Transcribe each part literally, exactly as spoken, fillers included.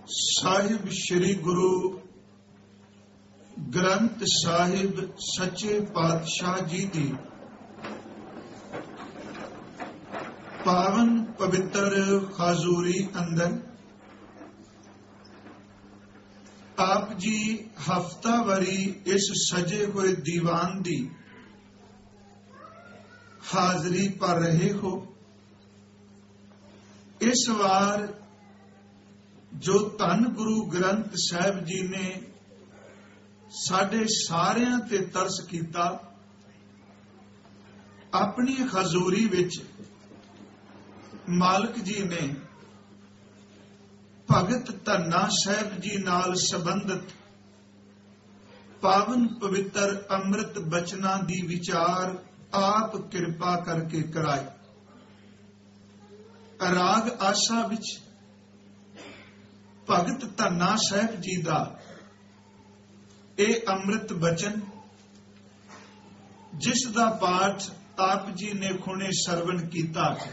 ਸਾਹਿਬ ਸ੍ਰੀ ਗੁਰੂ ਗ੍ਰੰਥ ਸਾਹਿਬ ਸੱਚੇ ਪਾਤਸ਼ਾਹ ਜੀ ਦੀ ਪਾਵਨ ਪਵਿੱਤਰ ਹਜ਼ੂਰੀ ਅੰਦਰ ਆਪ ਜੀ ਹਫ਼ਤਾਵਾਰੀ ਇਸ ਸਜੇ ਹੋਏ ਦੀਵਾਨ ਦੀ ਹਾਜ਼ਰੀ ਭਰ ਰਹੇ ਹੋ। ਇਸ ਵਾਰ ਜੋ ਧੰਨ ਗੁਰੂ ਗ੍ਰੰਥ ਸਾਹਿਬ ਜੀ ਨੇ ਸਾਡੇ ਸਾਰਿਆਂ ਤੇ ਤਰਸ ਕੀਤਾ, ਆਪਣੀ ਹਜ਼ੂਰੀ ਵਿੱਚ ਮਾਲਕ ਜੀ ਨੇ ਭਗਤ ਧੰਨਾ ਸਾਹਿਬ ਜੀ ਨਾਲ ਸੰਬੰਧਿਤ ਪਾਵਨ ਪਵਿੱਤਰ ਅੰਮ੍ਰਿਤ ਬਚਨਾਂ ਦੀ ਵਿਚਾਰ ਆਪ ਕਿਰਪਾ ਕਰਕੇ ਕਰਾਈ। ਰਾਗ ਆਸਾ ਵਿੱਚ ਭਗਤ ਧੰਨਾ ਸਾਹਿਬ ਜੀ ਦਾ ਇਹ ਅੰਮ੍ਰਿਤ ਬਚਨ, ਜਿਸ ਦਾ ਪਾਠ ਆਪ ਜੀ ਨੇ ਹੁਣੇ ਸਰਵਣ ਕੀਤਾ ਹੈ,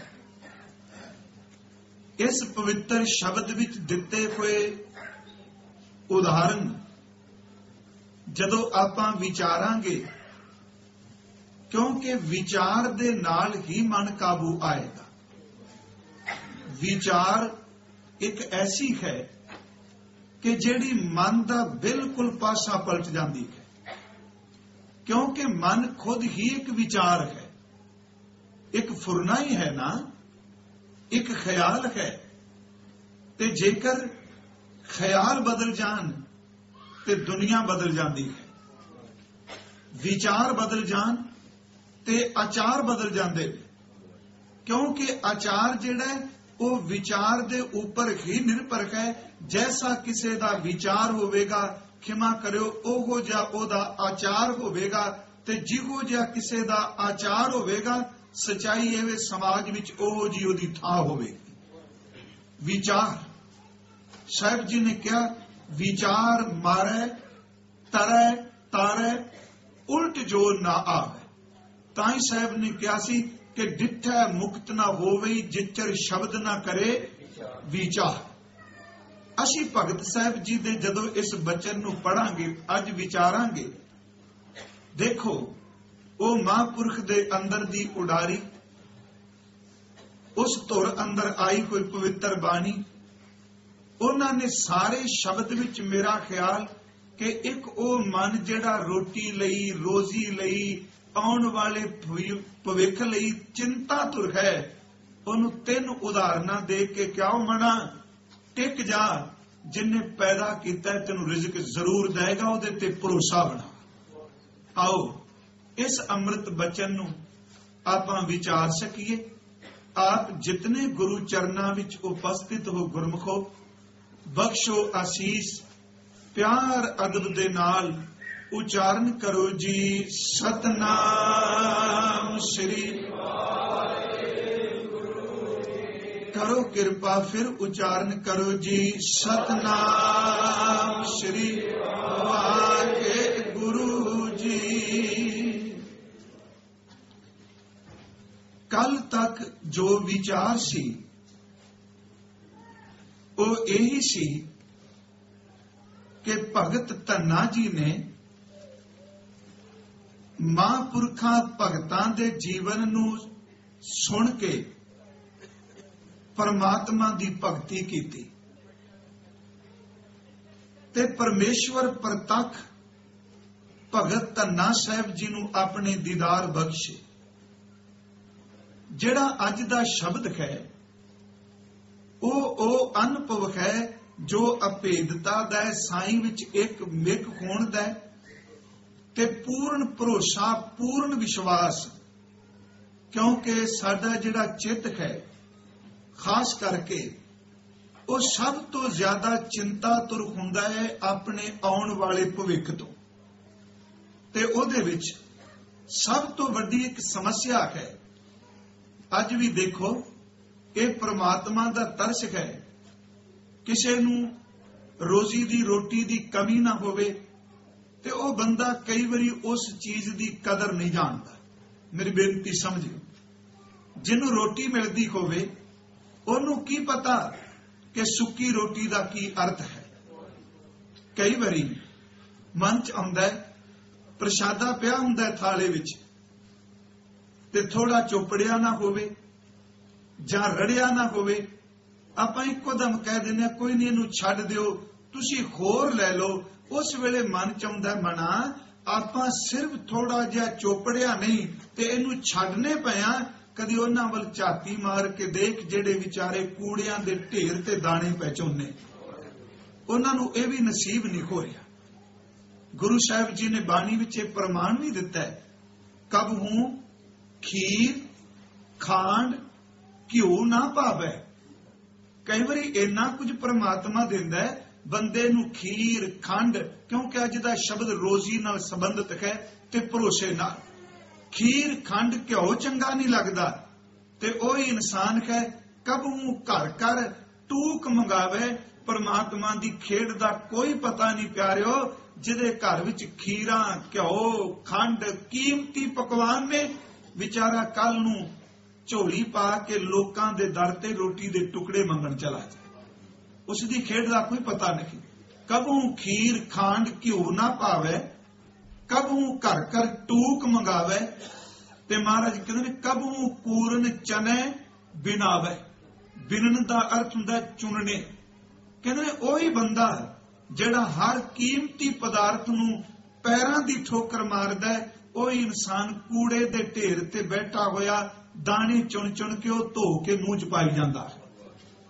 ਇਸ ਪਵਿੱਤਰ ਸ਼ਬਦ ਵਿੱਚ ਦਿੱਤੇ ਹੋਏ ਉਦਾਹਰਨ ਜਦੋਂ ਆਪਾਂ ਵਿਚਾਰਾਂਗੇ, ਕਿਉਂਕਿ ਵਿਚਾਰ ਦੇ ਨਾਲ ਹੀ ਮਨ ਕਾਬੂ ਆਏਗਾ। ਵਿਚਾਰ ਇੱਕ ਐਸੀ ਹੈ ਕਿ ਜਿਹੜੀ ਮਨ ਦਾ ਬਿਲਕੁਲ ਪਾਸਾ ਪਲਟ ਜਾਂਦੀ ਹੈ, ਕਿਉਂਕਿ ਮਨ ਖੁਦ ਹੀ ਇੱਕ ਵਿਚਾਰ ਹੈ, ਇੱਕ ਫੁਰਨਾ ਹੀ ਹੈ ਨਾ, ਇੱਕ ਖਿਆਲ ਹੈ। ਤੇ ਜੇਕਰ ਖਿਆਲ ਬਦਲ ਜਾਣ ਤੇ ਦੁਨੀਆ ਬਦਲ ਜਾਂਦੀ ਹੈ, ਵਿਚਾਰ ਬਦਲ ਜਾਣ ਤੇ ਆਚਾਰ ਬਦਲ ਜਾਂਦੇ ਨੇ, ਕਿਉਂਕਿ ਆਚਾਰ ਜਿਹੜਾ ਹੈ ਉਹ ਵਿਚਾਰ ਦੇ ਉੱਪਰ ਹੀ ਨਿਰਭਰ ਹੈ। ਜੈਸਾ ਕਿਸੇ ਦਾ ਵਿਚਾਰ ਹੋਵੇਗਾ, ਖਿਮਾ ਕਰਿਓ, ਉਹੋ ਜਿਹਾ ਉਹਦਾ ਆਚਾਰ ਹੋਵੇਗਾ, ਤੇ ਜਿਹੋ ਜਿਹਾ ਕਿਸੇ ਦਾ ਆਚਾਰ ਹੋਵੇਗਾ, ਸਚਾਈ ਇਹ ਸਮਾਜ ਵਿੱਚ ਉਹੋ ਜਿਹੀ ਉਹਦੀ ਥਾਂ ਹੋਵੇਗੀ। ਵਿਚਾਰ ਸਾਹਿਬ ਜੀ ਨੇ ਕਿਹਾ, ਵਿਚਾਰ ਮਾਰੇ ਤਰੈ ਤਾਰੇ ਉਲਟ ਜੋ ਨਾ ਆਵੇ। ਤਾਂ ਹੀ ਸਾਹਿਬ ਨੇ ਕਿਹਾ ਸੀ ਕਿ ਡਿੱਠਾ ਮੁਕਤ ਨਾ ਹੋਵੇ, ਜਿਚਰ ਸ਼ਬਦ ਨਾ ਕਰੇ ਵਿਚਾਰ। ਅਸੀਂ ਭਗਤ ਸਾਹਿਬ ਜੀ ਦੇ ਜਦੋਂ ਇਸ ਬਚਨ ਨੂੰ ਪੜਾਂਗੇ, ਅੱਜ ਵਿਚਾਰਾਂਗੇ, ਦੇਖੋ ਉਹ ਮਹਾਂਪੁਰਖ ਦੇ ਅੰਦਰ ਦੀ ਉਡਾਰੀ, ਉਸ ਧੁਰ ਅੰਦਰ ਆਈ ਕੋਈ ਪਵਿੱਤਰ ਬਾਣੀ। ਉਹਨਾਂ ਨੇ ਸਾਰੇ ਸ਼ਬਦ ਵਿੱਚ ਮੇਰਾ ਖਿਆਲ ਕਿ ਇੱਕ ਉਹ ਮਨ ਜਿਹੜਾ ਰੋਟੀ ਲਈ, ਰੋਜ਼ੀ ਲਈ, ਆਉਣ ਵਾਲੇ ਭਵਿੱਖ ਲਈ ਚਿੰਤਾ ਤੁਰ ਹੈ, ਉਹਨੂੰ ਤਿੰਨ ਉਦਾਹਰਨਾਂ ਦੇ ਕੇ ਕਿਉਂ ਮਨਾ ਟਿਕ ਜਾ, ਜਿੰਨੇ ਪੈਦਾ ਕੀਤਾ ਤੈਨੂੰ ਰਿਜ਼ਕ ਜ਼ਰੂਰ ਦੇਗਾ, ਉਹਦੇ ਤੇ ਭਰੋਸਾ ਬਣਾ। ਆਓ ਇਸ ਅੰਮ੍ਰਿਤ ਬਚਨ ਨੂੰ ਆਪਾਂ ਵਿਚਾਰ ਸਕੀਏ। ਆਪ ਜਿਤਨੇ ਗੁਰੂ ਚਰਨਾਂ ਵਿੱਚ ਉਪਸਥਿਤ ਹੋ ਗੁਰਮੁਖੋ, ਬਖਸ਼ੋ ਆਸੀਸ, ਪਿਆਰ ਅਦਬ ਦੇ ਨਾਲ ਉਚਾਰਨ ਕਰੋ ਜੀ, ਸਤਨਾਮ ਸ੍ਰੀ ਕਰੋ ਕਿਰਪਾ, ਫਿਰ ਉਚਾਰਨ ਕਰੋ ਜੀ, ਸਤਨਾਮ ਸ੍ਰੀ ਵਾਹਿਗੁਰੂ ਜੀ। ਕੱਲ ਤੱਕ ਜੋ ਵਿਚਾਰ ਸੀ ਉਹ ਇਹੀ ਸੀ ਕਿ ਭਗਤ ਧੰਨਾ ਜੀ ਨੇ ਮਹਾਂਪੁਰਖਾਂ ਭਗਤਾਂ ਦੇ ਜੀਵਨ ਨੂੰ ਸੁਣ ਕੇ ਪਰਮਾਤਮਾ ਦੀ ਭਗਤੀ ਕੀਤੀ ਤੇ ਪਰਮੇਸ਼ਵਰ ਪ੍ਰਤੱਖ ਭਗਤ ਧੰਨਾ ਸਾਹਿਬ ਜੀ ਨੂੰ ਆਪਣੇ ਦੀਦਾਰ ਬਖਸ਼ੇ। ਜਿਹੜਾ ਅੱਜ ਦਾ ਸ਼ਬਦ ਹੈ ਉਹ ਉਹ ਅਨੁਭਵ ਹੈ ਜੋ ਅਭੇਦਤਾ ਦਾ, ਸਾਈਂ ਵਿੱਚ ਇੱਕ ਮਿਕ ਹੋਣ ਦਾ ਤੇ ਪੂਰਨ ਭਰੋਸਾ, ਪੂਰਨ ਵਿਸ਼ਵਾਸ। ਕਿਉਂਕਿ ਸਾਡਾ ਜਿਹੜਾ ਚਿੱਤ ਹੈ ਖਾਸ ਕਰਕੇ ਉਹ ਸਭ ਤੋਂ ਜ਼ਿਆਦਾ ਚਿੰਤਾਤੁਰ ਹੁੰਦਾ ਹੈ ਆਪਣੇ ਆਉਣ ਵਾਲੇ ਭਵਿੱਖ ਤੋਂ, ਤੇ ਉਹਦੇ ਵਿੱਚ ਸਭ ਤੋਂ ਵੱਡੀ ਇੱਕ ਸਮੱਸਿਆ ਹੈ। ਅੱਜ ਵੀ ਦੇਖੋ, ਇਹ ਪ੍ਰਮਾਤਮਾ ਦਾ ਤਰਸ ਹੈ, ਕਿਸੇ ਨੂੰ ਰੋਜ਼ੀ ਦੀ ਰੋਟੀ ਦੀ ਕਮੀ ਨਾ ਹੋਵੇ ਤੇ ਉਹ ਬੰਦਾ ਕਈ ਵਾਰੀ ਉਸ ਚੀਜ਼ ਦੀ ਕਦਰ ਨਹੀਂ ਜਾਣਦਾ। ਮੇਰੀ ਬੇਨਤੀ ਸਮਝਿਓ, ਜਿਹਨੂੰ ਰੋਟੀ ਮਿਲਦੀ ਹੋਵੇ ਉਹਨੂੰ ਕੀ ਪਤਾ कि सुक्की रोटी का की अर्थ है। कई बारी मन च आउंदा प्रशादा पिया हुंदा थाले विच ते थोड़ा चोपड़िया ना होवे जां रड़िया ना होवे, आपां इक्को दम कह दिंदे कोई नहीं इहनूं छड्ड दिओ तुसीं होर लै लो। उस वेले मन च आउंदा मना आपां सिर्फ थोड़ा जिहा चोपड़िया नहीं ते इहनूं छड्डने पिया। कदी उन्हां वल झाती मार के देख जेड़े विचारे कूड़ियां दे ढेर ते दाणे पै झोने, उन्हां नूं इह वी नसीब नहीं हो रहा। गुरु साहिब जी ने बाणी विच इह प्रमाण भी दिता है, कबहू खीर खांड घिओ ना भावै। कई बारी इन्ना कुछ परमात्मा दिंदा है बंदे नूं खीर खंड, क्योंकि अज दा शब्द रोजी नाल संबंधित है ते भरोसे नाल। खीर खंड घिओ चंगा नहीं लगता ते ओही इंसान है कबहू घर घर टूक मंगावे। परमात्मा दी खेड दा कोई पता नहीं प्यारिओ, जिहदे घर विच खीरा घिओ खंड कीमती पकवान ने, विचारा कल नूं झोली पा के लोकां दे दर ते रोटी दे टुकड़े मंगण चला जाए, उसदी खेड दा कोई पता नहीं। कबहू खीर खांड घिओ ना पावे, कबहू घर घर टूक मंगावे ते महाराज कहते ने कबहू पूरन चने बिनावे। बिनन दा अर्थ हुंदा चुनने। कहते ने ओही बंदा जेड़ा हर कीमती पदार्थ नूं पैरां दी ठोकर मारदा है, ओही इंसान कूड़े दे ढेर ते बैठा होया दाने चुन चुन के ओ धो के मूंह च पाई जांदा है।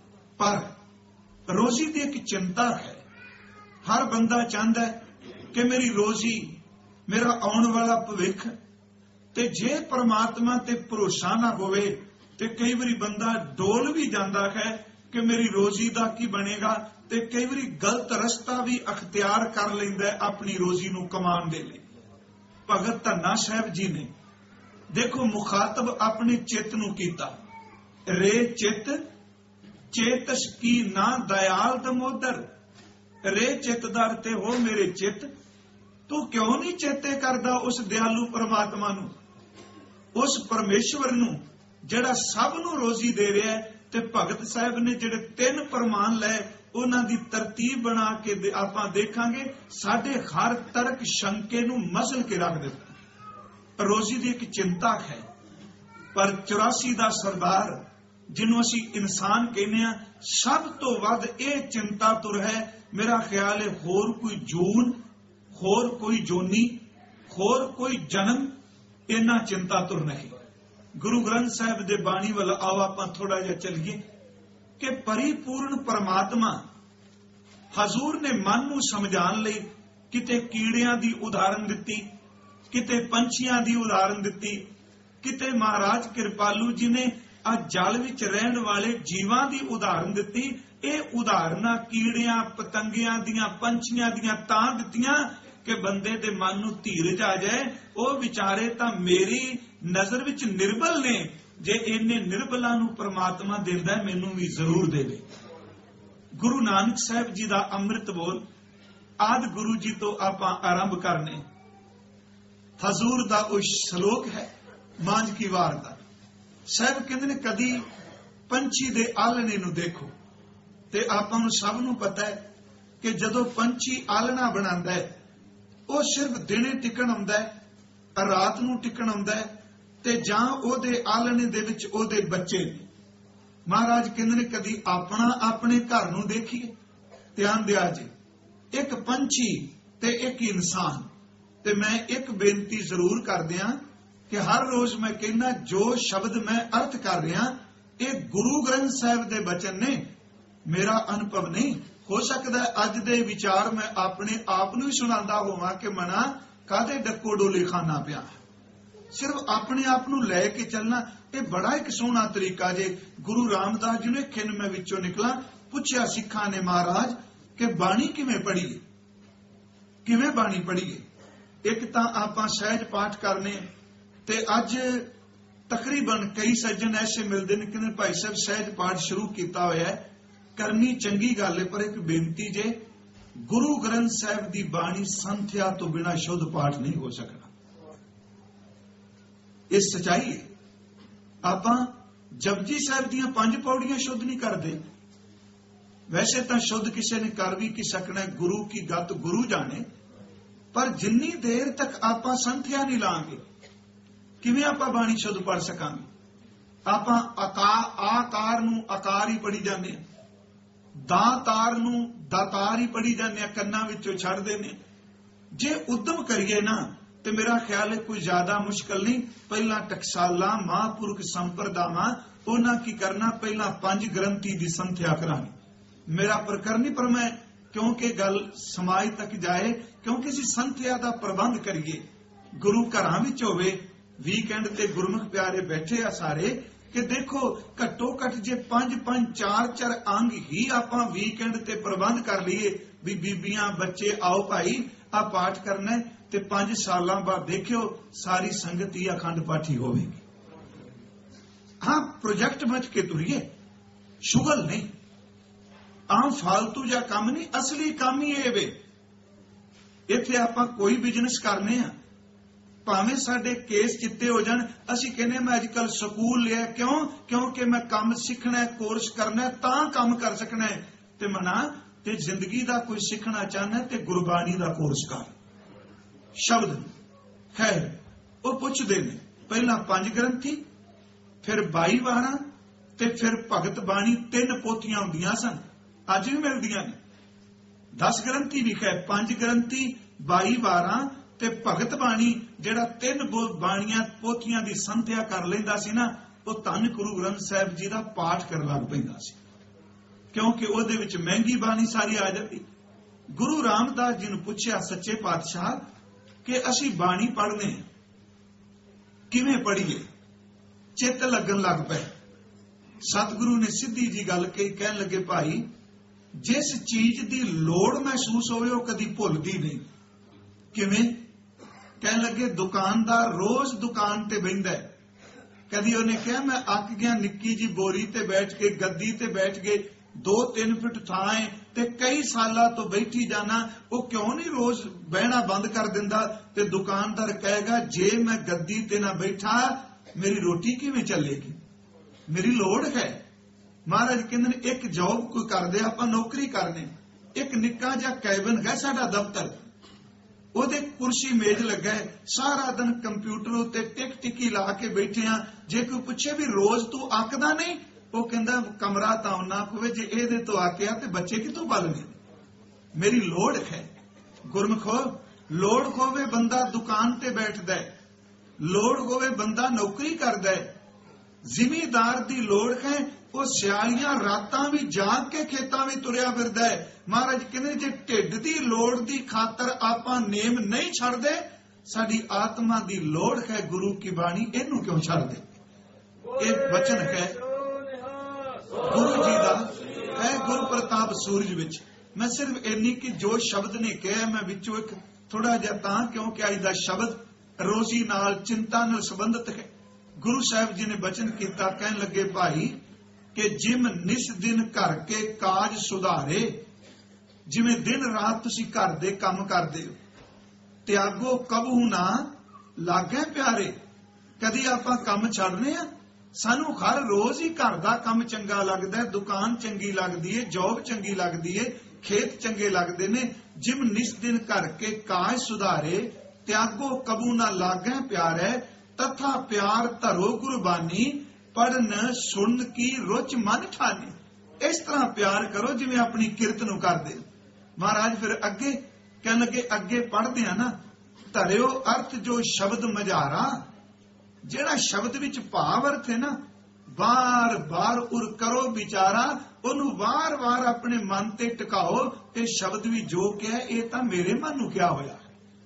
पर रोजी दी एक चिंता है। हर बंदा चाहता है कि मेरी रोजी, मेरा आने वाला भविख, ते जे परमात्मा ते भरोसा ना होवे ते कई बारी बंदा डोल भी जाता है कि मेरी रोजी दा की बनेगा, ते कई बारी गलत रस्ता भी अख्तियार कर लैंदा है अपनी रोजी नूं कमाउण दे लई। भगत धन्ना साहिब जी ने देखो मुखातब अपने चित्त नूं कीता, रे चित्त चेतस की ना दयाल दमोदर। रे चित्त दा अर्थ हो मेरे चित्त, तू क्यों नहीं चेते करदा उस दयालु परमात्मा नूं, उस परमेश्वर नूं जिहड़ा सब नूं रोजी दे रहा है। ते भगत साहिब ने जिहड़े तीन प्रमाण लए उन्हां दी तरतीब बना के दे, आपां देखांगे साडे हर तर्क शंके नूं मसल के रख दित्ता। रोजी दी एक चिंता है, पर चौरासी दा सरदार जिन्हों असी इंसान कहने आ, सब तो वध यह चिंता तुर है। मेरा ख्याल है होर कोई जून, होर कोई जोनी, होर कोई जन्म इन्ना चिंता तुर नहीं। गुरु ग्रंथ साहिब दे बाणी वाल आओ आपां थोड़ा जिहा चलिए कि परिपूर्ण परमात्मा हजूर ने मन नूं समझाउण लई किते कीड़ियां दी उदाहरण दित्ती, किते पंछियां दी उदाहरण दित्ती, किते महाराज कृपालू जी ने आ जल विच रहण वाले जीवां दी उदाहरण दित्ती। ਇਹ ਉਦਾਹਰਨਾਂ ਕੀੜਿਆਂ ਪਤੰਗਿਆਂ ਦੀਆਂ ਪੰਛੀਆਂ ਦੀਆਂ ਤਾਂ ਦਿੱਤੀਆਂ ਕਿ ਬੰਦੇ ਦੇ ਮਨ ਨੂੰ ਧੀਰਜ ਆ ਜਾਏ। ਉਹ ਵਿਚਾਰੇ ਤਾਂ ਮੇਰੀ ਨਜ਼ਰ ਵਿੱਚ ਨਿਰਬਲ ਨੇ, ਜੇ ਇੰਨੇ ਨਿਰਬਲਾਂ ਨੂੰ ਪ੍ਰਮਾਤਮਾ ਦਿੰਦਾ ਮੈਨੂੰ ਵੀ ਜ਼ਰੂਰ ਦੇਵੇ। ਗੁਰੂ ਨਾਨਕ ਸਾਹਿਬ ਜੀ ਦਾ ਅੰਮ੍ਰਿਤ ਬੋਲ ਆਦਿ ਗੁਰੂ ਜੀ ਤੋਂ ਆਪਾਂ ਆਰੰਭ ਕਰਨੇ। ਹਜ਼ੂਰ ਦਾ ਉਹ ਸ਼ਲੋਕ ਹੈ ਮਾਂਝ ਕੀ ਵਾਰ ਦਾ। ਸਾਹਿਬ ਕਹਿੰਦੇ ਨੇ ਕਦੀ ਪੰਛੀ ਦੇ ਆਲਣੇ ਨੂੰ ਦੇਖੋ, ਤੇ ਆਪਾਂ ਨੂੰ ਸਭ ਨੂੰ ਪਤਾ ਹੈ ਕਿ ਜਦੋਂ ਪੰਛੀ ਆਲਣਾ ਬਣਾਉਂਦਾ ਹੈ ਉਹ ਸਿਰਫ ਦਿਨੇ ਟਿਕਣ ਆਉਂਦਾ ਹੈ, ਰਾਤ ਨੂੰ ਟਿਕਣ ਆਉਂਦਾ ਹੈ, ਤੇ ਜਾਂ ਉਹਦੇ ਆਲਣੇ ਦੇ ਵਿੱਚ ਉਹਦੇ ਬੱਚੇ ਨੇ। ਮਹਾਰਾਜ ਕਹਿੰਦੇ ਨੇ ਕਦੀ ਆਪਣਾ ਆਪਣੇ ਘਰ ਨੂੰ ਦੇਖੀਏ। ਧਿਆਨ ਦਿਆ ਜੀ, ਇੱਕ ਪੰਛੀ ਤੇ ਇੱਕ ਇਨਸਾਨ। ਤੇ ਮੈਂ ਇੱਕ ਬੇਨਤੀ ਜ਼ਰੂਰ ਕਰਦਿਆਂ ਕਿ ਹਰ ਰੋਜ਼ ਮੈਂ ਕਹਿੰਦਾ ਜੋ ਸ਼ਬਦ ਮੈਂ ਅਰਥ ਕਰ ਰਿਹਾ ਇਹ ਗੁਰੂ ਗ੍ਰੰਥ ਸਾਹਿਬ ਦੇ ਬਚਨ ਨੇ, मेरा अनुभव नहीं। हो सकता है अज दे विचार मैं अपने आप नूं ही सुणांदा होवां कि मना कादे डक्को डोले खाना पिया। सिर्फ अपने आप नूं लै के चलना यह बड़ा एक सोहना तरीका जे। गुरु रामदास जी ने खिन मैं विचों निकला पुछया सिखां ने महाराज कि बाणी किवें पढ़ीए, किवें बाणी पढ़ीए। एक तां आपां सहज पाठ करने ते अज तकरीबन कई सज्जन ऐसे मिलते हैं कि भाई साहब सहज पाठ शुरू किया होया है, करनी चंगी गल है, पर एक बेनती जे गुरु ग्रंथ साहिब दी बाणी संथ्या तो बिना शुद्ध पाठ नहीं हो सकता। इस सच्चाई है। आपां जपजी साहिब दियां पंज पौड़ियां शुद्ध नहीं करते, वैसे तो शुद्ध किसी ने कर भी की सकना, गुरु की गत गुरु जाने, पर जिन्नी देर तक आपां संथਿਆ नहीं लांगे किवें आपां बाणी शुद्ध पढ़ सकांगे। आपां आकार आकार नूं आकार ही पढ़ी जाने, दातार नूं दातार ही पढ़ी जाने, कन्नां विचों छड्ड देने। जे उद्यम करिए ना तो मेरा ख्याल है कोई ज्यादा मुश्किल नहीं। पहला टकसाला महापुरख संप्रदावां उन्हां की करना, पहला पंज ग्रंथी की संथਿਆ करानी। मेरा प्रकरण नहीं, पर मैं क्योंकि गल समाज तक जाए, क्योंकि असीं संथਿਆ का प्रबंध करिए, गुरु घरां विच होवे, वीकेंड ते गुरमुख प्यारे बैठे आ सारे, कि देखो घट्टो घट जे पंज पंज चार चार अंग ही आपां वीकेंड ते प्रबंध कर लीए भी बीबियां बच्चे आओ भाई आ पाठ करना है, ते पांच सालां बाद देखियो सारी संगत ही अखंड पाठी होवेगी। हाँ, प्रोजेक्ट बच के तुरिए, शुगल नहीं, आम फालतू जा काम नहीं, असली काम ही ये वे। इत्थे आपां कोई बिजनेस करने आ, भावें साडे केस चिट्टे हो जाण, असीं कहने मैं अजकल स्कूल लिया, क्यों? क्योंकि मैं काम सीखना है, कोर्स करना है, तां काम कर सकना है। ते मना ते जिंदगी दा कोई सीखना चाहना है ते गुरबाणी दा कोर्स कर। शब्द खैर वो पुछदे ने, पहला पंज ग्रंथी, फिर बाई वारां, ते फिर भगत बाणी तीन पोथियां हुंदियां सन, अज भी मिलदियां ने। दस ग्रंथी भी है, पंज ग्रंथी, बाई वारां ते भगत बाणी, जिहड़ा तीन बाणियां पोथियां दी संथਿਆ कर लैंदा सी ना, वो धन गुरु ग्रंथ साहिब जी दा पाठ करन लग पैंदा सी, क्योंकि ਉਹਦੇ ਵਿੱਚ महंगी बाणी सारी आ जाती। गुरु रामदास जी ਨੂੰ ਪੁੱਛਿਆ सच्चे पातशाह कि असी बाणी पढ़ने किवें पढ़ीए, चित लगन लग पे। सतगुरु ने सीधी जी गल कही, कहन लगे भाई जिस चीज की लोड़ महसूस होवे वो कदी भुलदी नहीं। किवें? कहन लगे दुकानदार रोज दुकान ते बहिंदा है, कदी उन्हें कहा मैं अक गया निक्की जी बोरी ते बैठ के गद्दी ते बैठ के दो तीन फिट थां है ते कई सालां तो बैठी जाना, वो क्यों नहीं रोज बहना बंद कर दिंदा? ते दुकानदार कहेगा जे मैं गद्दी ते ना बैठा मेरी रोटी किवें चलेगी, मेरी लोड़ है। महाराज कहंदे एक जॉब कोई करदे, आपां नौकरी करने, एक निक्का जिहा कैबिन है साडा दफ्तर, ਉਹਦੇ कुर्सी मेज लगा है, सारा दिन कंप्यूटर उत्ते टिक टिकी ला के बैठे हैं। जे कोई पूछे भी रोज तू आकदा नहीं, वो कहंदा कमरा तां ना पवे, जे ਇਹਦੇ ਤੋਂ आके आ ते बच्चे कितों पालने, मेरी लोड़ है। गुरमुखो लोड़ होवे बंदा दुकान ते बैठदा है, लोड़ होवे बंदा नौकरी करदा है। जिमीदार दी लोड़ है, वो सियालियां रातां भी जाग के खेतां में तुरिया फिरदा है। महाराज कहने जे ढिड दी लोड़ दी खातर आपां नेम नहीं छड़दे, साडी आत्मा दी लोड़ है गुरु की बाणी, इनू क्यों छड़ दे? एक वचन है गुरु जी दा है, गुरु प्रताप सूरज विच। मैं सिर्फ इन्नी कि जो शब्द ने कहा मैं विचों एक थोड़ा जिहा तां, क्योंकि अज दा शब्द रोजी नाल चिंता नाल संबंधित है। गुरु साहिब जी ने वचन किया, कहन लगे भाई कि जिम निस दिन घर के काज सुधारे, जिवें दिन रात तुसीं घर दे काम करदे हो, त्यागो कबहू ना लागे प्यारे। कदी आपां काम छड्डने आ? सानू हर रोज ही घर दा काम चंगा लगदा है, दुकान चंगी लगदी है, जॉब चंगी लगदी है, खेत चंगे लगदे ने। जिम निस दिन घर के काज सुधारे, त्यागो कबू ना लागे प्यारे, तथा प्यार धरो गुरबानी, पढ़न सुन की रुच मन ठाने। इस तरह प्यार करो जिवें अपनी किरत नूं करदे। महाराज फिर अगे कहन लगे, अगे पढ़दे आ ना, धरियो अर्थ जो शब्द मझारा, जिहड़ा शब्द विच भाव अर्थ है ना, बार बार उर करो विचारा, ओनू वार वार अपने मन ते टिकाओ। ये शब्द भी जो क्या है, ये तां मेरे मन नूं क्या होया,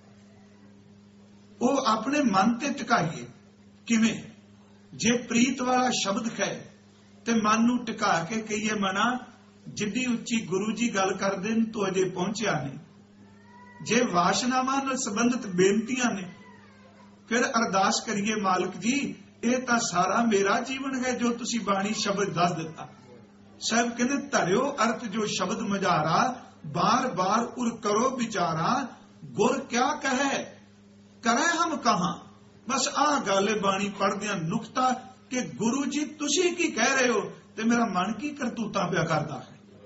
वो अपने मन ते टिकाइए। किवें? जे प्रीत वाला शब्द है ते मन नूं टिका के कहिए मना जिड्डी उच्ची गुरु जी गल करदे ने तो अजे पहुंचिया नहीं। जे वासनावां नाल संबंधित बेनतियां ने, फिर अरदास करिए मालिक जी ये तां सारा मेरा जीवन है जो तुसी बाणी शब्द दस दिता। साहब कहते धरियो अर्थ जो शब्द मझारा, बार बार उर करो विचारा, गुर क्या कहे करें हम कहां। बस आ गल बाणी पढ़दियां नुकता कि गुरु जी तुसी की कह रहे हो ते मेरा मन की करतूतां पिया करदा है।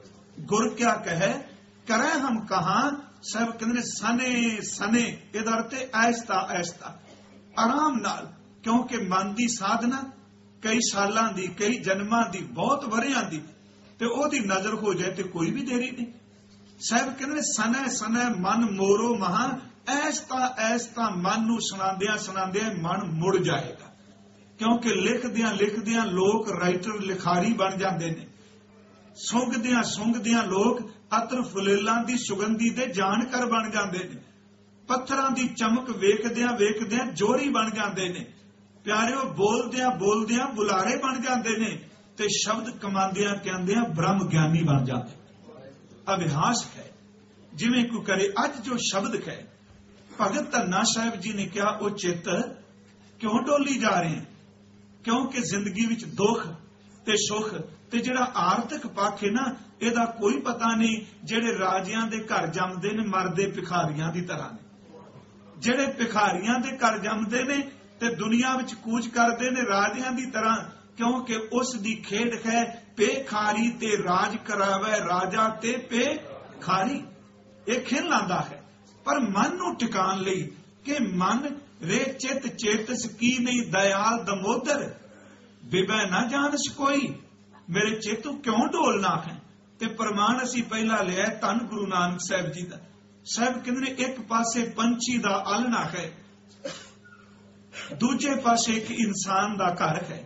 गुर क्या कहे करें हम कहां। साहब कहते ने सने सने ਇਹਦਾ ਅਰਥ ਹੈ ਐਸਤਾ ਐਸਤਾ ਆਰਾਮ ਨਾਲ, ਕਿਉਂਕਿ ਮਨ ਦੀ ਸਾਧਨਾ ਕਈ ਸਾਲਾਂ ਦੀ ਕਈ ਜਨਮਾਂ ਦੀ ਬਹੁਤ ਵਰਿਆਂ ਦੀ, ਤੇ ਉਹਦੀ ਨਜ਼ਰ ਹੋ ਜਾਏ ਤੇ ਕੋਈ ਵੀ ਦੇਰੀ ਨਹੀਂ। ਸਾਹਿਬ ਕਹਿੰਦੇ ਨੇ ਸਨੈ ਸਨੈ ਮਨ ਮੋਰੋ ਮਹਾ, ਐਸਤਾ ਐਸਤਾ ਮਨ ਨੂੰ ਸੁਣਾਉਂਦਿਆਂ ਸੁਣਾਉਂਦਿਆਂ ਮਨ ਮੁੜ ਜਾਏਗਾ। ਕਿਉਂਕਿ ਲਿਖਦਿਆਂ ਲਿਖਦਿਆਂ ਲੋਕ ਰਾਈਟਰ ਲਿਖਾਰੀ ਬਣ ਜਾਂਦੇ ਨੇ, ਸੁੰਘਦਿਆਂ ਸੁੰਘਦਿਆਂ ਲੋਕ ਅਤਰ ਫੁਲੇਲਾਂ ਦੀ ਸੁਗੰਧੀ ਦੇ ਜਾਣਕਾਰ ਬਣ ਜਾਂਦੇ ਨੇ, ਪੱਥਰਾਂ ਦੀ ਚਮਕ ਵੇਖਦਿਆਂ ਵੇਖਦਿਆਂ ਜੋਰੀ ਬਣ ਜਾਂਦੇ ਨੇ, ਪਿਆਰਿਓ ਬੋਲਦਿਆਂ ਬੋਲਦਿਆਂ ਬੁਲਾਰੇ ਬਣ ਜਾਂਦੇ ਨੇ, ਤੇ ਸ਼ਬਦ ਕਮਾਉਂਦਿਆਂ ਕਹਿੰਦਿਆਂ ਬ੍ਰਹਮ ਗਿਆਨੀ ਬਣ ਜਾਂਦੇ। ਅਭਿਆਸ ਹੈ ਜਿਵੇਂ ਕੋਈ ਕਰੇ। ਅੱਜ ਜੋ ਸ਼ਬਦ ਹੈ ਭਗਤ ਧੰਨਾ ਸਾਹਿਬ ਜੀ ਨੇ ਕਿਹਾ, ਉਹ ਚਿੱਤ ਕਿਉਂ ਡੋਲੀ ਜਾ ਰਹੇ ਹੈ? ਕਿਉਂਕਿ ਜ਼ਿੰਦਗੀ ਵਿੱਚ ਦੁੱਖ ਤੇ ਸੁੱਖ ਤੇ ਜਿਹੜਾ ਆਰਥਿਕ ਪੱਖ ਹੈ ਨਾ, ਇਹਦਾ ਕੋਈ ਪਤਾ ਨਹੀਂ। ਜਿਹੜੇ ਰਾਜਿਆਂ ਦੇ ਘਰ ਜੰਮਦੇ ਨੇ ਮਰਦੇ ਭਿਖਾਰੀਆਂ ਦੀ ਤਰ੍ਹਾਂ ਨੇ, ਜਿਹੜੇ ਭਿਖਾਰੀਆਂ ਦੇ ਘਰ ਜੰਮਦੇ ਨੇ ਤੇ ਦੁਨੀਆ ਵਿੱਚ ਕੂਚ ਕਰਦੇ ਨੇ ਰਾਜਿਆਂ ਦੀ ਤਰ੍ਹਾਂ, ਕਿਉਂਕਿ ਉਸ ਦੀ ਖੇਡ ਹੈ ਭੇਖਾਰੀ ਤੇ ਰਾਜ ਕਰਾਵੇ ਰਾਜਾ ਤੇ ਭੇਖਾਰੀ। ਇਹ ਖੇਡ ਲਾਂਦਾ ਹੈ। ਪਰ ਮਨ ਨੂੰ ਟਿਕਾਣ ਲਈ ਕਿ ਮਨ ਰੇ ਚਿਤ ਚੇਤਸ ਕੀ ਨਹੀਂ ਦਇਆਲ ਦਮੋਦਰ ਬਿਬੈ ਨਾ ਜਾਣਸ ਕੋਈ। ਮੇਰੇ ਚੇਤੂ ਕਿਉਂ ਡੋਲਣਾ ਹੈ? ਤੇ ਪ੍ਰਮਾਣ ਅਸੀਂ ਪਹਿਲਾਂ ਲਿਆ ਧੰਨ ਗੁਰੂ ਨਾਨਕ ਸਾਹਿਬ ਜੀ ਦਾ। ਸਾਹਿਬ ਕਹਿੰਦੇ ਨੇ ਇੱਕ ਪਾਸੇ ਪੰਛੀ ਦਾ ਆਲਣਾ ਹੈ, ਦੂਜੇ ਪਾਸੇ ਇੱਕ ਇਨਸਾਨ ਦਾ ਘਰ ਹੈ।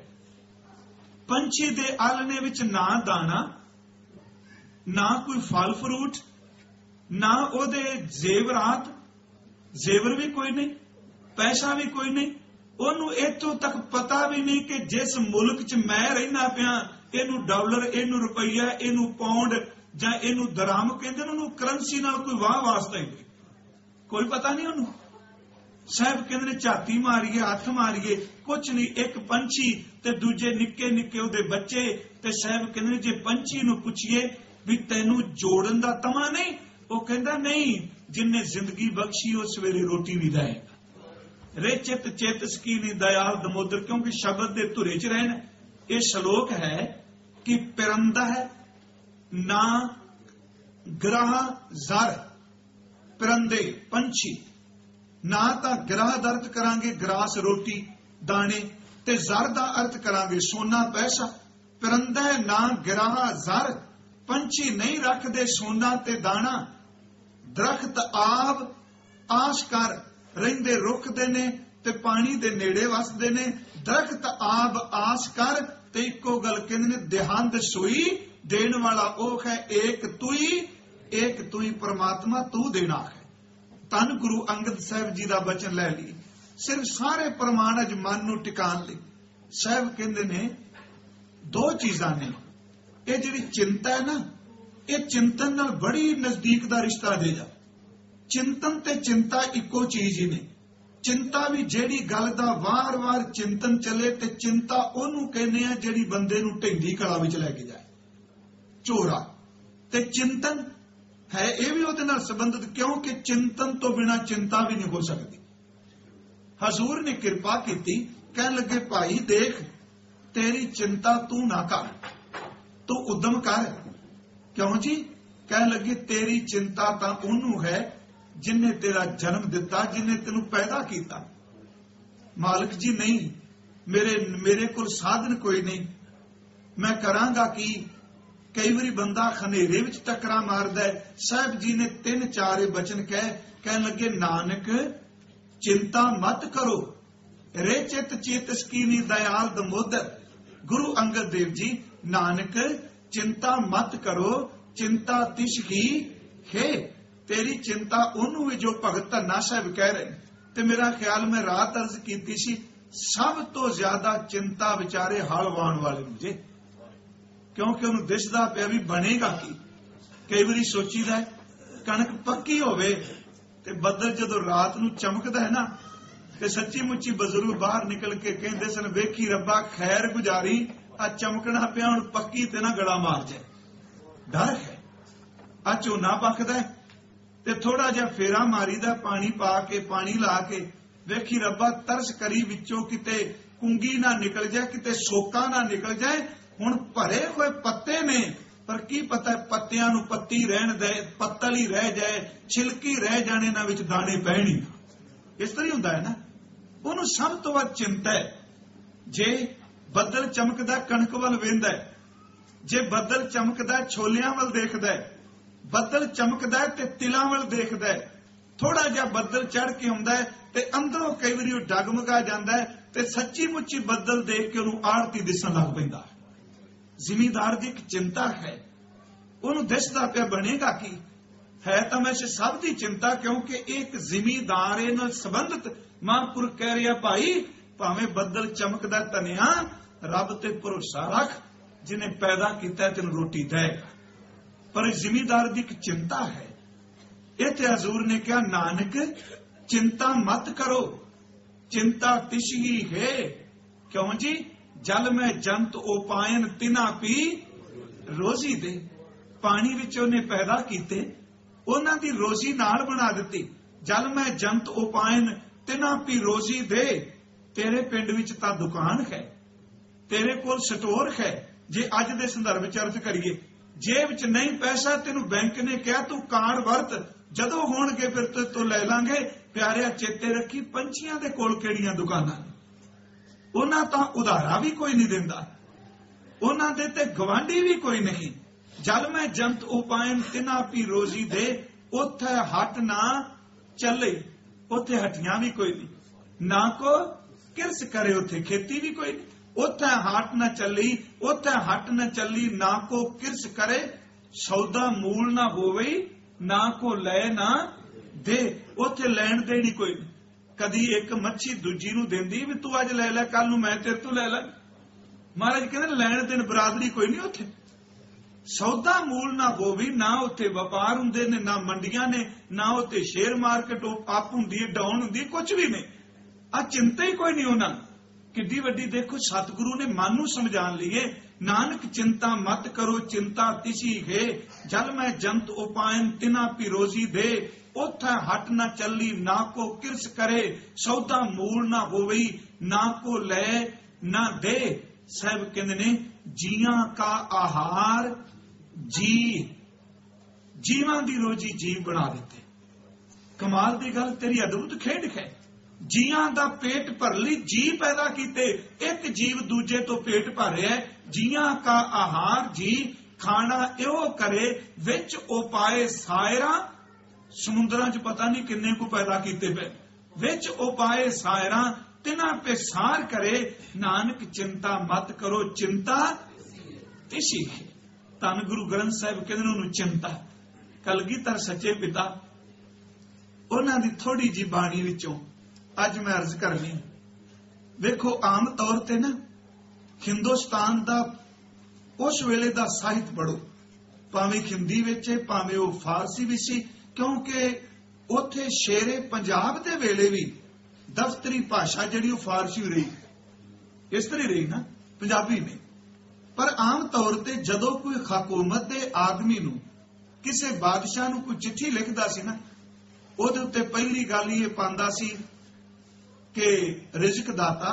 ਪੰਛੀ ਦੇ ਆਲਣੇ ਵਿੱਚ ਨਾ ਦਾਣਾ, ਨਾ ਕੋਈ ਫਲ ਫਰੂਟ, ਨਾ ਉਹਦੇ ਜ਼ੇਵਰਾਤ, ਜ਼ੇਵਰ ਵੀ ਕੋਈ ਨਹੀਂ, ਪੈਸਾ ਵੀ ਕੋਈ ਨਹੀਂ। ਉਹਨੂੰ ਇੱਥੋਂ ਤੱਕ ਪਤਾ ਵੀ ਨਹੀਂ ਕਿ ਜਿਸ ਮੁਲਕ 'ਚ ਮੈਂ ਰਹਿਣਾ ਪਿਆ, ਇਹਨੂੰ ਡਾਲਰ, ਇਹਨੂੰ ਰੁਪਈਆ, ਇਹਨੂੰ ਪਾਉਂਡ ਜਾਂ ਇਹਨੂੰ ਦਰਾਮ ਕਹਿੰਦੇ ਨੇ, ਉਹਨੂੰ ਕਰੰਸੀ ਨਾਲ ਕੋਈ ਵਾਹ ਵਾਸਤਾ ਹੀ ਕੋਈ ਪਤਾ ਨਹੀਂ ਉਹਨੂੰ। ਸਾਹਿਬ ਕਹਿੰਦੇ ਨੇ ਝਾਤੀ ਮਾਰੀਏ, ਹੱਥ ਮਾਰੀਏ, ਕੁਛ ਨਹੀਂ। ਇੱਕ ਪੰਛੀ ਤੇ ਦੂਜੇ ਨਿੱਕੇ ਨਿੱਕੇ ਉਹਦੇ ਬੱਚੇ। ਤੇ ਸਾਹਿਬ ਕਹਿੰਦੇ ਨੇ ਜੇ ਪੰਛੀ ਨੂੰ ਪੁੱਛੀਏ ਵੀ ਤੈਨੂੰ ਜੋੜਨ ਦਾ ਤਮਾ ਨਹੀਂ, ਉਹ ਕਹਿੰਦਾ ਨਹੀਂ, ਜਿੰਨੇ ਜ਼ਿੰਦਗੀ ਬਖਸ਼ੀ ਉਹ ਸਵੇਰੇ ਰੋਟੀ ਵੀ ਦੇਗਾ। ਰੇ ਚਿਤ ਚੇਤਸ ਕੀ ਨਹੀਂ ਦਇਆਲ ਦਮੋਦਰ, ਕਿਉਂਕਿ ਸ਼ਬਦ ਦੇ ਧੁਰੇ 'ਚ ਰਹਿਣਾ। ਇਹ ਸ਼ਲੋਕ ਹੈ ਕਿ ਪਿਰੰਦਾ ਹੈ ਨਾ ਗ੍ਰਹ ਜ਼ਰ, ਪਿਰੰਦੇ ਪੰਛੀ, ਨਾ ਤਾਂ ਗ੍ਰਹ ਦਾ ਅਰਥ ਕਰਾਂਗੇ ਗਰਾਸ ਰੋਟੀ ਦਾਣੇ, ਤੇ ਜ਼ਰ ਦਾ ਅਰਥ ਕਰਾਂਗੇ ਸੋਨਾ ਪੈਸਾ। ਪਿਰੰਦਾ ਨਾ ਗ੍ਰਹ ਜ਼ਰ, ਪੰਛੀ ਨਹੀਂ ਰੱਖਦੇ ਸੋਨਾ ਤੇ ਦਾਣਾ। ਦਰਖਤ ਆਬ ਆਸ ਕਰ ਰਹਿੰਦੇ ਰੁੱਖ ਦੇ ਨੇ ਤੇ ਪਾਣੀ ਦੇ ਨੇੜੇ ਵਸਦੇ ਨੇ। ਦਰਖਤ ਆਬ ਆਸ ਕਰ ਤੇ ਇੱਕੋ ਗੱਲ ਕਹਿੰਦੇ ਨੇ ਦੇਹੰਦ ਸੋਈ ਦੇਣ ਵਾਲਾ ਉਹ ਹੈ ਏਕ ਤੁਈ, ਏਕ ਤੁਈ ਪਰਮਾਤਮਾ ਤੂੰ ਦੇਣਾ ਹੈ। ਧੰਨ ਗੁਰੂ ਅੰਗਦ ਸਾਹਿਬ ਜੀ ਦਾ ਬਚਨ ਲੈ ਲਈ। ਸਿਰਫ ਸਾਰੇ ਪ੍ਰਮਾਣ ਅਜ ਮਨ ਨੂੰ ਟਿਕਾਣ ਲਈ ਸਾਹਿਬ ਕਹਿੰਦੇ ਨੇ ਦੋ ਚੀਜ਼ਾਂ ਨੇ। ਇਹ ਜਿਹੜੀ ਚਿੰਤਾ ਹੈ ਨਾ, ਇਹ ਚਿੰਤਨ ਨਾਲ ਬੜੀ ਨਜ਼ਦੀਕ ਦਾ ਰਿਸ਼ਤਾ ਦੇ ਜਾ। ਚਿੰਤਨ ਤੇ ਚਿੰਤਾ ਇੱਕੋ ਚੀਜ਼ ਹੀ ਨੇ। ਚਿੰਤਾ ਵੀ ਜਿਹੜੀ ਗੱਲ ਦਾ ਵਾਰ-ਵਾਰ ਚਿੰਤਨ ਚੱਲੇ, ਤੇ ਚਿੰਤਾ ਉਹਨੂੰ ਕਹਿੰਦੇ ਆ ਜਿਹੜੀ ਬੰਦੇ ਨੂੰ ਢਿੰਗੀ ਕਲਾ ਵਿੱਚ ਲੈ ਕੇ ਜਾਏ, ਝੋਰਾ। ਤੇ ਚਿੰਤਨ ਹੈ ਇਹ ਵੀ ਉਹਦੇ ਨਾਲ ਸੰਬੰਧਿਤ, ਕਿਉਂਕਿ ਚਿੰਤਨ ਤੋਂ ਬਿਨਾਂ ਚਿੰਤਾ ਵੀ ਨਹੀਂ ਹੋ ਸਕਦੀ। ਹਜ਼ੂਰ ਨੇ ਕਿਰਪਾ ਕੀਤੀ, ਕਹਿਣ ਲੱਗੇ ਭਾਈ ਦੇਖ, ਤੇਰੀ ਚਿੰਤਾ ਤੂੰ ਨਾ ਕਰ, ਤੂੰ ਉਦਮ ਕਰ। ਕਿਉਂ ਜੀ? ਕਹਿਣ ਲੱਗੇ ਤੇਰੀ ਚਿੰਤਾ ਤਾਂ ਉਹਨੂੰ ਹੈ ਜਿਨੇ ਤੇਰਾ ਜਨਮ ਦਿੱਤਾ, ਜਿਨੇ ਤੈਨੂੰ ਪੈਦਾ ਕੀਤਾ। ਮਾਲਕ ਜੀ ਨਹੀਂ, ਮੇਰੇ ਮੇਰੇ ਕੋਲ ਸਾਧਨ ਕੋਈ ਨਹੀਂ, ਮੈਂ ਕਰਾਂਗਾ ਕੀ? ਕਈ ਵਾਰੀ ਬੰਦਾ ਖਨੇਰੇ ਵਿੱਚ ਟੱਕਰਾਂ ਮਾਰਦਾ ਹੈ। ਸਾਹਿਬ ਜੀ ਨੇ ਤਿੰਨ ਚਾਰੇ ਬਚਨ ਕਹਿ ਕਹਿਣ ਲੱਗੇ ਨਾਨਕ ਚਿੰਤਾ ਮਤ ਕਰੋ, ਰੇ ਚਿਤ ਚੇਤਸ ਕੀਨੀ ਦਇਆਲ ਦਮੋਦਰ। ਗੁਰੂ ਅੰਗਦ ਦੇਵ ਜੀ, ਨਾਨਕ ਚਿੰਤਾ ਮਤ ਕਰੋ, ਚਿੰਤਾ ਤਿਸ ਹੀ ਹੈ। ਤੇਰੀ ਚਿੰਤਾ ਉਹਨੂੰ ਵੀ ਜੋ ਭਗਤ ਧੰਨਾ ਸਾਹਿਬ ਕਹਿ ਰਹੇ। ਤੇ ਮੇਰਾ ਖਿਆਲ ਮੈਂ ਰਾਤ ਅਰਜ਼ ਕੀਤੀ ਸੀ, ਸਭ ਤੋਂ ਜ਼ਿਆਦਾ ਚਿੰਤਾ ਵਿਚਾਰੇ ਹਲ ਵਾਹੁਣ ਵਾਲੇ ਨੂੰ ਜੇ, ਕਿਉਂਕਿ ਉਹਨੂੰ ਦਿਸਦਾ ਪਿਆ ਵੀ ਬਣੇਗਾ ਕੀ। ਕਈ ਵਾਰੀ ਸੋਚੀਦਾ ਕਣਕ ਪੱਕੀ ਹੋਵੇ ਤੇ ਬੱਦਲ ਜਦੋਂ ਰਾਤ ਨੂੰ ਚਮਕਦਾ ਹੈ ਨਾ, ਤੇ ਸੱਚੀ ਮੁੱਚੀ ਬਜ਼ੁਰਗ ਬਾਹਰ ਨਿਕਲ ਕੇ ਕਹਿੰਦੇ ਸਨ, ਵੇਖੀ ਰੱਬਾ ਖੈਰ ਗੁਜ਼ਾਰੀ, ਆ ਚਮਕਣਾ ਪਿਆ ਹੁਣ ਪੱਕੀ ਤੇ ਨਾ ਗੜਾ ਮਾਰ ਜਾਏ। ਡਰ ਹੈ। ਆ ਝੋਨਾ ਪੱਕਦਾ ਤੇ ਥੋੜਾ ਜਿਹਾ ਫੇਰਾ ਮਾਰੀਦਾ, ਪਾਣੀ ਪਾ ਕੇ ਪਾਣੀ ਲਾ ਕੇ, ਵੇਖੀ ਰੱਬਾ ਤਰਸ ਕਰੀ ਵਿੱਚੋਂ ਕਿਤੇ ਕੁੰਗੀ ਨਾ ਨਿਕਲ ਜਾਏ, ਕਿਤੇ ਸੋਕਾ ਨਾ ਨਿਕਲ ਜਾਏ। ਹੁਣ ਭਰੇ ਹੋਏ ਪੱਤੇ ਨੇ पर की पता पत्तियां नूं पत्ती रहन दे, पत्तल ही रह जाए, छिलकी रह जाने ना विच दाने पैण ही ना। इस तरह हुंदा है ना। उहनूं सब तो वध चिंता है जे बदल चमकदा कणक वल वेंदा है, जे बदल चमकदा छोलियां वल देखदा है, बदल चमकदा है ते तिलां वल देखदा है, थोड़ा जिहा बदल चढ़ के आउंदा है ते अंदरों कई वारी वो डगमगा जांदा है ते सच्ची मुच्ची बदल देख के उहनूं आड़ती दिसण लग पैंदा है। जिमीदार की एक चिंता है, उन्होंने दिसदा पिया बनेगा की है तो वैसे सब की चिंता, क्योंकि एक जिमीदार नाल संबंधित महापुरुष कह रहा भाई भावें बदल चमकदा तनिया रब ते भरोसा रख, जिन्हें पैदा किया तेन रोटी देगा। पर जिमीदार की एक चिंता है। इत्थे हजूर ने कहा नानक चिंता मत करो, चिंता तिसही है। क्यों जी? जल में जंत उपायन तिना पी रोजी दे। पानी विच उन्हें पैदा कीते, उन्हां दी रोजी नाल बना दिती। जल में जंत उपायन तिना पी रोजी दे। तेरे पिंड विच तां दुकान है, तेरे कोल स्टोर है। जे अज दे संदर्भ च अर्थ करिए, जेब च नहीं पैसा, तेनू बैंक ने कहा तू कार्ड वरत, जदों होणगे फिर ते तो ले लांगे। प्यारिया चेते रखी पंछियां दे कोल किहड़ियां दुकानां, उन्हां तां उधारा भी कोई नहीं दिंदा, उन्हां दे ते गवांढी भी कोई नहीं। जल में जंत उपायन तिना पी रोजी दे। उथे हट ना चले, उथे हटियां भी कोई नहीं, ना को किरस करे, उथे खेती भी कोई नहीं। उथे हट ना चली, उथे हट ना चली, ना को किरस करे। सौदा मूल ना होवे, ना को लै ना दे। उथे लैण देनी कोई नहीं। कदी एक मच्छी दूजी नूं देंदी भी तू अज लै लै, कल नूं मैं तेरे तों लै लै। महाराज कहते लैण देन बरादरी कोई नहीं उथे। सौदा मूल ना होवी, ना उथे व्यापार हुंदे ने, ना मंडियां ने, ना उथे शेयर मार्केट अप हुंदी है, डाउन हुंदी, कुछ भी नहीं। आ चिंता ही कोई नहीं उन्हां। किड्डी वड्डी देखो सतगुरु ने मन नूं समझाण लईए, नानक चिंता मत करो, चिंता तिसी है। जल में जंत उपायन तिना पी रोजी दे। उथे हट ना चली, ना को किरस करे। सौदा मूल ना होवी, ना को लै ना दे। साहब कहते ने जियां का आहार जी, जीवां दी रोजी जीव बना दिते। कमाल दी गल, तेरी अद्भुत खेड है। जियां दा पेट भर ली, जी पैदा कीते, एक जीव दूजे तो पेट भर रहा है। जियां का आहार जी, खाना इहो करे, विच उपाए सायरा। समुद्रां च पता नहीं किन्ने को पैदा कीते पे, विच उपाए सायरा, तिना पे सार करे। नानक चिंता मत करो, चिंता तिसी है। धन गुरु ग्रंथ साहिब कहंदे ने उहनूं चिंता। कलगीधर सच्चे पिता उन्हां दी थोड़ी जी बाणी विचों अज मैं अर्ज करनी। देखो आम तौर ते ना हिंदुस्तान दा उस वेले दा साहित्य पढ़ो, भावें हिंदी विच है, भावें वो फारसी भी सी, क्योंकि उथे शेरे पंजाब दे वेले भी दफ्तरी भाषा जिहड़ी वो फारसी रही, इस तरह रही ना, पंजाबी नहीं। पर आम तौर ते जदों कोई हकूमत दे आदमी नूं किसे बादशाह नूं कोई चिट्ठी लिखदा सी ना, उहदे उत्ते पहली गल ये पांदा सी कि रिजक दाता,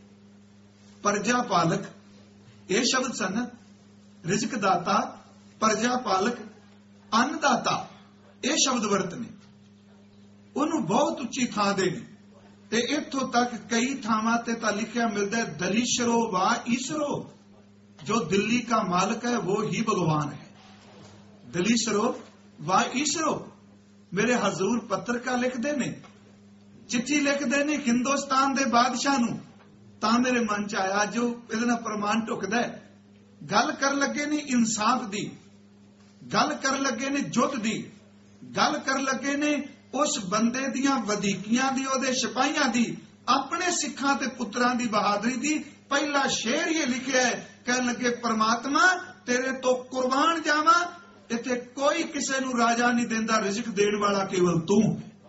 प्रजा पालक, ये शब्द सन। रिजक दाता, प्रजा पालक, अन्नदाता, ये शब्द वरतने। उन्होंने बहुत उच्ची थां देनी। ते इत्थों तक कई थावां ते तां लिखिया मिलता है दलीशरो वा ईसरो, जो दिल्ली का मालिक है वो ही भगवान है। दलीशरो वा ईसरो। मेरे हजूर पत्रका लिखते ने, चिट्ठी लिखते ने हिंदुस्तान दे बादशाह नूं, तां मेरे मन च आया जो इहदे नाल प्रमाण टुकदा है। गल कर लगे ने इंसाफ दी, गल कर लगे ने जुद्ध दी, गल कर लगे ने उस बंदे दियां वधीकियां दी, ओदे सिपाहियां दी, अपने सिखां ते पुत्रां दी बहादुरी दी। पहला शेर ये लिखिया है, कह लगे परमात्मा तेरे तो कुर्बान जावां, इत्थे कोई किसे नूं राजा नहीं देंदा, रिज़्क देण वाला केवल तू।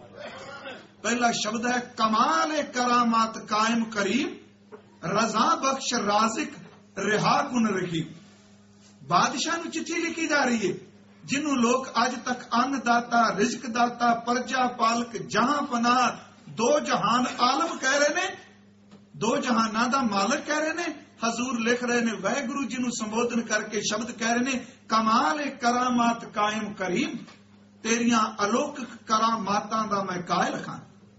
पहला शब्द है कमाल करामात कायम करीम, रजा बख्श राजिक रिहा कुन रही। बादशाह नूं चिट्ठी लिखी जा रही है, जिन्हों लोग अज तक अन्नदाता, रिज़्क दाता, प्रजा पालक, जहां पनाह, दो जहान आलम कह रहे ने। दो जहाना दा मालिक कह रहे ने। हजूर लिख रहे ने वाहिगुरु जी नूं संबोधन करके शब्द कह रहे ने कमाल ए करामात कायम करीम, तेरियां अलौकिक करामातां दा मैं कायल खां।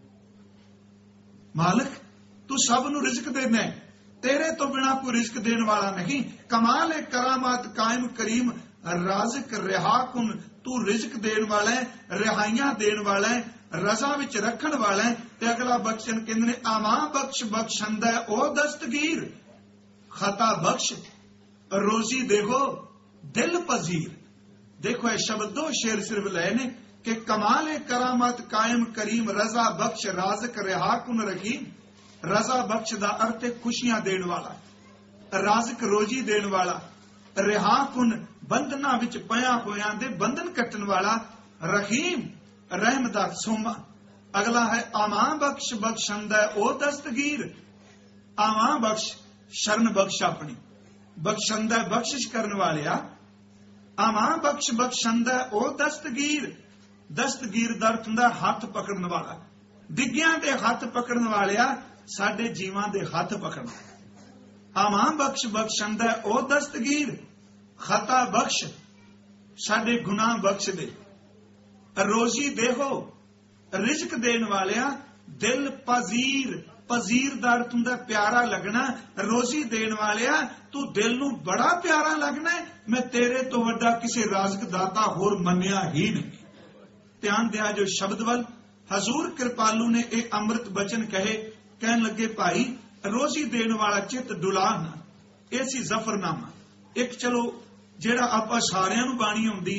मालिक तू सब नूं रिज़्क देना है, तेरे तो बिना कोई रिज़्क देने वाला नहीं। कमाल ए करामात कायम करीम, राज़िक रिहा कुन, तू रिज़्क देने वाला है, रिहाइयां देने वाला है, रजा विच रखण वाला है। ते अगला बख्शन कहंदे ने आमा बख्श बख्शंदा ओ दस्तगीर, खता बख्श रोजी देखो दिल पजीर। देखो ये शब्द दो शेर सिर्फ लए ने कि कमाल ए करामत कायम करीम, रजा बख्श राज़िक रिहा कुन रहीम। रजा बख्श दा अर्थ है खुशियां देने वाला, राज़िक रोजी देने वाला, रिहा कुन बंधना विच पया होयां दे बंधन कटन वाला, रहीम रहम दा सोमा। अगला है आमा बख्श बख्शंदा ओ दस्तगीर। आमा बख्श शरण बख्श अपनी, बख्शंदा बख्शिश करने वाले आ। आमा बख्श बख्शंदा ओ दस्तगीर, दस्तगीर दा अर्थ हुंदा हथ पकड़न वाला। डिग्गियां दे हथ पकड़न वाले आ, साडे जीवां दे हथ पकड़ना। आमा बख्श बख्शंदा ओ दस्तगीर, खता बख्श साडे गुनाह बख्श दे, रोजी देहो रिज़्क देने वाले आ। दिल पजीर, पजीर दा अर्थ हुंदा प्यारा लगना। रोजी देने वाले आ, तू दिल नूं बड़ा प्यारा लगना है, मैं तेरे तो वड्डा किसी राज़िक दाता होर मन्निया ही नहीं। ध्यान दिया जो शब्द वल। हजूर कृपालू ने एक अमृत बचन कहे, कहन लगे भाई रोजी देने वाला चित डुला ना, ये सी जफरनामा। एक चलो जेड़ा आपां सारियां नूं बाणी आउंदी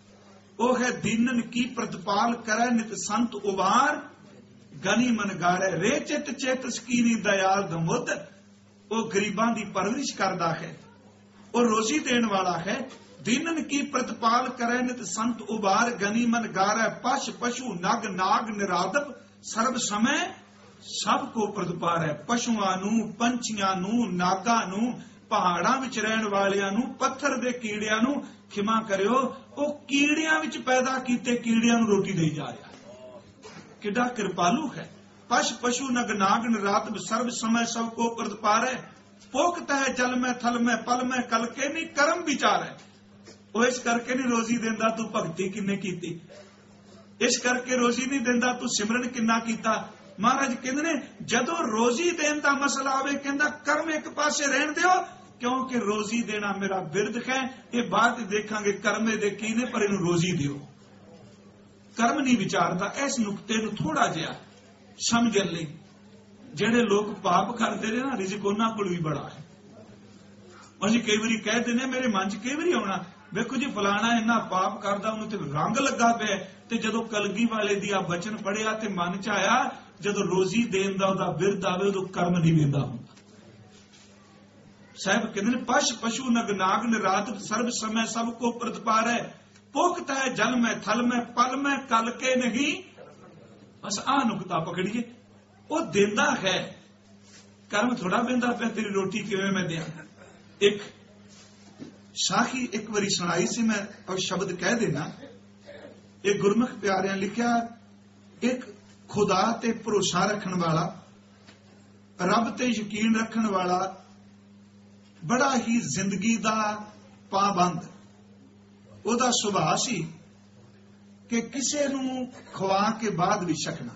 ओ है दीनन की प्रतिपाल करे नित संत उबार, गनी मन गारे रे चित चेत सकीनी दयाल दमुद। ओ गरीबां दी परवरिश करदा है, ओ रोजी देने वाला है। दीनन की प्रतिपाल करे नित संत उबार, गनी मन गारे पश पशु नग नाग निरादब। सर्व समय सब को प्रतिपाल है, पशुआं नूं पंछियां नूं नागां नूं पहाड़ां विच रहण वालियां नूं पत्थर दे कीड़ियां नूं। खिमा करियो ओ कीड़ियां विच पैदा कीते कीड़ियां नूं रोटी देई जा रहा, किड्डा कृपालू है। पश पशु नग नाग निरादब, सर्व समय सब को प्रतिपाल है। पोखत है जल में थल में पल में कल के नहीं कर्म विचार है। ओ इस करके नहीं रोजी देंदा तू भगती किन्ने कीती, इस करके रोजी नहीं देंदा तू सिमरन किन्ना कीता। महाराज कहंदे ने जदों रोजी देन दा मसला आवे, कहंदा कर्म एक पासे रहन दिओ, क्योंकि रोजी देना मेरा बिरद है। ये बात देखांगे कर्मे दे की ने, पर इनू रोजी दिओ। कर्म नहीं विचारदा। इस नुकते नूं थोड़ा जिहा समझण लई जेड़े लोग पाप करदे ने ना, रिज़िक उन्हां कोल भी बड़ा है। ਅਸੀਂ कई बारी कहते ने मेरे मन च कई बारी आउणा, वेखो जी फलाना इन्ना पाप करदा, उन्हें ते रंग लगा पे। ते जदों कलगी वाले दी आ बचन पढ़िया ते मन च आया, जदों रोजी देन दा उहदा बिरद आवे उदों कर्म नहीं वेंदा हुंदा। साहब कहंदे ने पश पशु नग नाग निरादब, सर्व समय सब को प्रतिपाल है। पोखता है जल में थल में पल में कल के नहीं। बस आ नुकता पकड़िए, वो देंदा है, कर्म थोड़ा वेंदा पे तेरी रोटी किवें मैं दियां। एक साखी एक बारी सुनाई सी मैं, और शब्द कह देना। एक गुरमुख प्यारियां लिखिया, एक खुदा ते भरोसा रखन वाला, रब ते यकीन रखन वाला, बड़ा ही जिंदगी दा पाबंद ओदा सुभाव सी कि किसे नूं खवा के बाद भी छकना,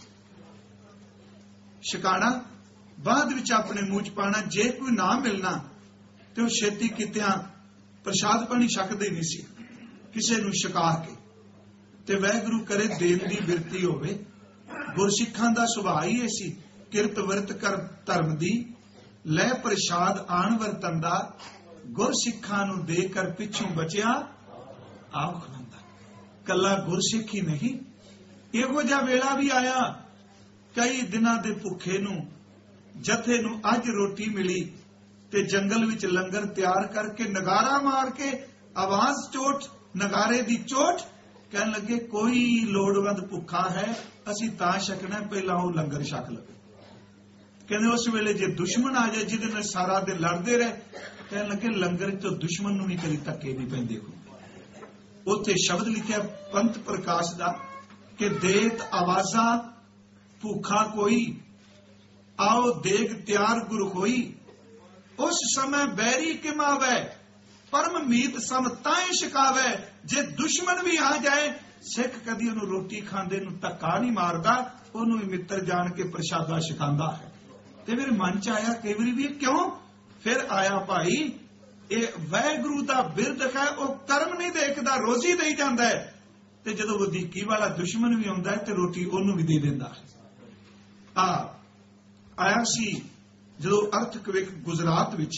छकाना, बाद विच अपने मूंह च पाना। जे कोई ना मिलना ते वो छेती कित्तियां प्रसाद पानी छकदे नहीं सी, किसे नूं छका के। ते वाहिगुरू करे देन दी बिरती होवे। गुरसिखां दा सुभाव ही ऐ सी, किरत विरत कर धर्म दी, लै प्रसाद आण वरतन दा, गुरसिखां नूं दे कर पिछों बचिया आप खलांदा। कला गुरसिख ही नहीं, इहो जिहा वेला भी आया, कई दिनां दे भुखे नूं जथे नूं अज रोटी मिली ते जंगल विच लंगर तैयार करके नगारा मार के आवाज चोट नगारे दी चोट, कहन लगे कोई लोड़वंद भुखा है, असी तां छकना पहला वो लंगर छक लवे। कहने उस वेले जे दुश्मन आ जाए जिहदे नाल सारा दिन लड़दे रहे, कहन लगे लंगर तो दुश्मन नूं भी कदी धक्के नहीं पैंदे। उत्थे शब्द लिखिया पंत प्रकाश दा कि देत आवाजा भूखा कोई, आओ देग त्यार गुर होई, उस समय बैरी किम आवे, परम मीत सम ताए शिकावे। जे दुश्मन भी आ जाए, सिख कदी उन्होंने रोटी खांदे नूं धक्का नहीं मारदा, उन्होंने भी मित्र जान के प्रशादा छकांदा है। ते मेरे मन च आया कई बारी भी क्यों, फिर आया भाई ਇਹ ਵਾਹਿਗੁਰੂ ਦਾ ਬਿਰਦ ਹੈ, ਉਹ ਕਰਮ ਨਹੀਂ ਦੇਖਦਾ, ਰੋਜ਼ੀ ਦੇਈ ਜਾਂਦਾ ਹੈ। ਤੇ ਜਦੋਂ ਵਧੀਕੀ ਵਾਲਾ ਦੁਸ਼ਮਣ ਵੀ ਆਉਂਦਾ ਹੈ ਤੇ ਰੋਟੀ ਉਹਨੂੰ ਵੀ ਦੇ ਦਿੰਦਾ ਹੈ। ਆ ਆਇਆ ਸੀ ਜਦੋਂ ਅਰਥਕਵਿਕ ਗੁਜਰਾਤ ਵਿੱਚ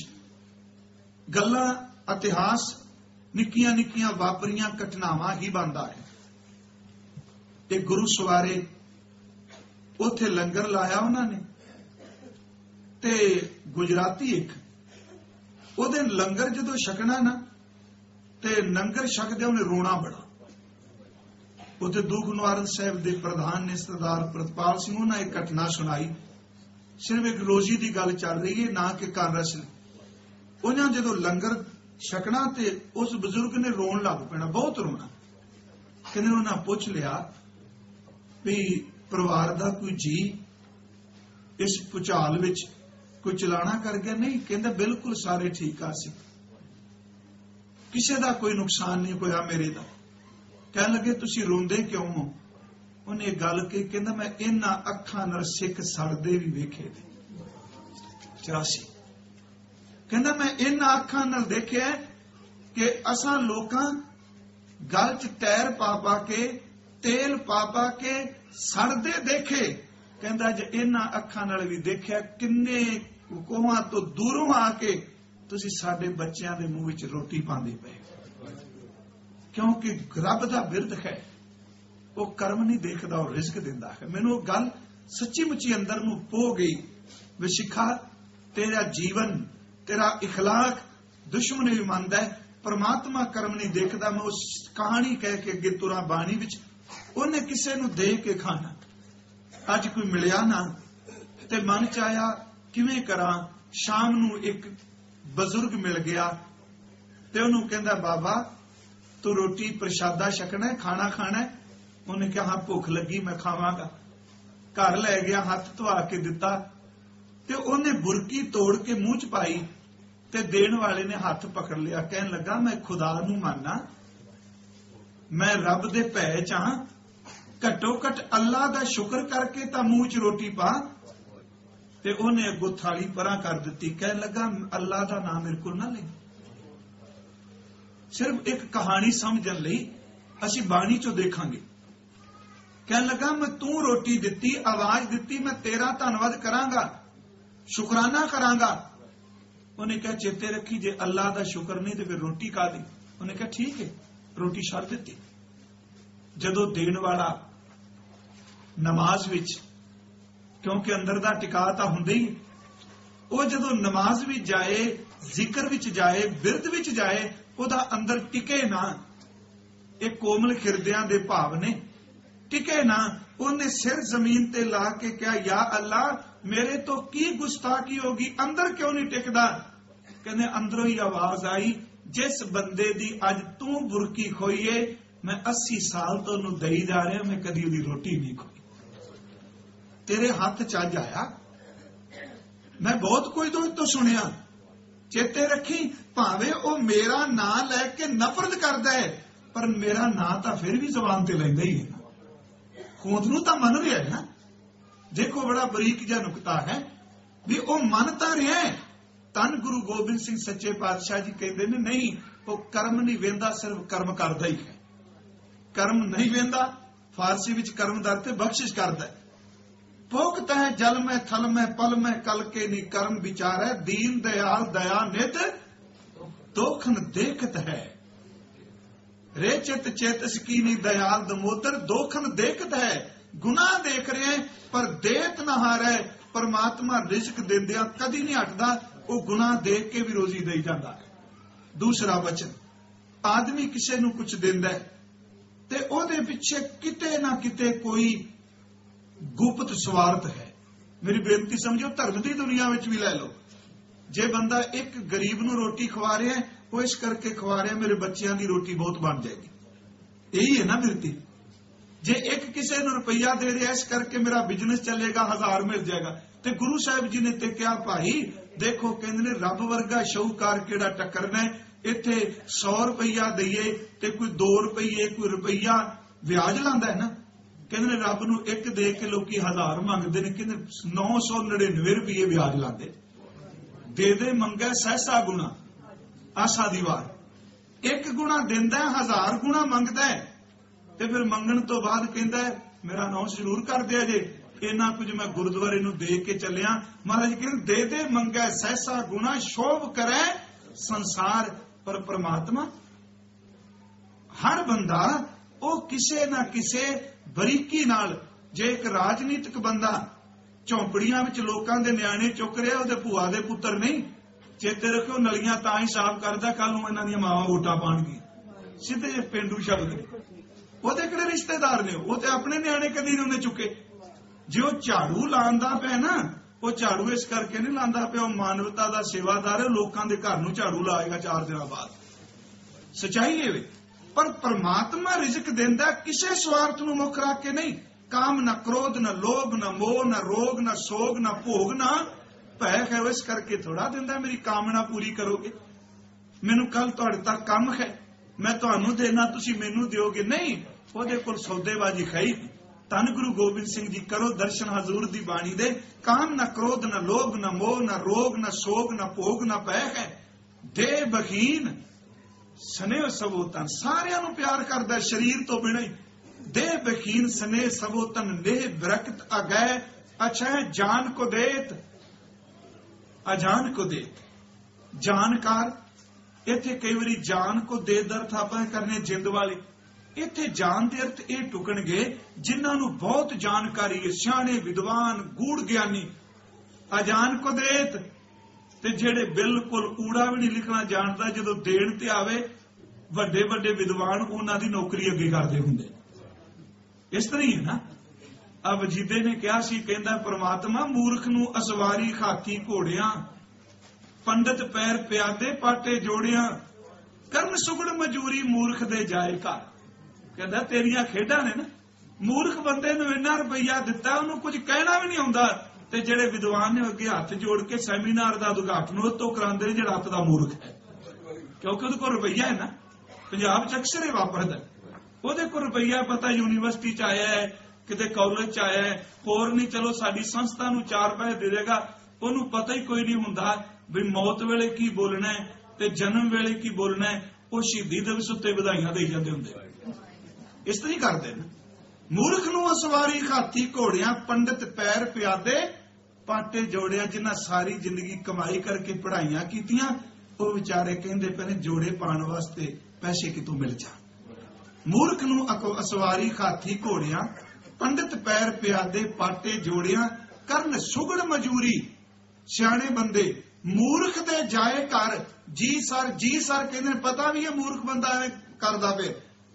ਗੱਲਾਂ ਇਤਿਹਾਸ ਨਿੱਕੀਆਂ ਨਿੱਕੀਆਂ ਵਾਪਰੀਆਂ ਘਟਨਾਵਾਂ ਹੀ ਬਣਦਾ ਹੈ। ਤੇ ਗੁਰੂ ਸਵਾਰੇ ਉੱਥੇ ਲੰਗਰ ਲਾਇਆ ਉਹਨਾਂ ਨੇ, ਤੇ ਗੁਜਰਾਤੀ ਇੱਕ ਉਹਦੇ ਲੰਗਰ ਜਦੋਂ ਛਕਣਾ ਨਾ, ਤੇ ਲੰਗਰ ਛਕਦੇ ਉਹਨੇ ਰੋਣਾ ਬੜਾ। ਉੱਥੇ ਦੁੱਖ ਨਿਵਾਰਨ ਸਾਹਿਬ ਦੇ ਪ੍ਰਧਾਨ ਨੇ ਸਰਦਾਰ ਪ੍ਰਿਤਪਾਲ ਸਿੰਘ, ਉਹਨਾਂ ਇਹ ਘਟਨਾ ਸੁਣਾਈ। ਸਿਰਫ ਇੱਕ ਰੋਜ਼ੀ ਦੀ ਗੱਲ ਚੱਲ ਰਹੀ ਹੈ, ਨਾ ਕਿ ਕਾਂਗਰਸ। ਉਹਨਾਂ ਜਦੋਂ ਲੰਗਰ ਛਕਣਾ ਤੇ ਉਸ ਬਜ਼ੁਰਗ ਨੇ ਰੋਣ ਲੱਗ ਪੈਣਾ, ਬਹੁਤ ਰੋਣਾ। ਕਹਿੰਦੇ ਉਹਨਾਂ ਪੁੱਛ ਲਿਆ ਵੀ ਪਰਿਵਾਰ ਦਾ ਕੋਈ ਜੀ ਇਸ ਭੁਚਾਲ ਵਿੱਚ ਕੋਈ ਚਲਾਣਾ ਕਰ ਗਿਆ? ਨਹੀਂ, ਕਹਿੰਦਾ ਬਿਲਕੁਲ ਸਾਰੇ ਠੀਕ ਆ ਸੀ, ਕਿਸੇ ਦਾ ਕੋਈ ਨੁਕਸਾਨ ਨਹੀਂ ਹੋਇਆ ਮੇਰੇ ਦਾ। ਕਹਿਣ ਲੱਗੇ ਤੁਸੀਂ ਰੋਂਦੇ ਕਿਉਂ ਹੋ? ਉਹਨੇ ਗੱਲ ਕਹੀ, ਕਹਿੰਦਾ ਮੈਂ ਇਹਨਾਂ ਅੱਖਾਂ ਨਾਲ ਸਿੱਖ ਸੜਦੇ ਵੀ ਵੇਖੇ ਨੇ ਚੁਰਾਸੀ। ਕਹਿੰਦਾ ਮੈਂ ਇਹਨਾਂ ਅੱਖਾਂ ਨਾਲ ਦੇਖਿਆ ਕਿ ਅਸਾਂ ਲੋਕਾਂ ਗਲ ਚ ਟਾਇਰ ਪਾ ਪਾ ਕੇ, ਤੇਲ ਪਾ ਪਾ ਕੇ ਸੜਦੇ ਦੇਖੇ। ਕਹਿੰਦਾ ਜੇ ਇਹਨਾਂ ਅੱਖਾਂ ਨਾਲ ਵੀ ਦੇਖਿਆ, ਕਿੰਨੇ ਕੋਹਾਂ ਤੋਂ ਦੂਰੋਂ ਆ ਕੇ ਤੁਸੀਂ ਸਾਡੇ ਬੱਚਿਆਂ ਦੇ ਮੂੰਹ ਵਿੱਚ ਰੋਟੀ ਪਾਉਂਦੇ ਪਏ। ਕਿਉਂਕਿ ਰੱਬ ਦਾ ਬਿਰਦ ਹੈ, ਉਹ ਕਰਮ ਨਹੀਂ ਦੇਖਦਾ, ਉਹ ਰਿਜ਼ਕ ਦਿੰਦਾ ਹੈ। ਮੈਨੂੰ ਉਹ ਗੱਲ ਸੱਚੀ ਮੁੱਚੀ ਅੰਦਰ ਨੂੰ ਪੋ ਗਈ ਵੀ ਸਿੱਖਾ, ਤੇਰਾ ਜੀਵਨ, ਤੇਰਾ ਇਖਲਾਕ ਦੁਸ਼ਮਣ ਵੀ ਮੰਨਦਾ ਹੈ, ਪਰਮਾਤਮਾ ਕਰਮ ਨਹੀਂ ਦੇਖਦਾ। ਮੈਂ ਉਸ ਕਹਾਣੀ ਕਹਿ ਕੇ ਅੱਗੇ ਤੁਰਾਂ ਬਾਣੀ ਵਿੱਚ, ਉਹਨੇ ਕਿਸੇ ਨੂੰ ਦੇ ਕੇ ਖਾਣਾ। ਅੱਜ ਕੋਈ ਮਿਲਿਆ ਨਾ ਤੇ ਮਨ ਚ ਆਇਆ ਕਿਵੇਂ ਕਰਾਂ। ਸ਼ਾਮ ਨੂੰ ਇੱਕ ਬਜ਼ੁਰਗ ਮਿਲ ਗਿਆ ਤੇ ਉਹਨੂੰ ਕਹਿੰਦਾ ਬਾਬਾ ਤੂੰ ਰੋਟੀ ਪ੍ਰਸ਼ਾਦਾ ਛਕਣਾ, ਖਾਣਾ ਖਾਣਾ? ਉਹਨੇ ਕਿਹਾ ਹਾਂ ਭੁੱਖ ਲੱਗੀ, ਮੈਂ ਖਾਵਾਂਗਾ। ਘਰ ਲੈ ਗਿਆ, ਹੱਥ ਧਵਾ ਕੇ ਦਿੱਤਾ ਤੇ ਉਹਨੇ ਬੁਰਕੀ ਤੋੜ ਕੇ ਮੂੰਹ ਚ ਪਾਈ ਤੇ ਦੇਣ ਵਾਲੇ ਨੇ ਹੱਥ ਪਕੜ ਲਿਆ। ਕਹਿਣ ਲੱਗਾ ਮੈਂ ਖੁਦਾ ਨੂੰ ਮੰਨਣਾ, ਮੈਂ ਰੱਬ ਦੇ ਭੈ ਚ ਹਾਂ, ਘੱਟੋ ਘੱਟ ਅੱਲਾ ਦਾ ਸ਼ੁਕਰ ਕਰਕੇ ਤਾਂ ਮੂੰਹ ਚ ਰੋਟੀ ਪਾ। ਤੇ ਉਹਨੇ ਅੱਗੋਂ ਥਾਲੀ ਪਰਾਂ ਕਰ ਦਿੱਤੀ। ਕਹਿਣ ਲੱਗਾ ਅੱਲਾ ਦਾ ਨਾਮ ਮੇਰੇ ਕੋਲ ਨਾ ਲਈ। ਸਿਰਫ ਇੱਕ ਕਹਾਣੀ ਸਮਝਣ ਲਈ ਅਸੀਂ ਬਾਣੀ ਚੋਂ ਦੇਖਾਂਗੇ। ਕਹਿਣ ਲੱਗਾ ਮੈਂ ਤੂੰ ਰੋਟੀ ਦਿੱਤੀ, ਆਵਾਜ਼ ਦਿੱਤੀ, ਮੈਂ ਤੇਰਾ ਧੰਨਵਾਦ ਕਰਾਂਗਾ, ਸ਼ੁਕਰਾਨਾ ਕਰਾਂਗਾ। ਉਹਨੇ ਕਿਹਾ ਚੇਤੇ ਰੱਖੀ ਜੇ ਅੱਲਾ ਦਾ ਸ਼ੁਕਰ ਨਹੀਂ ਤੇ ਫਿਰ ਰੋਟੀ ਕਾਹਦੀ? ਉਹਨੇ ਕਿਹਾ ਠੀਕ ਹੈ, ਰੋਟੀ ਛੱਡ ਦਿੱਤੀ। ਜਦੋਂ ਦੇਣ ਵਾਲਾ ਨਮਾਜ਼ ਵਿੱਚ, ਕਿਉਂਕਿ ਅੰਦਰ ਦਾ ਟਿਕਾ ਤਾਂ ਹੁੰਦਾ ਹੀ, ਉਹ ਜਦੋਂ ਨਮਾਜ਼ ਵਿੱਚ ਜਾਏ, ਜ਼ਿਕਰ ਵਿੱਚ ਜਾਏ, ਬਿਰਦ ਵਿੱਚ ਜਾਏ, ਉਹਦਾ ਅੰਦਰ ਟਿਕੇ ਨਾ। ਇਹ ਕੋਮਲ ਖਿਰਦਿਆਂ ਦੇ ਭਾਵ ਨੇ, ਟਿਕੇ ਨਾ। ਉਹਨੇ ਸਿਰ ਜ਼ਮੀਨ ਤੇ ਲਾ ਕੇ ਕਿਹਾ ਯਾ ਅੱਲਾ ਮੇਰੇ ਤੋਂ ਕੀ ਗੁਸਤਾਖੀ ਹੋਗੀ, ਅੰਦਰ ਕਿਉਂ ਨਹੀਂ ਟਿਕਦਾ? ਕਹਿੰਦੇ ਅੰਦਰੋਂ ਹੀ ਆਵਾਜ਼ ਆਈ, ਜਿਸ ਬੰਦੇ ਦੀ ਅੱਜ ਤੂੰ ਬੁਰਕੀ ਖੋਈਏ, ਮੈਂ अस्सी ਸਾਲ ਤੋਂ ਉਹਨੂੰ ਦਈ ਜਾ ਰਿਹਾ, ਮੈਂ ਕਦੀ ਉਹਦੀ ਰੋਟੀ ਨਹੀਂ ਖੋਈ। ਤੇਰੇ ਹੱਥ ਚ ਅੱਜ ਆਇਆ। ਮੈਂ ਬਹੁਤ ਕੋਈ ਤੋਂ ਸੁਣਿਆ, ਚੇਤੇ ਰੱਖੀ ਭਾਵੇਂ ਉਹ ਮੇਰਾ ਨਾਂ ਲੈ ਕੇ ਨਫ਼ਰਤ ਕਰਦਾ ਹੈ, ਪਰ ਮੇਰਾ ਨਾਂ ਤਾਂ ਫਿਰ ਵੀ ਜ਼ੁਬਾਨ ਤੇ ਲੈਂਦਾ ਹੀ ਹੈ। ਖੋਦ ਨੂੰ ਤਾਂ ਮੰਨ ਰਿਹਾ ਹੈ ਨਾ। ਦੇਖੋ ਬੜਾ ਬਰੀਕ ਜਿਹਾ ਨੁਕਤਾ ਹੈ ਵੀ ਉਹ ਮੰਨ ਤਾਂ ਰਿਹਾ। ਧੰਨ ਗੁਰੂ ਗੋਬਿੰਦ ਸਿੰਘ ਸੱਚੇ ਪਾਤਸ਼ਾਹ ਜੀ ਕਹਿੰਦੇ ਨੇ ਨਹੀਂ, ਉਹ ਕਰਮ ਨਹੀਂ ਵੇਂਦਾ, ਸਿਰਫ ਕਰਮ ਕਰਦਾ ਹੀ ਹੈ। ਕਰਮ ਨਹੀਂ ਵੇਂਦਾ, ਫਾਰਸੀ ਵਿੱਚ ਕਰਮਦਾਰ ਤੇ ਬਖਸ਼ਿਸ਼ ਕਰਦਾ ਹੈ। ਭੁਗਤ ਹੈ ਜਲ ਮੈਂ ਥਲ ਮੈਂ ਪਲ ਮੈਂ ਕਲ ਕੇ ਨੀ ਕਰਮ ਵਿਚਾਰੈ, ਦੀਨ ਦਇਆਲ ਦਇਆ ਨਿਤ ਦੋਖਨ ਦੇਖਤ ਹੈ। ਰੇ ਚਿਤ ਚੇਤਸ ਕੀ ਨੀ ਦਇਆਲ ਦਮੋਦਰ, ਦੋਖਨ ਦੇਖਤ ਹੈ। ਗੁਨਾਹ ਦੇਖ ਰਿਹਾ ਪਰ ਦੇਤ ਨਾ ਹਾਰੈ। ਪਰਮਾਤਮਾ ਰਿਜ਼ਕ ਦਿੰਦਿਆਂ ਕਦੀ ਨਹੀਂ ਹਟਦਾ, ਉਹ ਗੁਨਾਹ ਦੇਖ ਕੇ ਵੀ ਰੋਜ਼ੀ ਦੇਈ ਜਾਂਦਾ ਹੈ। ਦੂਸਰਾ ਵਚਨ, ਆਦਮੀ ਕਿਸੇ ਨੂੰ ਕੁਝ ਦਿੰਦਾ ਤੇ ਉਹਦੇ ਪਿੱਛੇ ਕਿਤੇ ਨਾ ਕਿਤੇ ਕੋਈ ਗੁਪਤ ਸਵਾਰਥ ਹੈ। ਮੇਰੀ ਬੇਨਤੀ ਸਮਝੋ, ਧਰਮ ਦੀ ਦੁਨੀਆ ਵਿੱਚ ਵੀ ਲੈ ਲਓ। ਜੇ ਬੰਦਾ ਇੱਕ ਗਰੀਬ ਨੂੰ ਰੋਟੀ ਖਵਾ ਰਿਹਾ, ਉਹ ਇਸ ਕਰਕੇ ਖਵਾ ਰਿਹਾ ਮੇਰੇ ਬੱਚਿਆਂ ਦੀ ਰੋਟੀ ਬਹੁਤ ਬਣ ਜਾਏਗੀ, ਇਹੀ ਹੈ ਨਾ ਬਿਰਤੀ। ਜੇ ਇੱਕ ਕਿਸੇ ਨੂੰ ਰੁਪਈਆ ਦੇ ਰਿਹਾ ਇਸ ਕਰਕੇ ਮੇਰਾ ਬਿਜ਼ਨਸ ਚੱਲੇਗਾ, ਹਜ਼ਾਰ ਮਿਲ ਜਾਏਗਾ, ਤੇ ਗੁਰੂ ਸਾਹਿਬ ਜੀ ਨੇ ਤੇ ਕਿਹਾ ਭਾਈ ਦੇਖੋ ਕਹਿੰਦੇ ਨੇ ਰੱਬ ਵਰਗਾ ਸ਼ਾਹੂਕਾਰ ਕਿਹੜਾ ਟੱਕਰਨਾ, ਇੱਥੇ ਸੌ ਰੁਪਈਆ ਦਈਏ ਤੇ ਕੋਈ ਦੋ ਰੁਪਈਏ ਕੋਈ ਰੁਪਈਆ ਵਿਆਜ ਲਾਂਦਾ ਹੈ ਨਾ। ਕਹਿੰਦੇ ਨੇ ਰੱਬ ਨੂੰ ਇੱਕ ਦੇ ਕੇ ਲੋਕੀ ਹਜ਼ਾਰ ਮੰਗਦੇ ਨੇ, ਕਹਿੰਦੇ ਨੌ ਸੌ ਨੜਿਨਵੇਂ ਰੁਪਈਏ ਵਿਆਜ ਲਾਂਦੇ। ਦੇ ਦੇ ਮੰਗੈ ਸਹਿਸਾ ਗੁਣਾ ਆਸਾ ਦੀ ਵਾਰ, ਇੱਕ ਗੁਣਾ ਦਿੰਦਾ ਹਜ਼ਾਰ ਗੁਣਾ ਮੰਗਦਾ ਹੈ। ਤੇ ਫਿਰ ਮੰਗਣ ਤੋਂ ਬਾਅਦ ਕਹਿੰਦਾ ਮੇਰਾ ਨਾਂ ਜ਼ਰੂਰ ਕਰ ਦਿਆ ਜੇ, ਇੰਨਾ ਕੁਝ ਮੈਂ ਗੁਰਦੁਆਰੇ ਨੂੰ ਦੇ ਕੇ ਚੱਲਿਆ। ਮਹਾਰਾਜ ਕਹਿੰਦੇ ਦੇ ਦੇ ਮੰਗੈ ਸਹਿਸਾ ਗੁਣਾ ਸ਼ੋਭ ਕਰੈ ਸੰਸਾਰ। ਪਰ ਪ੍ਰਮਾਤਮਾ ਹਰ ਬੰਦਾ ਉਹ ਕਿਸੇ ਨਾ ਕਿਸੇ ਬਰੀਕੀ ਨਾਲ, ਜੇ ਇੱਕ ਰਾਜਨੀਤਿਕ ਬੰਦਾ ਝੌਂਪੜੀਆਂ ਵਿੱਚ ਲੋਕਾਂ ਦੇ ਨਿਆਣੇ ਚੁੱਕ ਰਿਹਾ, ਉਹਦੇ ਭੂਆ ਦੇ ਪੁੱਤਰ ਨਹੀਂ, ਚੇਤੇ ਰੱਖੋ ਨਲੀਆਂ ਤਾਂ ਹੀ ਸਾਫ਼ ਕਰਦਾ ਕੱਲ ਨੂੰ ਇਹਨਾਂ ਦੀਆਂ ਮਾਵਾਂ ਵੋਟਾਂ ਪਾਉਣਗੀਆਂ। ਸਿੱਧੇ ਜਿਹੇ ਪੇਂਡੂ ਸ਼ਬਦ ਨੇ, ਉਹਦੇ ਕਿਹੜੇ ਰਿਸ਼ਤੇਦਾਰ ਨੇ, ਉਹ ਤੇ ਆਪਣੇ ਨਿਆਣੇ ਕਦੀ ਨਹੀਂ ਉਹਨੇ ਚੁੱਕੇ। ਜੇ ਉਹ ਝਾੜੂ ਲਾਉਂਦਾ ਪਿਆ ਨਾ, ਉਹ ਝਾੜੂ ਇਸ ਕਰਕੇ ਨਹੀਂ ਲਾਉਂਦਾ ਪਿਆ, ਉਹ ਮਾਨਵਤਾ ਦਾ ਸੇਵਾਦਾਰ ਹੈ, ਲੋਕਾਂ ਦੇ ਘਰ ਨੂੰ ਝਾੜੂ ਲਾਏਗਾ ਚਾਰ ਦਿਨਾਂ ਬਾਅਦ। ਸਚਾਈ ਇਹ ਵੇ। ਪਰ ਪਰਮਾਤਮਾ ਰਿਜ਼ਕ ਦਿੰਦਾ ਕਿਸੇ ਸਵਾਰਥ ਨੂੰ ਮੁੱਖ ਰੱਖ ਕੇ ਨਹੀਂ। ਕਾਮ ਨਾ ਕ੍ਰੋਧ ਨਾ ਲੋਭ ਨਾ ਮੋਹ ਨਾ ਰੋਗ ਨਾ ਸੋਗ ਨਾ ਭੋਗ ਨਾ ਭੈ ਹੈ, ਇਸ ਕਰਕੇ ਥੋੜਾ ਦਿੰਦਾ ਮੇਰੀ ਕਾਮਨਾ ਪੂਰੀ ਕਰੋਗੇ, ਮੈਨੂੰ ਕੱਲ ਤੁਹਾਡੇ ਤੱਕ ਕੰਮ ਹੈ, ਮੈਂ ਤੁਹਾਨੂੰ ਦੇਣਾ ਤੁਸੀਂ ਮੈਨੂੰ ਦਿਓਗੇ, ਨਹੀਂ। ਉਹਦੇ ਕੋਲ ਸੌਦੇਬਾਜ਼ੀ ਖਾਈ। ਧੰਨ ਗੁਰੂ ਗੋਬਿੰਦ ਸਿੰਘ ਜੀ ਕਰੋ ਦਰਸ਼ਨ ਹਜ਼ੂਰ ਦੀ ਬਾਣੀ ਦੇ। ਕਾਮ ਨਾ ਕ੍ਰੋਧ ਨਾ ਲੋਭ ਨਾ ਮੋਹ ਨਾ ਰੋਗ ਨਾ ਸੋਗ ਨਾ ਭੋਗ ਨਾ ਭੈ ਹੈ, ਦੇ ਬਖੀਨ ਸਨੇਹ ਸਭੋ ਤਨ। ਸਾਰਿਆਂ ਨੂੰ ਪਿਆਰ ਕਰਦਾ ਸਰੀਰ ਤੋਂ ਬਿਨਾਂ ਹੀ। ਦੇ ਬਖੀਨ ਸਨੇਹ ਸਭੋ ਤਨ ਨੇਹ ਬਰਕਤ ਅਗੈ ਅੱਛਾ ਹੈ ਜਾਨ ਕੋ ਦੇਤ ਅਜਾਨ ਕੋ ਦੇਤ। ਜਾਣਕਾਰ ਇੱਥੇ ਕਈ ਵਾਰੀ ਜਾਨ ਕੋ ਦੇ ਦਾ ਅਰਥ ਆਪਾਂ ਕਰਨੇ ਜਿੰਦ ਵਾਲੇ, ਇੱਥੇ ਜਾਨ ਦੇ ਅਰਥ ਇਹ ਟੁਕਣਗੇ ਜਿਨ੍ਹਾਂ ਨੂੰ ਬਹੁਤ ਜਾਣਕਾਰੀ ਹੈ, ਸਿਆਣੇ ਵਿਦਵਾਨ ਗੂੜ ਗਿਆਨੀ। ਅਜਾਨ ਕੋ ਦੇਤ, ਤੇ ਜਿਹੜੇ ਬਿਲਕੁਲ ਊੜਾ ਵੀ ਨਹੀਂ ਲਿਖਣਾ ਜਾਣਦਾ, ਜਦੋਂ ਦੇਣ ਤੇ ਆਵੇ ਵੱਡੇ ਵੱਡੇ ਵਿਦਵਾਨ ਉਹਨਾਂ ਦੀ ਨੌਕਰੀ ਅੱਗੇ ਕਰਦੇ ਹੁੰਦੇ। ਇਸ ਤਰ੍ਹਾਂ ਹੀ ਹੈ ਨਾ। ਆ ਵਜੀਦੇ ਨੇ ਕਿਹਾ ਸੀ, ਕਹਿੰਦਾ ਪ੍ਰਮਾਤਮਾ ਮੂਰਖ ਨੂੰ ਅਸਵਾਰੀ ਖਾਤੀ ਘੋੜਿਆਂ, ਪੰਡਤ ਪੈਰ ਪਿਆਦੇ ਪਾਟੇ ਜੋੜਿਆਂ, ਕਰਨ ਸੁਗੜ ਮਜੂਰੀ ਮੂਰਖ ਦੇ ਜਾਏ ਘਰ। ਕਹਿੰਦਾ ਤੇਰੀਆਂ ਖੇਡਾਂ ਨੇ ਨਾ, ਮੂਰਖ ਬੰਦੇ ਨੂੰ ਇੰਨਾ ਰੁਪਈਆ ਦਿੱਤਾ, ਉਹਨੂੰ ਕੁਝ ਕਹਿਣਾ ਵੀ ਨਹੀਂ ਆਉਂਦਾ, ਤੇ ਜਿਹੜੇ ਵਿਦਵਾਨ ਨੇ ਅੱਗੇ ਹੱਥ ਜੋੜ ਕੇ ਸੈਮੀਨਾਰ ਦਾ ਉਦਘਾਟਨ ਉਹ ਤੋਂ ਕਰਾਉਂਦੇ ਨੇ ਜਿਹੜਾ ਅੱਤ ਦਾ ਮੂਰਖ ਹੈ, ਕਿਉਂਕਿ ਉਹਦੇ ਕੋਲ ਰੁਪਈਆ ਹੈ ਨਾ। ਪੰਜਾਬ ਚ ਅਕਸਰ ਇਹ ਵਾਪਰਦਾ, ਉਹਦੇ ਕੋਲ ਰੁਪਈਆ ਪਤਾ ਯੂਨੀਵਰਸਿਟੀ ਚ ਆਇਆ ਹੈ, ਕਿਤੇ ਕਾਲਜ ਚ ਆਇਆ ਹੈ, ਹੋਰ ਨਹੀਂ ਚਲੋ ਸਾਡੀ ਸੰਸਥਾ ਨੂੰ ਚਾਰ ਪੈਸੇ ਦੇ ਦੇਗਾ, ਉਹਨੂੰ ਪਤਾ ਹੀ ਕੋਈ ਨਹੀਂ ਹੁੰਦਾ ਵੀ ਮੌਤ ਵੇਲੇ ਕੀ ਬੋਲਣਾ ਹੈ ਤੇ ਜਨਮ ਵੇਲੇ ਕੀ ਬੋਲਣਾ ਹੈ। ਉਹ ਸ਼ਹੀਦੀ ਦਿਵਸ ਉੱਤੇ ਵਧਾਈਆਂ ਦੇਈ ਜਾਂਦੇ ਹੁੰਦੇ। ਇਸ ਤਰ੍ਹਾਂ ਹੀ ਕਰਦੇ ਨੇ। ਮੂਰਖ ਨੂੰ ਅਸਵਾਰੀ ਖਾਤੀ ਘੋੜਿਆਂ, ਪੰਡਤ ਪੈਰ ਪਿਆਦੇ ਪਾਟੇ ਜੋੜਿਆ। ਜਿਨ੍ਹਾਂ ਸਾਰੀ ਜ਼ਿੰਦਗੀ ਕਮਾਈ ਕਰਕੇ ਪੜ੍ਹਾਈਆਂ ਕੀਤੀਆਂ, ਉਹ ਵਿਚਾਰੇ ਕਹਿੰਦੇ ਪਏ ਨੇ ਜੋੜੇ ਪਾਉਣ ਵਾਸਤੇ ਪੈਸੇ ਕਿਤੋਂ ਮਿਲ ਜਾਣ। ਮੂਰਖ ਨੂੰ ਅਸਵਾਰੀ ਖਾਤੀ ਘੋੜਿਆਂ, ਪੰਡਤ ਪੈਰ ਪਿਆਦੇ ਪਾਟੇ ਜੋੜਿਆਂ, ਕਰਨ ਸੁਗੜ ਮਜੂਰੀ। ਸਿਆਣੇ ਬੰਦੇ ਮੂਰਖ ਦੇ ਜਾਏ ਘਰ ਜੀ ਸਰ ਜੀ ਸਰ ਕਹਿੰਦੇ ਪਤਾ ਵੀ ਇਹ ਮੂਰਖ ਬੰਦਾ ਐ ਕਰਦਾ ਪਿਆ।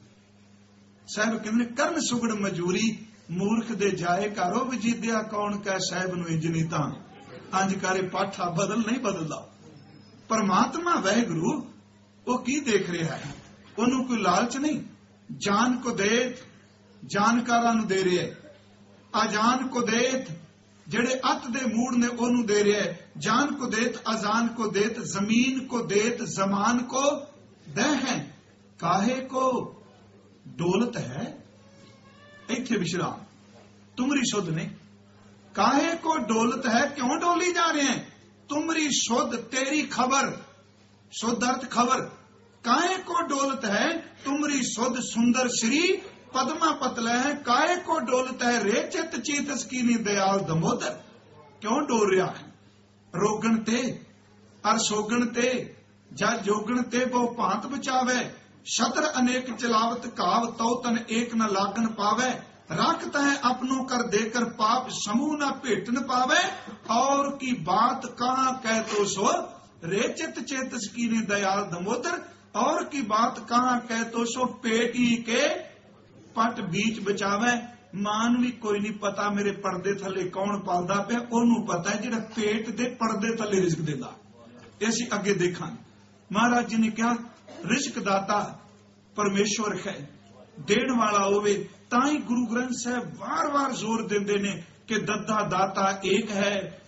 ਸਾਹਿਬ ਕਹਿੰਦੇ ਕਰਨ ਸੁਗੜ ਮਜੂਰੀ, ਮੂਰਖ ਦੇ ਜਾਏ ਘਰ। ਉਹ ਵਜੀਦਿਆ ਕੌਣ ਕਹਿ ਸਾਹਿਬ ਨੂੰ ਇੰਜ ਨਹੀਂ ਤਾਂ ਅੰਜ ਕਰੇ ਪਾਠਾ ਬਦਲ ਨਹੀਂ ਬਦਲਦਾ। ਪਰਮਾਤਮਾ ਵਾਹਿਗੁਰੂ ਉਹ ਕੀ ਦੇਖ ਰਿਹਾ ਹੈ, ਉਹਨੂੰ ਕੋਈ ਲਾਲਚ ਨਹੀਂ। ਜਾਨ ਕੋ ਦੇਤ, ਜਾਣਕਾਰਾਂ ਨੂੰ ਦੇ ਰਿਹਾ ਹੈ। ਅਜਾਨ ਕੋ ਦੇਤ, ਜਿਹੜੇ ਅੱਤ ਦੇ ਮੂੜ ਨੇ ਉਹਨੂੰ ਦੇ ਰਿਹਾ ਹੈ। ਜਾਨ ਕੋ ਦੇਤ ਅਜ਼ਾਨ ਕੋ ਦੇਤ, ਜ਼ਮੀਨ ਕੋ ਦੇਤ ਜ਼ਮਾਨ ਕੋ ਦਹ ਹੈ, ਕਾਹੇ ਕੋ ਡੋਲਤ ਹੈ। ਇੱਥੇ ਵਿਸ਼ਰਾਮ ਤੁਮਰੀ ਸ਼ੁੱਧ ਨੇ। ਕਾਹੇ ਕੋ ਡੋਲਤ ਹੈ, ਕਿਉਂ ਡੋਲੀ ਜਾ ਰਹੇ ਹੈ। ਤੁਮਰੀ ਸ਼ੁੱਧ ਤੇਰੀ ਖਬਰ, ਸ਼ੁੱਧ ਅਰਥ ਖਬਰ। ਕਾਹੇ ਕੋ ਡੋਲਤ ਹੈ, ਤੁਮਰੀ ਸ਼ੁੱਧ ਸੁੰਦਰ श्री पदमा पतला है। काहे को डोलता है रे चित चीतस कीनी दयाल दमोदर। क्यों डोल रहा है, रोगण ते अर सोगण ते जा जोगण ते बहु भांत बचावे। शतर अनेक चलावत काव तो तन एक न लागन पावे। रखता है अपनों कर देकर पाप समूह न भेट न पावे। और की बात कहाँ कह तो सो रे चित चेतस कीनी दयाल दमोदर। और की बात कहाँ कह तो सो पेट ही के पट बीच बचावे। मां भी कोई नहीं पता मेरे पर्दे थले कौन पालदा पे, ओनू पता है जिहड़ा पेट दे पर्दे थले रिस्क देंदा। असीं अगे देखां महाराज जी ने कहा रिस्क दाता परमेश्वर है, देण वाला होवे। तां ही गुरु ग्रंथ साहिब वार वार जोर देंदे ने कि दद्दा दाता एक है,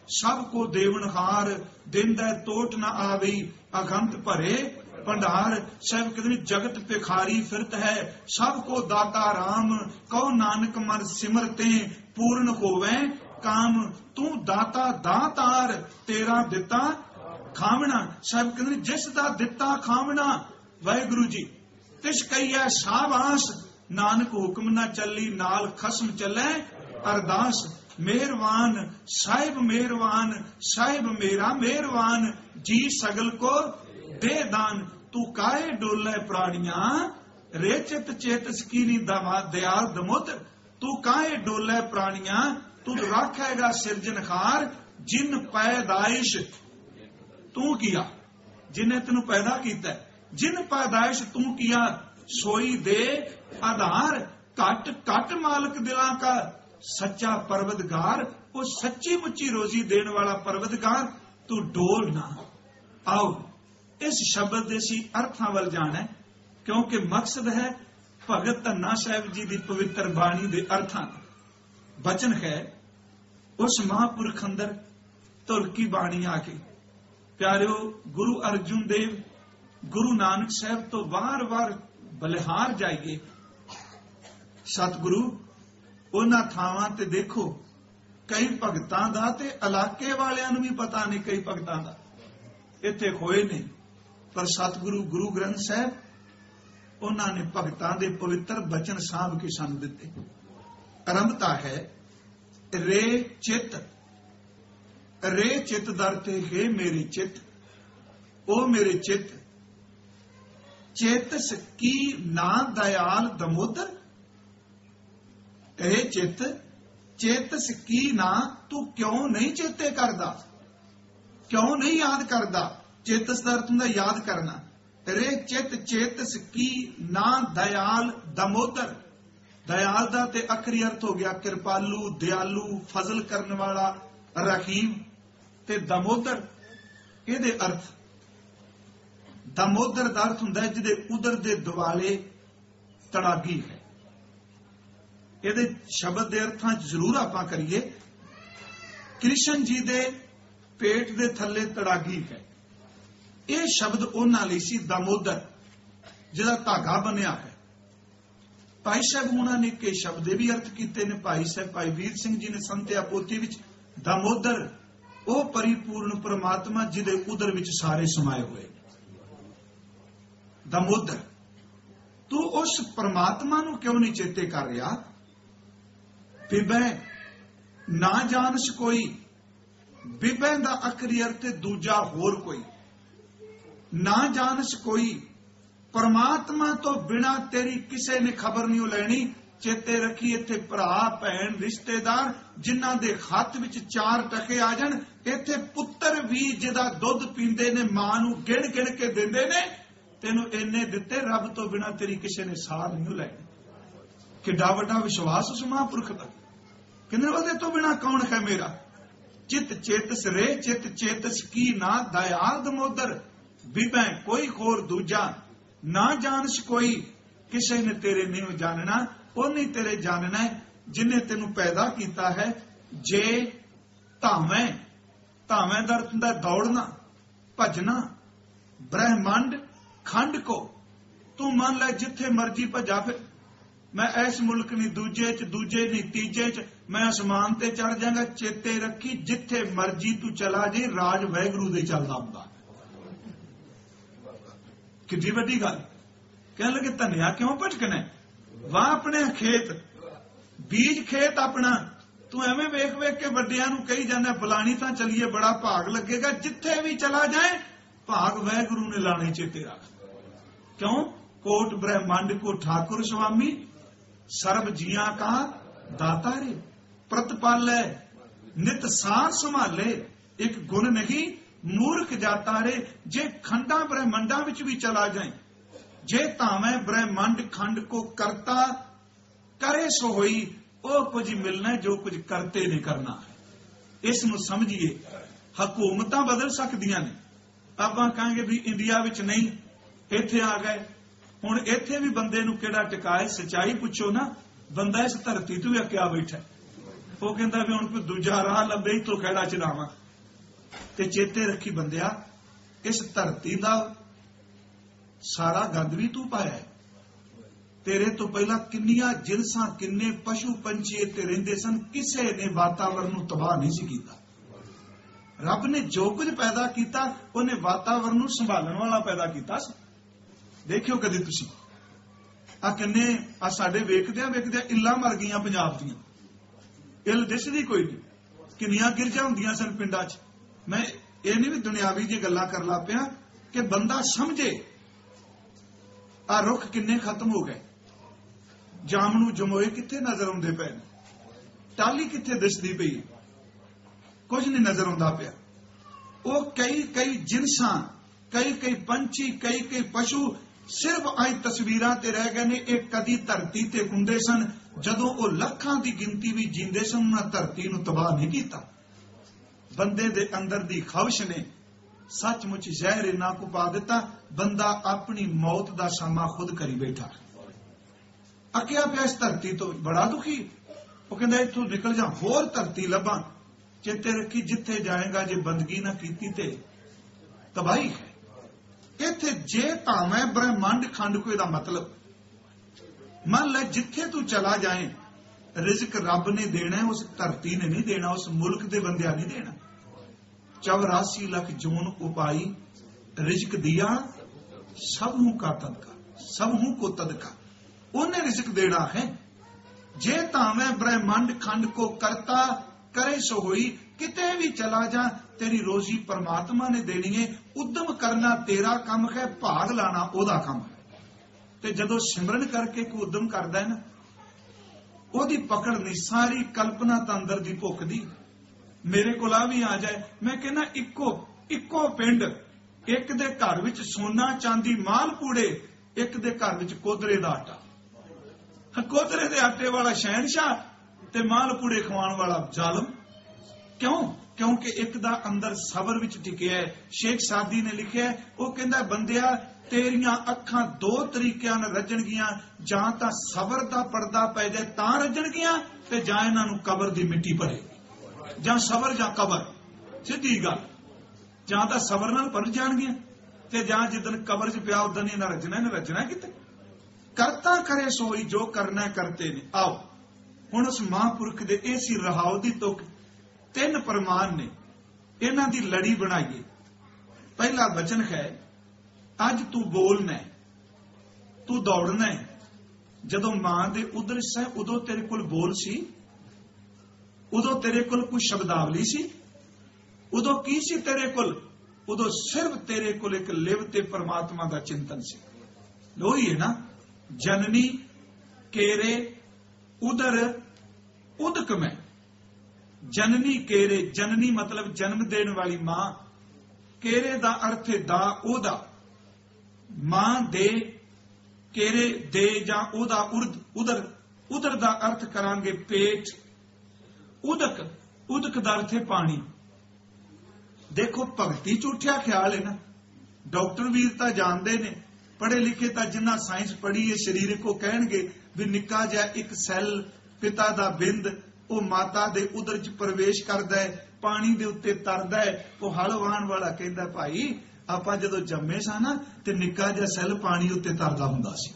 सब को देवनहार, दिंदा टोट न आवी, अगंत भरे भंडार। सब कहते जगत भिखारी फिरत है, सब को दाता राम, कहो नानक मन सिमरते, पूर्ण होवे काम। तू दाता दातार, तेरा दिता खावना। सब कहते जिस दा दिता खावना वाहिगुरु जी, तिस कहिए शाबाश, नानक हुक्म न चली, नाल खसम चले अरदास। मेहरबान साहिब मेहरबान, साहिब मेरा मेहरबान, जी सगल को दे दान। तू काहे डोले प्राणिया, रे चित चेत सकीनी दवा दयाल दमोदर। तू काहे डोले प्राणिया, तू राखेगा सिरजनहार, जिन पैदाइश तू किया, जिन्हें तेन पैदा किया, जिन पैदाइश तू किया, सोई दे आधार। कट कट मालक दिला का, सच्चा परवदगार, वो सच्ची मुच्ची रोजी देने वाला परवदगार। तू डोल ना। आओ इस शब्द दे सी अर्थां वल जाना, क्योंकि मकसद है भगत धन्ना साहिब जी की पवित्र बाणी दे अर्थां। बचन है उस महापुरख अंदर तुर की बाणी आके। प्यारिओ, गुरु अर्जुन देव गुरु नानक साहब तो वार वार बलिहार जाइए। सतगुरु उन्हां थावां ते देखो, कई भगतां दा ते इलाके वालियां नूं भी पता नहीं, कई भगतां दा इत्थे खोए नहीं, पर सतगुरु गुरु ग्रंथ साहब उन्होंने भगतां दे पवित्र बचन साहब के सन दिते। आरंभता है रे चित, रे चित दरते हे मेरे चित, ओ मेरे चित, चेतस की ना दयाल दमोदर। हे चित, चेतस की ना तू क्यों नहीं चेते करदा, क्यों नहीं याद करदा। चेतस का अर्थ हुंदा याद करना। रे चित चेतस की ना दयाल दमोदर। दयाल दा ते आखरी अर्थ हो गया कृपालू, दयालू, फजल करने वाला, रहीम। ते दमोदर इहदे अर्थ, दमोदर दा अर्थ हुंदा जिहदे उदर दे दुआले तड़ागी है। इहदे शब्द दे अर्थां जरूर आपां करिए। कृष्ण जी दे पेट दे थल्ले तड़ागी है, यह शब्द उन्हां लई सी दामोदर, जिहदा धागा बनिया है। भाई साहब उन्होंने के शब्द भी अर्थ किए ने। भाई साहब भाई वीर सिंह जी ने संत्या पोथी विच दामोदर वो परिपूर्ण परमात्मा जिहदे उदर विच सारे समाये हुए। दामोदर, तू उस परमात्मा नूं क्यों नहीं चेते कर रहा। बिबै ना जानस कोई, बिबै दा आखरी अर्थ दूजा होर कोई। ना जानस कोई, परमात्मा तो बिना तेरी किसे ने खबर नहीं लैनी। चेते रखी इत्थे भरा भैन रिश्तेदार जिन्हां दे हत्थ विच चार टके आ जाण, इत्थे पुत्तर भी जिहदा दुध पींदे ने मां नूं गिण गिण के दिंदे ने, तैनूं इन्ने दित्ते, रब तो बिना तेरी किसे ने सार नहीं लैनी। किड्डा वड्डा विश्वास उस महापुरख दा। कहंदे ओहदे तो बिना कौन है मेरा। चित चेतस रे चित चेतस की ना दयाल दमोदर। बिबै कोई होर दूजा, ना जानस कोई, किसे ने तेरे नहीं जानना। ओने तेरे जानना है जिन्हें तेनू पैदा किया है। जे धावें, धावें दा अर्थ हुंदा दौड़ना भजना। ब्रह्मांड खंड को तू मान लै जिथे मर्जी भजा फिर। मैं इस मुल्क नहीं दूजे च, दूजे नहीं तीजे च, मैं आसमान ते चढ़ जाऊंगा। चेते रखी जिथे मर्जी तू चला जे, राज वाहिगुरू दे चलदा हुंदा। किड्डी वड्डी गल। कहने लगे धनिया क्यों भटकना, वाह अपने खेत, बीज खेत अपना। तू एवें वेख वेख के वड्डियां नूं कही जाना फलानी तां चलीए बड़ा भाग लगेगा। जिथे भी चला जाए भाग वाहिगुरू ने लाने चेते रख। क्यों, कोट ब्रह्मांड को ठाकुर स्वामी, सर्व जिया का दाता रे। प्रतिपाले नित सार संभाले, एक गुण नहीं मूर्ख जाता रे। जे खंडा ब्रह्मंडा विच भी चला जाए, जे तावें ब्रह्मंड खंड को करता करे सो होई। ओ कुछ मिलना जो कुछ करते ने करना है। इस नूं समझिए। हकूमतां बदल सकदियां ने। आपां कहांगे भी इंडिया विच नहीं, इत्थे आ गए। हुण इत्थे भी बंदे नूं किहड़ा टिकाए। सच्चाई पुछो ना, बंदा इस धरती तो भी अक्या बैठा। ਉਹ ਕਹਿੰਦਾ ਵੀ ਹੁਣ ਕੋਈ ਦੂਜਾ ਰਾਹ ਲੱਭੇ ਤੋਂ ਖਹਿੜਾ ਚਲਾਵਾਂ। ਤੇ ਚੇਤੇ ਰੱਖੀ ਬੰਦਿਆ, ਇਸ ਧਰਤੀ ਦਾ ਸਾਰਾ ਗੰਦ ਵੀ ਤੂੰ ਪਾਇਆ ਹੈ। ਤੇਰੇ ਤੋਂ ਪਹਿਲਾਂ ਕਿੰਨੀਆਂ ਜਿਨਸਾਂ, ਕਿੰਨੇ ਪਸ਼ੂ ਪੰਛੀ ਇੱਥੇ ਰਹਿੰਦੇ ਸਨ, ਕਿਸੇ ਨੇ ਵਾਤਾਵਰਨ ਨੂੰ ਤਬਾਹ ਨਹੀਂ ਸੀ ਕੀਤਾ। ਰੱਬ ਨੇ ਜੋ ਕੁਝ ਪੈਦਾ ਕੀਤਾ ਉਹਨੇ ਵਾਤਾਵਰਨ ਨੂੰ ਸੰਭਾਲਣ ਵਾਲਾ ਪੈਦਾ ਕੀਤਾ ਸੀ। ਦੇਖਿਓ ਕਦੇ ਤੁਸੀਂ ਆ ਕਿੰਨੇ ਆ ਸਾਡੇ ਵੇਖਦਿਆਂ ਵੇਖਦਿਆਂ ਇੱਲਾਂ ਮਰ ਗਈਆਂ ਪੰਜਾਬ ਦੀਆਂ, ਇੱਲ ਦਿਸਦੀ ਕੋਈ ਨਹੀਂ। ਕਿੰਨੀਆਂ ਗਿਰਜਾਂ ਹੁੰਦੀਆਂ ਸਨ ਪਿੰਡਾਂ 'ਚ। ਮੈਂ ਇਹ ਨਹੀਂ ਵੀ ਦੁਨਿਆਵੀ ਜੀ ਗੱਲਾਂ ਕਰ ਲਾ ਪਿਆ ਕਿ ਬੰਦਾ ਸਮਝੇ ਆ ਰੁੱਖ ਕਿੰਨੇ ਖਤਮ ਹੋ ਗਏ, ਜਾਮਨੂ ਜਮੋਏ ਕਿੱਥੇ ਨਜ਼ਰ ਆਉਂਦੇ ਪਏ ਨੇ, ਟਾਲੀ ਕਿੱਥੇ ਦਿਸਦੀ ਪਈ, ਕੁਝ ਨਹੀਂ ਨਜ਼ਰ ਆਉਂਦਾ ਪਿਆ। ਉਹ ਕਈ ਕਈ ਜਿਨਸਾਂ, ਕਈ ਕਈ ਪੰਛੀ, ਕਈ ਕਈ ਪਸ਼ੂ ਸਿਰਫ ਅੱਜ ਤਸਵੀਰਾਂ ਤੇ ਰਹਿ ਗਏ ਨੇ। ਇਹ ਕਦੀ ਧਰਤੀ ਤੇ ਹੁੰਦੇ ਸਨ ਜਦੋਂ ਉਹ ਲੱਖਾਂ ਦੀ ਗਿਣਤੀ ਵੀ ਜੀਂਦੇ ਸਨ, ਉਹਨਾਂ ਧਰਤੀ ਨੂੰ ਤਬਾਹ ਨਹੀਂ ਕੀਤਾ। ਬੰਦੇ ਦੇ ਅੰਦਰ ਦੀ ਖਵਸ਼ ਨੇ ਸੱਚਮੁੱਚ ਜ਼ਹਿਰ ਇੰਨਾ ਕੁ ਪਾ ਦਿੱਤਾ, ਬੰਦਾ ਆਪਣੀ ਮੌਤ ਦਾ ਸਾਮਾ ਖੁਦ ਕਰੀ ਬੈਠਾ। ਅੱਕਿਆ ਪਿਆ ਇਸ ਧਰਤੀ ਤੋਂ, ਬੜਾ ਦੁਖੀ। ਉਹ ਕਹਿੰਦਾ ਇੱਥੋਂ ਨਿਕਲ ਜਾ, ਹੋਰ ਧਰਤੀ ਲੱਭਾਂ। ਚੇਤੇ ਰੱਖੀ, ਜਿੱਥੇ ਜਾਏਗਾ ਜੇ ਬੰਦਗੀ ਨਾ ਕੀਤੀ ਤੇ ਤਬਾਹੀ ਹੈ। ਇੱਥੇ ਜੇ ਭਾਵੇਂ ਬ੍ਰਹਿਮੰਡ ਖੰਡ ਕੋਈ ਦਾ ਮਤਲਬ ਮੰਨ ਲੈ, ਜਿੱਥੇ ਤੂੰ ਚਲਾ ਜਾਏ ਰਿਜ਼ਕ ਰੱਬ ਨੇ ਦੇਣਾ, ਉਸ ਧਰਤੀ ਨੇ ਨਹੀਂ ਦੇਣਾ, ਉਸ ਮੁਲਕ ਦੇ ਬੰਦਿਆਂ ਨਹੀਂ ਦੇਣਾ। ਚੌਰਾਸੀ ਲੱਖ ਜੂਨ ਉਪਾਈ ਰਿਜ਼ਕ ਦਿया ਸਭ ਨੂੰ ਕਾ ਤਦਕਾ, ਸਭ ਨੂੰ ਕੋ ਤਦਕਾ, ਉਹਨੇ ਰਿਜ਼ਕ ਦੇਣਾ ਹੈ। ਜੇ ਭਾਵੇਂ ਬ੍ਰਹਿਮੰਡ ਖੰਡ ਕੋ ਕਰਤਾ करे सो होई, किते भी चला जा तेरी रोजी परमात्मा ने देनी है। उद्यम करना तेरा काम है, भाग लाना ओदा काम है। ते जदों सिमरन करके कोई उद्यम करदा है ना, ओदी पकड़ नहीं, सारी कल्पना तां अंदर दी भुख दी। मेरे कोल आ भी आ जाए, मैं कहना इको इको पिंड, एक दे घर विच सोना चांदी माल पूड़े, एक दे घर विच कोदरे दा आटा। कोदरे दे आटे वाला शहनशाह ते माल पूड़े खवाण वाला जालम। क्यों? क्योंकि एक दा अंदर सबर विच टिकिया है। शेख सादी ने लिखिया है, वो कहंदा बंदिया तेरियां अखां दो तरीकिਆਂ ਨਾਲ रजणगियां, ਜਾਂ ਤਾਂ सबर दा पर्दा पै जाए तां रजणगियां, ते ਜਾਂ इन्हां नूं कबर दी मिट्टी भरेगी। ਜਾਂ सबर ਜਾਂ कबर, सीधी गल। ਜਾਂ ਤਾਂ सबर नाल भर जाणगियां, ते ਜਾਂ जिदन कबर च पिया उदन इन्हां रजना ने रजना किते। करता करे सोई जो करना करते ने। आओ ਹੁਣ ਉਸ ਮਹਾਂਪੁਰਖ ਦੇ ਇਹ ਸੀ ਰਹਾਉ ਦੀ ਤੁਕ। ਤਿੰਨ ਪ੍ਰਮਾਣ ਨੇ, ਇਹਨਾਂ ਦੀ ਲੜੀ ਬਣਾਈਏ। ਪਹਿਲਾ ਵਚਨ ਹੈ, ਅੱਜ ਤੂੰ ਬੋਲਣਾ, ਤੂੰ ਦੌੜਨਾ। ਜਦੋਂ ਮਾਂ ਦੇ ਉਦਰ ਸਹਿ ਉਦੋਂ ਤੇਰੇ ਕੋਲ ਬੋਲ ਸੀ, ਉਦੋਂ ਤੇਰੇ ਕੋਲ ਕੋਈ ਸ਼ਬਦਾਵਲੀ ਸੀ, ਉਦੋਂ ਕੀ ਸੀ ਤੇਰੇ ਕੋਲ? ਉਦੋਂ ਸਿਰਫ ਤੇਰੇ ਕੋਲ ਇੱਕ ਲਿਵ ਤੇ ਪਰਮਾਤਮਾ ਦਾ ਚਿੰਤਨ ਸੀ। ਲੋਈ ਹੈ ਨਾ, ਜਨਨੀ ਕੇਰੇ उदर उदक में। जननी केरे, जननी मतलब जन्म देने वाली मां, केरे दा अर्थ है दा ओदा, मां दे, केरे दे जां ओदा उर्द उदर, उदर दा अर्थ करांगे पेट। उदक, उदक दा अर्थ है पानी। देखो भगती झूठिया ख्याल है ना, डॉक्टर वीर तां जानदे ने, पढ़े लिखे तां जिन्ना साइंस पढ़ी है शरीर को कहणगे भी निक्का जिहा एक सैल पिता दा बिंद वो माता दे उदर च प्रवेश करदा है, पानी दे उत्ते तरदा है। वो हल वाहण वाला कहंदा भाई आपां जदों जम्मे सा ना ते निक्का जिहा सैल पानी उत्ते तरदा हुंदा सी।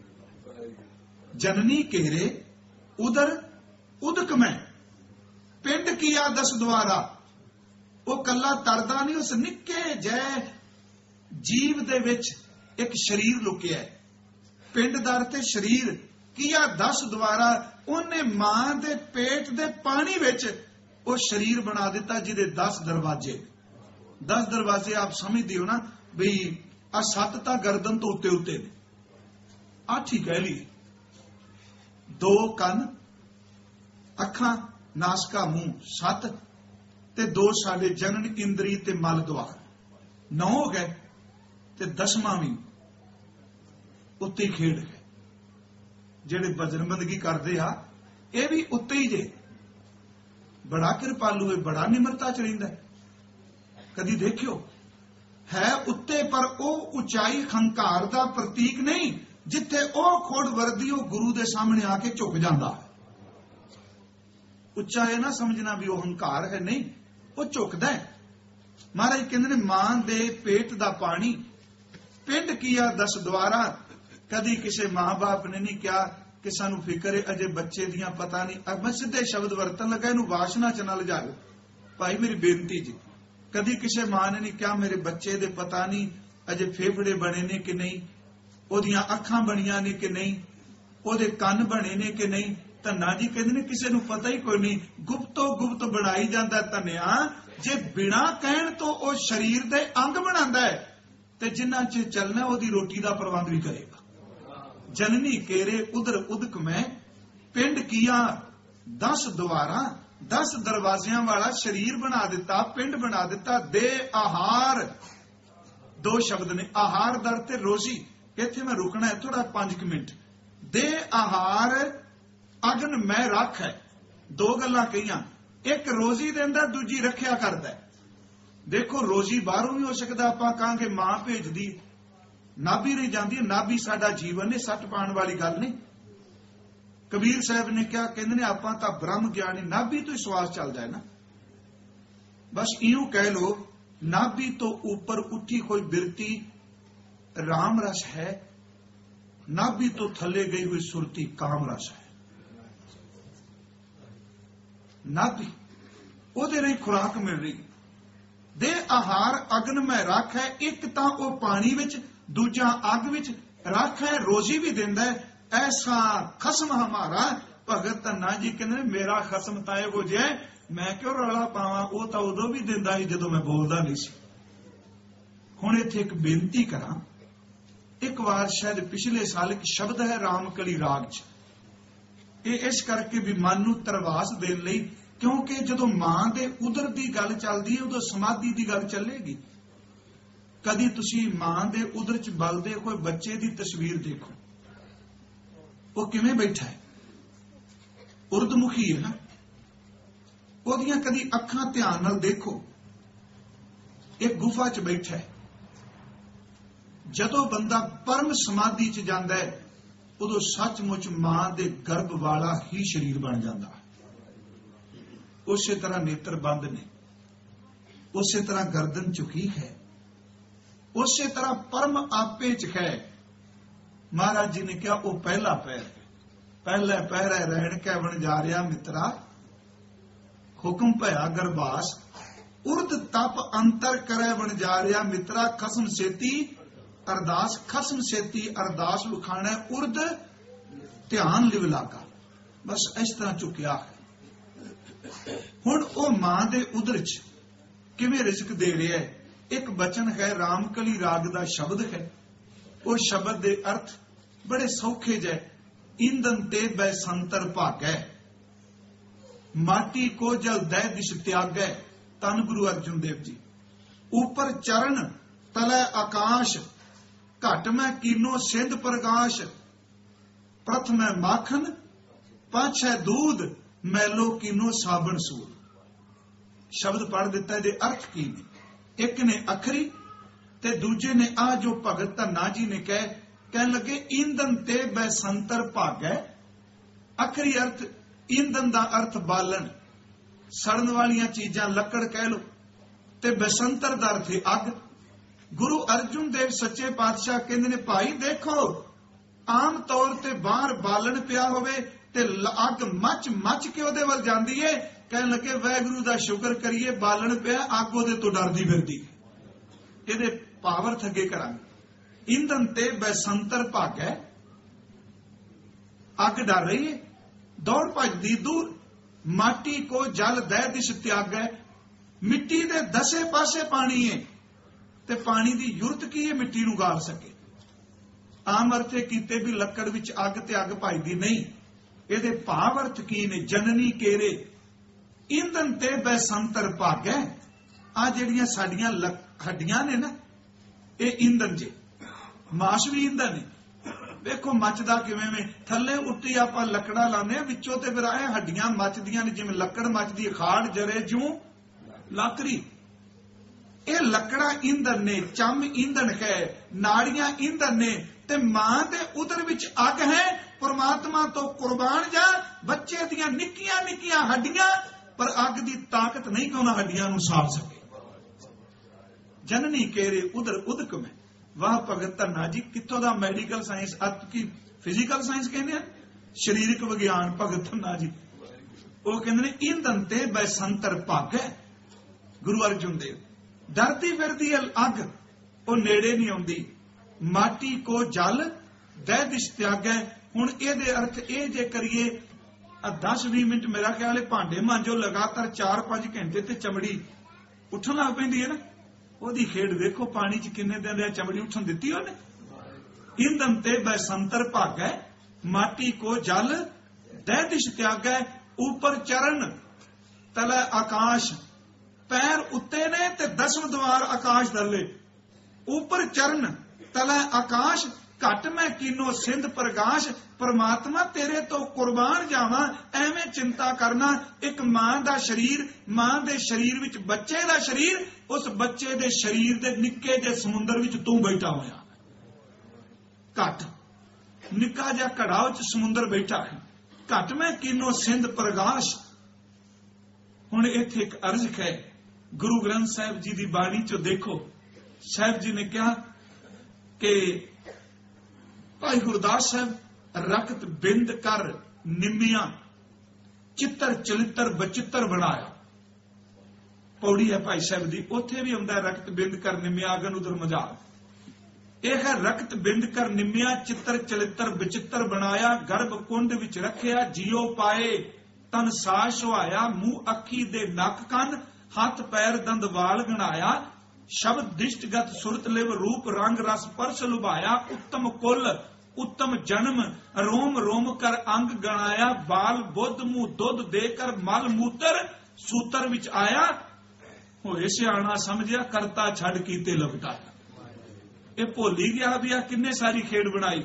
जननी केरे उदर उदक में, पिंड किया दस द्वारा। वो कल्ला तरदा नहीं, उस निक्के जै जीव दे विच एक शरीर लुकिया है। पिंड दा अर्थ है शरीर। किया दस द्वारा, उन्हें मां दे पेट दे पानी विच वो शरीर बना दिता जिदे दस दरवाजे। दस दरवाजे आप समझदे हो ना भी आ सत्त तां गर्दन तो उत्ते उत्ते ने, अठ ही कह ली। दो कन, अखां, नासका, मूंह, सत्त ते दो साडे जनन इंद्री ते मल द्वार, नौ हो गए। ते दसवां भी उत्ते खेड़ है। ਜਿਹੜੇ ਭਜਨ ਬੰਦਗੀ ਕਰਦੇ ਆ ਇਹ ਵੀ ਉੱਤੇ ਹੀ ਜੇ। ਬੜਾ ਕਿਰਪਾਲੂ ਹੈ, ਬੜਾ ਨਿਮਰਤਾ ਚ ਰਹਿੰਦਾ। ਕਦੀ ਦੇਖਿਓ ਹੈ ਉੱਤੇ, ਪਰ ਉਹ ਉਚਾਈ ਹੰਕਾਰ ਦਾ ਪ੍ਰਤੀਕ ਨਹੀਂ ਜਿੱਥੇ ਉਹ ਖੋੜ ਵਰਦੀ ਉਹ ਗੁਰੂ ਦੇ ਸਾਹਮਣੇ ਆ ਕੇ ਝੁਕ ਜਾਂਦਾ। ਉੱਚਾ ਇਹ ਨਾ ਸਮਝਣਾ ਵੀ ਉਹ ਹੰਕਾਰ ਹੈ, ਨਹੀਂ, ਉਹ ਝੁਕਦਾ ਹੈ। ਮਹਾਰਾਜ ਕਹਿੰਦੇ ਨੇ ਮਾਂ ਦੇ ਪੇਟ ਦਾ ਪਾਣੀ ਪਿੰਡ ਕੀਆ ਦਸ ਦੁਆਰਾ। ਕਦੀ ਕਿਸੇ ਮਾਂ ਬਾਪ ਨੇ ਨਹੀਂ ਕਿਹਾ ਕਿ ਸਾਨੂੰ ਫਿਕਰ ਹੈ ਅਜੇ ਬੱਚੇ ਦੀਆਂ ਪਤਾ ਨਹੀਂ, ਮੈਂ ਸਿੱਧੇ ਸ਼ਬਦ ਵਰਤਣ ਲੱਗਾ, ਇਹਨੂੰ ਵਾਸ਼ਨਾ ਚ ਨਾ ਲਿਜਾਓ ਭਾਈ, ਮੇਰੀ ਬੇਨਤੀ ਜੀ। ਕਦੀ ਕਿਸੇ ਮਾਂ ਨੇ ਨਹੀਂ ਕਿਹਾ ਮੇਰੇ ਬੱਚੇ ਦੇ ਪਤਾ ਨਹੀਂ ਅਜੇ ਫੇਫੜੇ ਬਣੇ ਨੇ ਕਿ ਨਹੀਂ, ਉਹਦੀਆਂ ਅੱਖਾਂ ਬਣੀਆਂ ਨੇ ਕਿ ਨਹੀਂ, ਉਹਦੇ ਕੰਨ ਬਣੇ ਨੇ ਕਿ ਨਹੀਂ। ਧੰਨਾ ਜੀ ਕਹਿੰਦੇ ਨੇ ਕਿਸੇ ਨੂੰ ਪਤਾ ਹੀ ਕੋਈ ਨਹੀਂ, ਗੁਪਤੋ ਗੁਪਤ ਬਣਾਈ ਜਾਂਦਾ ਧੰਨਿਆ। ਜੇ ਬਿਨਾ ਕਹਿਣ ਤੋਂ ਉਹ ਸਰੀਰ ਦੇ ਅੰਗ ਬਣਾਉਂਦਾ ਹੈ ਤੇ ਜਿੰਨਾ ਚ ਚੱਲਣਾ ਉਹਦੀ ਰੋਟੀ ਦਾ ਪ੍ਰਬੰਧ ਵੀ ਕਰੇਗਾ। ਜਨਨੀ ਕੇਰੇ ਉਧਰ ਉਦਕ ਮੈਂ ਪਿੰਡ ਕੀਆ ਦਸ ਦੁਆਰਾ, ਦਸ ਦਰਵਾਜ਼ਿਆਂ ਵਾਲਾ ਸਰੀਰ ਬਣਾ ਦਿੱਤਾ, ਪਿੰਡ ਬਣਾ ਦਿੱਤਾ। ਦੇ ਆਹਾਰ, ਦੋ ਸ਼ਬਦ ਨੇ, ਆਹਾਰ ਦਰ ਤੇ ਰੋਜ਼ੀ। ਇੱਥੇ ਮੈਂ ਰੁਕਣਾ ਹੈ ਥੋੜਾ ਪੰਜ ਕੁ ਮਿੰਟ। ਦੇ ਆਹਾਰ ਅਗਨ ਮੈਂ ਰੱਖ ਹੈ, ਦੋ ਗੱਲਾਂ ਕਹੀਆਂ, ਇੱਕ ਰੋਜ਼ੀ ਦਿੰਦਾ, ਦੂਜੀ ਰੱਖਿਆ ਕਰਦਾ। ਦੇਖੋ ਰੋਜ਼ੀ ਬਾਹਰੋਂ ਵੀ ਹੋ ਸਕਦਾ, ਆਪਾਂ ਕਹਾਂਗੇ ਮਾਂ ਭੇਜਦੀ, ਨਾਭੀ ਨਹੀਂ ਜਾਂਦੀ, ਨਾਭੀ ਸਾਡਾ ਜੀਵਨ ਨੇ, ਸੱਟ ਪਾਉਣ ਵਾਲੀ ਗੱਲ ਨਹੀਂ। ਕਬੀਰ ਸਾਹਿਬ ਨੇ ਕਿਹਾ, ਕਹਿੰਦੇ ਨੇ ਆਪਾਂ ਤਾਂ ਬ੍ਰਹਮ ਗਿਆਨੀ, ਨਾਭੀ ਤੋਂ ਹੀ ਸਵਾਸ ਚੱਲਦਾ ਹੈ ਨਾ। ਬਸ ਇਉਂ ਕਹਿ ਲੋ, ਨਾਭੀ ਤੋਂ ਉੱਪਰ ਉੱਠੀ ਕੋਈ ਬਿਰਤੀ ਰਾਮ ਰਸ ਹੈ, ਨਾਭੀ ਤੋਂ ਥੱਲੇ ਗਈ ਹੋਈ ਸੁਰਤੀ ਕਾਮ ਰਸ ਹੈ। ਨਾਭੀ ਉਹਦੇ ਲਈ ਖੁਰਾਕ ਮਿਲ ਰਹੀ। ਦੇ ਆਹਾਰ ਅਗਨ ਮੈਂ ਰੱਖ ਹੈ, ਇੱਕ ਤਾਂ ਉਹ ਪਾਣੀ ਵਿੱਚ, ਦੂਜਾ ਅੱਗ ਵਿੱਚ ਰੱਖ ਹੈ, ਰੋਜ਼ੀ ਵੀ ਦਿੰਦਾ ਹੈ। ਐਸਾ ਖਸਮ ਹਮਾਰਾ, ਭਗਤ ਧੰਨਾ ਜੀ ਕਹਿੰਦੇ ਮੇਰਾ ਖਸਮ ਤਾਂ ਇਹੋ ਜਿਹਾ, ਮੈਂ ਕਿਉਂ ਰੌਲਾ ਪਾਵਾਂ, ਉਹ ਤਾਂ ਉਦੋਂ ਵੀ ਦਿੰਦਾ ਸੀ ਜਦੋਂ ਮੈਂ ਬੋਲਦਾ ਨਹੀਂ ਸੀ। ਹੁਣ ਇੱਥੇ ਇੱਕ ਬੇਨਤੀ ਕਰਾਂ, ਇੱਕ ਵਾਰ ਸ਼ਾਇਦ ਪਿਛਲੇ ਸਾਲ ਇੱਕ ਸ਼ਬਦ ਹੈ ਰਾਮਕਲੀ ਰਾਗ 'ਚ, ਇਹ ਇਸ ਕਰਕੇ ਵੀ ਮਨ ਨੂੰ ਤਰਵਾਸ ਦੇਣ ਲਈ, ਕਿਉਂਕਿ ਜਦੋਂ ਮਾਂ ਦੇ ਉਦਰ ਦੀ ਗੱਲ ਚੱਲਦੀ ਹੈ ਉਦੋਂ ਸਮਾਧੀ ਦੀ ਗੱਲ ਚੱਲੇਗੀ। ਕਦੀ ਤੁਸੀਂ ਮਾਂ ਦੇ ਉਦਰ 'ਚ ਬਲਦੇ ਕੋਈ ਬੱਚੇ ਦੀ ਤਸਵੀਰ ਦੇਖੋ, ਉਹ ਕਿਵੇਂ ਬੈਠਾ ਹੈ, ਉਰਦਮੁਖੀ ਹੈ ਨਾ, ਉਹਦੀਆਂ ਕਦੀ ਅੱਖਾਂ ਧਿਆਨ ਨਾਲ ਦੇਖੋ, ਇੱਕ ਗੁਫਾ 'ਚ ਬੈਠਾ ਹੈ। ਜਦੋਂ ਬੰਦਾ ਪਰਮ ਸਮਾਧੀ 'ਚ ਜਾਂਦਾ ਹੈ ਉਦੋਂ ਸੱਚਮੁੱਚ ਮਾਂ ਦੇ ਗਰਭ ਵਾਲਾ ਹੀ ਸਰੀਰ ਬਣ ਜਾਂਦਾ। ਉਸੇ ਤਰ੍ਹਾਂ ਨੇਤਰ ਬੰਦ ਨੇ, ਉਸੇ ਤਰ੍ਹਾਂ ਗਰਦਨ ਝੁਕੀ ਹੈ, ਉਸੇ ਤਰ੍ਹਾਂ ਪਰਮ ਆਪੇ 'ਚ ਹੈ। ਮਹਾਰਾਜ ਜੀ ਨੇ ਕਿਹਾ ਉਹ ਪਹਿਲਾ ਪੈਰ, ਪਹਿਲਾ ਪਹਿਰਾ ਰਹਿਣ ਕੇ ਬਣ ਜਾ ਰਿਹਾ ਮਿੱਤਰਾ, ਹੁਕਮ ਭਇਆ ਗਰਬਾਸ, ਉਰਦ ਤਪ ਅੰਤਰ ਕਰੇ ਬਣ ਜਾ ਰਿਹਾ ਮਿੱਤਰਾ, ਖਸਮ ਸੇਤੀ ਅਰਦਾਸ, ਖਸਮ ਸੇਤੀ ਅਰਦਾਸ ਵਿਖਾਣਾ, ਉਰਦ ਧਿਆਨ ਲਿਵ ਲਾਗਾ। ਬਸ ਇਸ ਤਰ੍ਹਾਂ ਚੁੱਕਿਆ ਹੈ। ਹੁਣ ਉਹ ਮਾਂ ਦੇ ਉਦਰ 'ਚ ਕਿਵੇਂ ਰਿਜ਼ਕ ਦੇ ਰਿਹਾ ਹੈ। ਇੱਕ ਬਚਨ ਹੈ, ਰਾਮਕਲੀ ਰਾਗ ਦਾ ਸ਼ਬਦ ਹੈ, ਉਹ ਸ਼ਬਦ ਦੇ ਅਰਥ ਬੜੇ ਸੌਖੇ ਜਿਹੇ, ਈਂਦਨ ਤੇ ਬੈ ਸੰਤਰ ਭਾਗੈ, ਮਾਟੀ ਕੋ ਜਲ ਦੈ ਦਿਸ਼ ਤਿਆਗੈ। ਧੰਨ ਗੁਰੂ ਅਰਜੁਨ ਦੇਵ ਜੀ। ਉਪਰ ਚਰਨ ਤਲੈ ਆਕਾਸ਼, ਘਟ ਮੈਂ ਕੀਨੋ ਸਿੰਧ ਪ੍ਰਗਾਸ਼, ਪ੍ਰਥਮੈ ਮਾਖਨ ਪਾਛੈ ਦੂਧ, ਮੈਲੋ ਕੀਨੋ ਸਾਬਣ ਸੂਰ। ਸ਼ਬਦ ਪੜ੍ਹ ਦਿੱਤਾ, ਇਹਦੇ ਅਰਥ ਕੀ ਨੇ? ਇੱਕ ਨੇ ਅਖਰੀ ਤੇ ਦੂਜੇ ਨੇ ਆ ਜੋ ਭਗਤ ਧੰਨਾ ਜੀ ਨੇ ਕਹਿ ਕਹਿਣ ਲੱਗੇ, ਈਂਦਨ ਤੇ ਬੈ ਸੰਤਰ ਭਾਗੈ। ਅਖਰੀ ਅਰਥ, ਈਂਦਨ ਦਾ ਅਰਥ ਬਾਲਣ, ਸੜਨ ਵਾਲੀਆਂ ਚੀਜ਼ਾਂ, ਲੱਕੜ ਕਹਿ ਲੋ, ਤੇ ਬਸੰਤਰ ਦਾ ਅਰਥ ਹੈ ਅੱਗ। ਗੁਰੂ ਅਰਜੁਨ ਦੇਵ ਸੱਚੇ ਪਾਤਸ਼ਾਹ ਕਹਿੰਦੇ ਨੇ, ਭਾਈ ਦੇਖੋ ਆਮ ਤੌਰ ਤੇ ਬਾਹਰ ਬਾਲਣ ਪਿਆ ਹੋਵੇ ਤੇ ਅੱਗ ਮੱਚ ਮੱਚ ਕੇ ਉਹਦੇ ਵੱਲ ਜਾਂਦੀ ਏ, ਕਹਿਣ ਲੱਗੇ ਵਾਹਿਗੁਰੂ ਦਾ ਸ਼ੁਕਰ ਕਰੀਏ ਬਾਲਣ ਪਿਆ, ਅੱਗ ਉਹਦੇ ਤੋਂ ਡਰਦੀ ਫਿਰਦੀ। ਇਹਦੇ ਭਾਵ ਅੱਗੇ ਕਰਾਂਗੇ। ਈਂਧਨ ਤੇ ਬੈਸੰਤਰ ਭਾਗੈ, ਅੱਗ ਡਰ ਰਹੀ ਏ, ਦੌੜ ਭੱਜਦੀ ਦੂਰ। ਮਾਟੀ ਕੋ ਜਲ ਦਹਿ ਦਿਸ਼ ਤਿਆਗੈ, ਮਿੱਟੀ ਦੇ ਦਸੇ ਪਾਸੇ ਪਾਣੀ ਏ ਤੇ ਪਾਣੀ ਦੀ ਜ਼ਰੂਰਤ ਕੀ ਹੈ ਮਿੱਟੀ ਨੂੰ ਗਾਲ ਸਕੇ। ਆਮ ਅਰਥੇ ਕੀਤੇ ਵੀ ਲੱਕੜ ਵਿੱਚ ਅੱਗ ਤੇ ਅੱਗ ਭਜਦੀ ਨਹੀਂ। ਇਹਦੇ ਭਾਵ ਅਰਥ ਕੀ ਨੇ? ਜਨਨੀ ਕੇਰੇ ਈਂਧਨ ਤੇ ਬੈਸੰਤਰ ਭਾਗੈ। ਆ ਜਿਹੜੀਆਂ ਸਾਡੀਆਂ ਹੱਡੀਆਂ ਨੇ ਨਾ, ਇਹ ਈਂਧਨ ਜੇ, ਮਾਸ ਵੀ ਈਂਧਨ ਨੇ। ਵੇਖੋ ਮੱਚਦਾ ਕਿਵੇਂ ਵੇ, ਥੱਲੇ ਉੱਤੇ ਆਪਾਂ ਲੱਕੜਾਂ ਲਾਉਂਦੇ ਆ, ਵਿੱਚੋਂ ਤੇ ਫਿਰ ਆਏ ਹੱਡੀਆਂ ਮੱਚਦੀਆਂ ਨੇ, ਜਿਵੇਂ ਲੱਕੜ ਮੱਚਦੀ, ਖਾੜ ਜਰੇ ਜੂ ਲਾਕਰੀ। ਇਹ ਲੱਕੜਾਂ ਈਂਧਨ ਨੇ, ਚੰਮ ਈਂਧਨ ਹੈ, ਨਾੜੀਆਂ ਈਂਧਨ ਨੇ, ਤੇ ਮਾਂ ਦੇ ਉਦਰ ਵਿੱਚ ਅੱਗ ਹੈ परमात्मा तो कुर्बान जा, बच्चे दियां निक्कियां निक्कियां हड्डियां पर अग दी ताकत नहीं कि उन्हां हड्डियां नूं साड़ सके। जननी केरे उधर उदक में, वाह भगत धन्ना जी कित्थों दा मैडिकल साइंस, अत की फिजिकल साइंस कहंदे आ, शरीरक विज्ञान भगत धन्ना जी वो कहंदे ने ईंधन ते बैसंतर भागै। गुरु अर्जुन देव डरदी फिरदी अग वो नेड़े नहीं आउंदी, माटी को जल दै दिश त्यागै। हुण इहदे अर्थ ये जे करिए दस भी मिनट मेरा ख्याल है भांडे मांजो लगातार चार पांच घंटे ते चमड़ी उठन लग पैंदी है ना, ओदी खेड देखो पानी च किन्ने दिन रहा चमड़ी उठन दित्ती ओने। ईंधन ते बैसंतर भागै, माटी को जल दै दिश त्यागै। ऊपर चरण तले आकाश, पैर उत्ते ने ते दसम द्वार आकाश दले। ऊपर चरण तले आकाश, घट मैं कीनो सिंध प्रकाश। परमात्मा तेरे तो कुर्बान जावा, एवें चिंता करना। एक मां दा शरीर, मां दे शरीर विच बच्चे दा शरीर, उस बच्चे दे शरीर दे निक्के जे समुंदर विच तू बैठा होया। घट निक्का जिहा घड़ा विच समुंदर बैठा है। घट मैं कीनो सिंध प्रकाश। हुण इत्थे एक अर्ज है गुरु ग्रंथ साहिब जी दी बाणी चो देखो, साहिब जी ने कहा कि भाई गुरदास साहब रखत बिंद कर निमिया, चित्र चलित्र बचित्र बनाया। पौड़ी है भाई साहब दी, उत्थे भी आउंदा रखत बिंद कर निमिया, अगन उधर मजाक। यह है रखत बिंद कर निमिया, चित्र चलित्र बचित्र बनाया। गर्भ कुंड विच रखिया, जियो पाए तन सास सुहाया। मुंह अखी दे नक कन, हाथ पैर दंद वाल गणाया। शब्द दिष्टगत सुरत लिव रूप रंग रस परस लुभाया। उत्तम कुल उत्तम जन्म, रोम रोम कर अंग गणाया। बाल बुद्ध मुंह दुध देकर मल मूत्र सूत्र विच आया। होए सियाणा समझिया, करता छड़ कीते लपटाया। ये भोली गया भी आ किन्ने सारी खेड बनाई।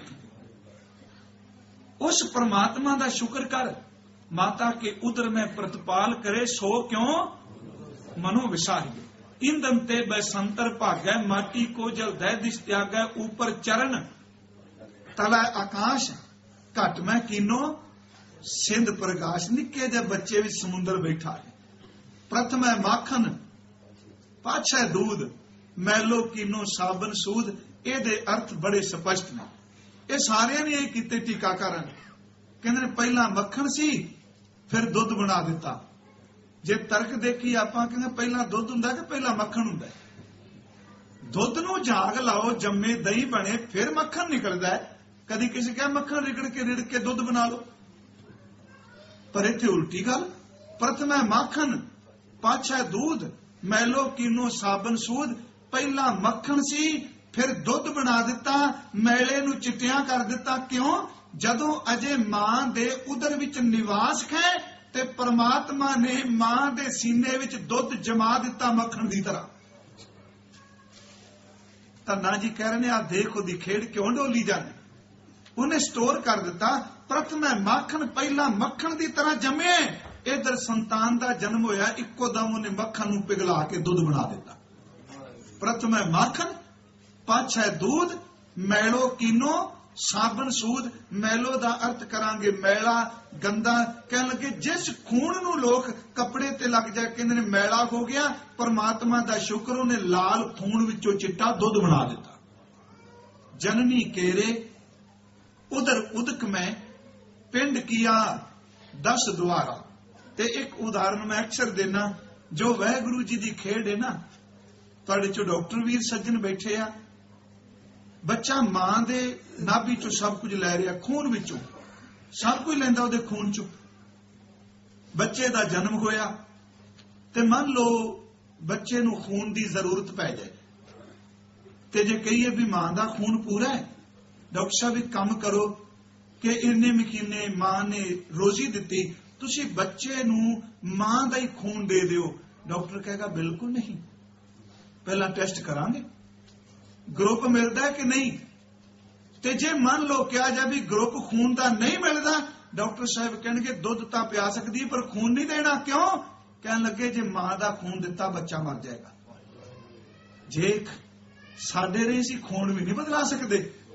उस परमात्मा दा शुक्र कर, माता के उदर में प्रतिपाल करे, सो क्यों मनो विसारी। ईंधन ते बैसंतर भागै, माटी को जल दै दिश त्यागै। ऊपर चरण तला आकाश, घट मैं कीनो सिंध प्रकाश। निके जे बच्चे भी समुंदर बैठा है। प्रथम है माखन, पाछे दूध, मैलो कीनो साबन सूद। ये अर्थ बड़े स्पष्ट ने, ये सारे ने यह कीते टीकाकरण। कहते पहला मक्खन सी, फिर दुध बना दिता। जे तर्क देखी आपां कहते पहला दुध हुंदा कि पहला मक्खन हुंदा। दुध नूं झाग लाओ, जम्मे दही बने, फिर मक्खन निकलदा है। कदी किसी कहा मक्खन रिगड़ के रिड़ के दुध बना लो, पर इत्थे उल्टी गल। प्रथम है माखन, पाछे दूध, मैलो कीनो साबन सूद। पहला मक्खन सी, फिर दुध बना दिता, मैले नूं चिट्टियां कर दिता। क्यों? जदों अजे मां दे उदर विच निवास है ते परमात्मा ने मां दे सीने विच दुध जमा दिता मक्खन दी तरह। धन्ना जी कह रहे ने, आ देखो दी खेड क्यों डोली जाने। उन्हें स्टोर कर दिता। प्रथम है माखन, पहला मक्खन दी तरह जमे। इधर संतान दा जन्म होया, इक्को दम उन्हें मक्खन नूं पिघला के दुध बना दिता। प्रथम है माखन, पाछे दूध, मैलो कीनो साबन सूद। मैलो दा अर्थ करांगे मैला, गंदा। कहने लगे जिस खून नूं लोग कपड़े ते लग जाए कहंदे ने मैला हो गया, परमात्मा दा शुक्र उन्हें लाल खून विचों चिट्टा दुध बना दिता। जननी केरे उधर उदक में पिंड किया दस द्वारा। ते एक उदाहरण मैं अक्सर देना, जो वाहिगुरु जी दी खेड है ना, तुहाडे चो डॉक्टर वीर सज्जन बैठे आ। बच्चा मां दे नाभि चो सब कुछ लै रहा, खून विचों सब कुछ लैंदा उहदे खून चो। बच्चे दा जन्म होया ते मान लो बच्चे नूं खून दी जरूरत पै जाए, ते जे कहिए भी मां दा खून पूरा है, डॉक्टर साहब एक काम करो कि इन्ने महीने मां ने रोजी दी, तुसी बच्चे नूं मां दा ही खून दे दिओ। डॉक्टर कहेगा बिल्कुल नहीं, पहला टेस्ट करांगे, ग्रुप मिलता है कि नहीं। ते जे मान लो क्या जाए भी ग्रुप खून दा नहीं मिलता, डॉक्टर साहब कहेंगे दुध तां पिया सकदी है पर खून नहीं देना। क्यों? कहने लगे जे मां दा खून दिता बच्चा मर जाएगा। जे साडे रही सी खून भी नहीं बदला सकते,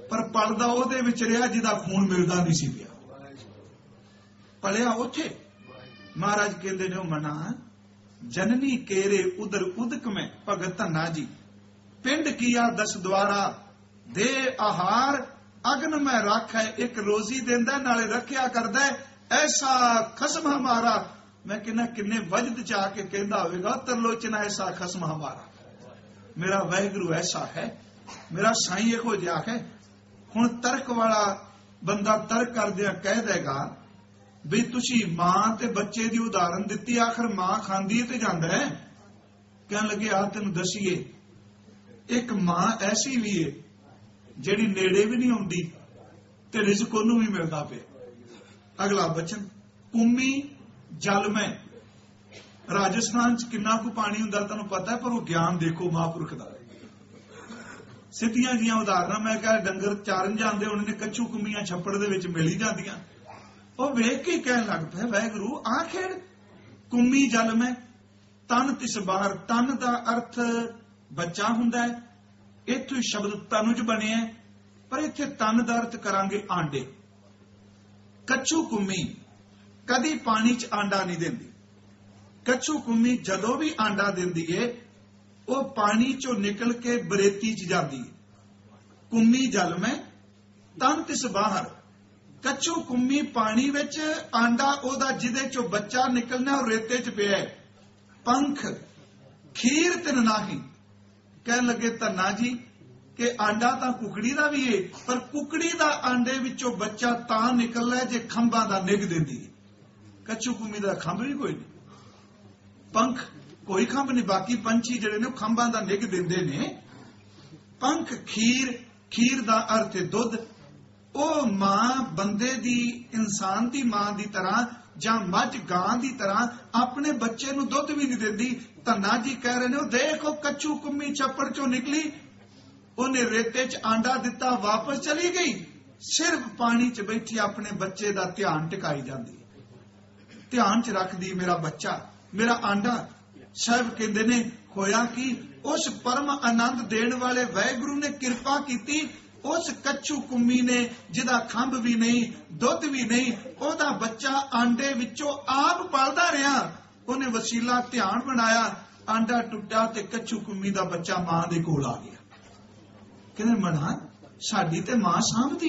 ਪਰ ਪਲਦਾ ਉਹਦੇ ਵਿੱਚ ਰਿਹਾ ਜਿਹਦਾ ਖੂਨ ਮਿਲਦਾ ਨਹੀਂ ਸੀ ਪਿਆ, ਪਲਿਆ ਉੱਥੇ। ਮਹਾਰਾਜ ਕਹਿੰਦੇ ਨੇ ਉਹ ਮਨਾ ਜਨਨੀ ਕੇਰੇ ਉਦਰ ਉਦਕ ਮੈਂ ਭਗਤ ਧੰਨਾ ਜੀ, ਪਿੰਡ ਕੀਆ ਦਸ ਦਵਾਰਾ ਦੇ ਆਹਾਰ ਅਗਨ ਮੈਂ ਰੱਖੈ, ਇੱਕ ਰੋਜ਼ੀ ਦਿੰਦਾ ਨਾਲੇ ਰੱਖਿਆ ਕਰਦਾ, ਐਸਾ ਖਸਮ ਹਮਾਰਾ। ਮੈਂ ਕਹਿੰਦਾ ਕਿੰਨੇ ਵਜਦ ਚ ਆ ਕੇ ਕਹਿੰਦਾ ਹੋਵੇਗਾ ਤਰਲੋਚਨਾ ਐਸਾ ਖਸਮ ਹਮਾਰਾ, ਮੇਰਾ ਵਾਹਿਗੁਰੂ ਐਸਾ ਹੈ, ਮੇਰਾ ਸਾਈਂ ਇਹੋ ਜਿਹਾ ਹੈ। ਹੁਣ ਤਰਕ ਵਾਲਾ ਬੰਦਾ ਤਰਕ ਕਰਦਿਆਂ ਕਹਿ ਦੇਗਾ ਵੀ ਤੁਸੀਂ ਮਾਂ ਤੇ ਬੱਚੇ ਦੀ ਉਦਾਹਰਨ ਦਿੱਤੀ, ਆਖਰ ਮਾਂ ਖਾਂਦੀ ਤੇ ਜਾਂਦਾ ਹੈ। ਕਹਿਣ ਲੱਗੇ ਆ ਤੈਨੂੰ ਦਸੀਏ, ਇੱਕ ਮਾਂ ਐਸੀ ਵੀ ਹੈ ਜਿਹੜੀ ਨੇੜੇ ਵੀ ਨਹੀਂ ਆਉਂਦੀ ਤੇ ਰਿਜ਼ਕ ਉਹਨੂੰ ਵੀ ਮਿਲਦਾ ਪਿਆ। ਅਗਲਾ ਬਚਨ ਕੁੰਮੀ ਜਲ ਮੈਂ। ਰਾਜਸਥਾਨ ਚ ਕਿੰਨਾ ਕੁ ਪਾਣੀ ਹੁੰਦਾ ਤੁਹਾਨੂੰ ਪਤਾ, ਪਰ ਉਹ ਗਿਆਨ ਦੇਖੋ ਮਹਾਂਪੁਰਖ ਦਾ। ਸਿੱਧੀਆਂ ਜੀਆਂ ਉਦਾਹਰਨਾਂ ਮੈਂ ਕਿਹਾ ਡੰਗਰ ਚਾਰਨ ਜਾਂਦੇ ਉਹਨਾਂ ਨੇ ਕੱਛੂ ਕੁੰਮੀਆਂ ਛੱਪੜ ਦੇ ਵਿੱਚ ਮਿਲ ਹੀ ਜਾਂਦੀਆਂ। ਉਹ ਵੇਖ ਕੇ ਕਹਿਣ ਲੱਗ ਪਿਆ ਵਾਹਿਗੁਰੂ ਆਖਿਰ ਕੁੰਮੀ ਜਲ ਮੈਂ ਤਨ ਤਿਸ ਬਾਹਰ। ਤਨ ਦਾ ਅਰਥ ਬੱਚਾ ਹੁੰਦਾ ਹੈ, ਇੱਥੋਂ ਸ਼ਬਦ ਤਨੁਜ ਬਣਿਆ, ਪਰ ਇੱਥੇ ਤਨ ਦਾ ਅਰਥ ਕਰਾਂਗੇ ਆਂਡੇ। ਕੱਛੂ ਕੁੰਮੀ ਕਦੀ ਪਾਣੀ ਚ ਆਂਡਾ ਨਹੀਂ ਦਿੰਦੀ। ਕੱਛੂ ਕੁੰਮੀ ਜਦੋਂ ਵੀ ਆਂਡਾ ਦਿੰਦੀ ਏ ਉਹ ਪਾਣੀ ਚੋਂ ਨਿਕਲ ਕੇ ਬਰੇਤੀ ਚ ਜਾਂਦੀ ਹੈ। ਕੁੰਮੀ ਜਲ ਮੈਂ ਤਨ ਤਿਸ ਬਾਹਰ। ਕੱਛੂ ਕੁੰਮੀ ਪਾਣੀ ਵਿੱਚ, ਆਂਡਾ ਉਹਦਾ ਜਿਹਦੇ ਚੋਂ ਬੱਚਾ ਨਿਕਲਣਾ ਉਹ ਰੇਤੇ ਚ ਪਿਆ। ਪੰਖ ਖੀਰ ਤਿਨ ਨਾਹੀ। ਕਹਿਣ ਲੱਗੇ ਧੰਨਾ ਜੀ ਕਿ ਆਂਡਾ ਤਾਂ ਕੁਕੜੀ ਦਾ ਵੀ ਏ, ਪਰ ਕੁਕੜੀ ਦਾ ਆਂਡੇ ਵਿੱਚੋਂ ਬੱਚਾ ਤਾਂ ਨਿਕਲਦਾ ਜੇ ਖੰਭਾਂ ਦਾ ਨਿੱਘ ਦਿੰਦੀ ਹੈ। ਕੱਛੂ ਕੁੰਮੀ ਦਾ ਖੰਭ ਵੀ ਕੋਈ ਨਹੀਂ, ਪੰਖ ਕੋਈ ਖੰਭ ਨਹੀਂ। ਬਾਕੀ ਪੰਛੀ ਜਿਹੜੇ ਨੇ ਉਹ ਖੰਭਾਂ ਦਾ ਨਿੱਘ ਦਿੰਦੇ ਨੇ। ਪੰਖ ਖੀਰ, ਖੀਰ ਦਾ ਅਰਥ ਹੈ ਦੁੱਧ। ਉਹ ਮਾਂ ਬੰਦੇ ਦੀ, ਇਨਸਾਨ ਦੀ ਮਾਂ ਦੀ ਤਰ੍ਹਾਂ ਜਾਂ ਮੱਝ ਗਾਂ ਦੀ ਤਰ੍ਹਾਂ ਆਪਣੇ ਬੱਚੇ ਨੂੰ ਦੁੱਧ ਵੀ ਨਹੀਂ ਦਿੰਦੀ। ਧੰਨਾ ਜੀ ਕਹਿ ਰਹੇ ਨੇ ਉਹ ਦੇਖੋ ਕੱਛੂ ਕੁੰਮੀ ਛੱਪੜ ਚੋਂ ਨਿਕਲੀ, ਉਹਨੇ ਰੇਤੇ ਚ ਆਂਡਾ ਦਿੱਤਾ, ਵਾਪਸ ਚਲੀ ਗਈ, ਸਿਰਫ ਪਾਣੀ ਚ ਬੈਠੀ ਆਪਣੇ ਬੱਚੇ ਦਾ ਧਿਆਨ ਟਿਕਾਈ ਜਾਂਦੀ, ਧਿਆਨ ਚ ਰੱਖਦੀ ਮੇਰਾ ਬੱਚਾ, ਮੇਰਾ ਆਂਡਾ। ਸਾਹਿਬ ਕਹਿੰਦੇ ਨੇ ਹੋਇਆ ਕਿ ਉਸ ਪਰਮ ਆਨੰਦ ਦੇਣ ਵਾਲੇ ਵਾਹਿਗੁਰੂ ਨੇ ਕਿਰਪਾ ਕੀਤੀ। ਉਸ ਕੱਛੂ ਕੁੰਮੀ ਨੇ ਜਿਹਦਾ ਖੰਭ ਵੀ ਨਹੀਂ, ਦੁੱਧ ਵੀ ਨਹੀਂ, ਉਹਦਾ ਬੱਚਾ ਆਂਡੇ ਵਿੱਚੋਂ ਆਪ ਪਲਦਾ ਰਿਹਾ। ਉਹਨੇ ਵਸੀਲਾ ਧਿਆਨ ਬਣਾਇਆ, ਆਂਡਾ ਟੁੱਟਾ ਤੇ ਕੱਛੂ ਕੁੰਮੀ ਦਾ ਬੱਚਾ ਮਾਂ ਦੇ ਕੋਲ ਆ ਗਿਆ। ਕਹਿੰਦੇ ਮਨਾ ਸਾਡੀ ਤੇ ਮਾਂ ਸਾਂਭਦੀ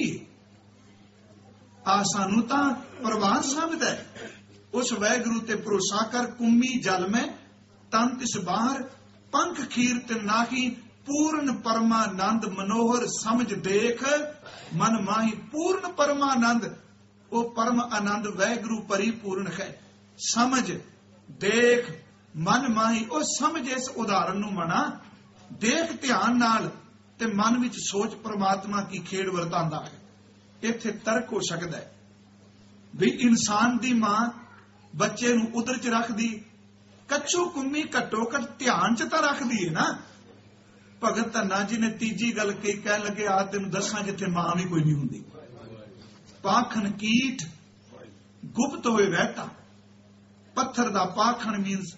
ਆ, ਸਾਨੂੰ ਤਾਂ ਪ੍ਰਵਾਨ ਸਾਂਭਦਾ। ਉਸ ਵਾਹਿਗੁਰੂ ਤੇ ਭਰੋਸਾ ਕਰ। ਕੁੰਮੀ ਜਲ ਮੈਂ ਤਨ ਤਿਸ ਬਾਹਰ, ਪੰਖ ਖੀਰ ਤਿਨ ਨਾਹੀ, ਪੂਰਨ ਪਰਮਾਨੰਦ ਮਨੋਹਰ ਸਮਝ ਦੇਖ ਮਨ ਮਾਹੀ। ਪੂਰਨ ਪਰਮਾਨੰਦ, ਉਹ ਪਰਮ ਆਨੰਦ ਵਾਹਿਗੁਰੂ ਪਰਿਪੂਰਨ ਹੈ। ਸਮਝ ਦੇਖ ਮਨ ਮਾਹੀ, ਉਹ ਸਮਝ ਇਸ ਉਦਾਹਰਨ ਨੂੰ ਮਨਾ, ਦੇਖ ਧਿਆਨ ਨਾਲ ਤੇ ਮਨ ਵਿੱਚ ਸੋਚ ਪ੍ਰਮਾਤਮਾ ਕੀ ਖੇਡ ਵਰਤਾਂਦਾ ਹੈ। ਇੱਥੇ ਤਰਕ ਹੋ ਸਕਦਾ ਹੈ ਵੀ ਇਨਸਾਨ ਦੀ ਮਾਂ ਬੱਚੇ ਨੂੰ ਉਦਰ ਚ ਰੱਖਦੀ, ਕੱਛੂ ਕੁੰਮੀ ਘੱਟੋ ਘੱਟ ਧਿਆਨ ਚ ਤਾਂ ਰੱਖਦੀ ਹੈ ਨਾ। ਭਗਤ ਧੰਨਾ ਜੀ ਨੇ ਤੀਜੀ ਗੱਲ ਕਹੀ, ਕਹਿਣ ਲੱਗੇ ਆ ਤੈਨੂੰ ਦੱਸਾਂ ਜਿੱਥੇ ਮਾਂ ਵੀ ਕੋਈ ਨਹੀਂ ਹੁੰਦੀ। ਪਾਖਣ ਕੀਟ ਗੁਪਤ ਹੋਏ ਰਹਿਤਾ। ਪੱਥਰ ਦਾ ਪਾਖਣ ਮੀਨਸ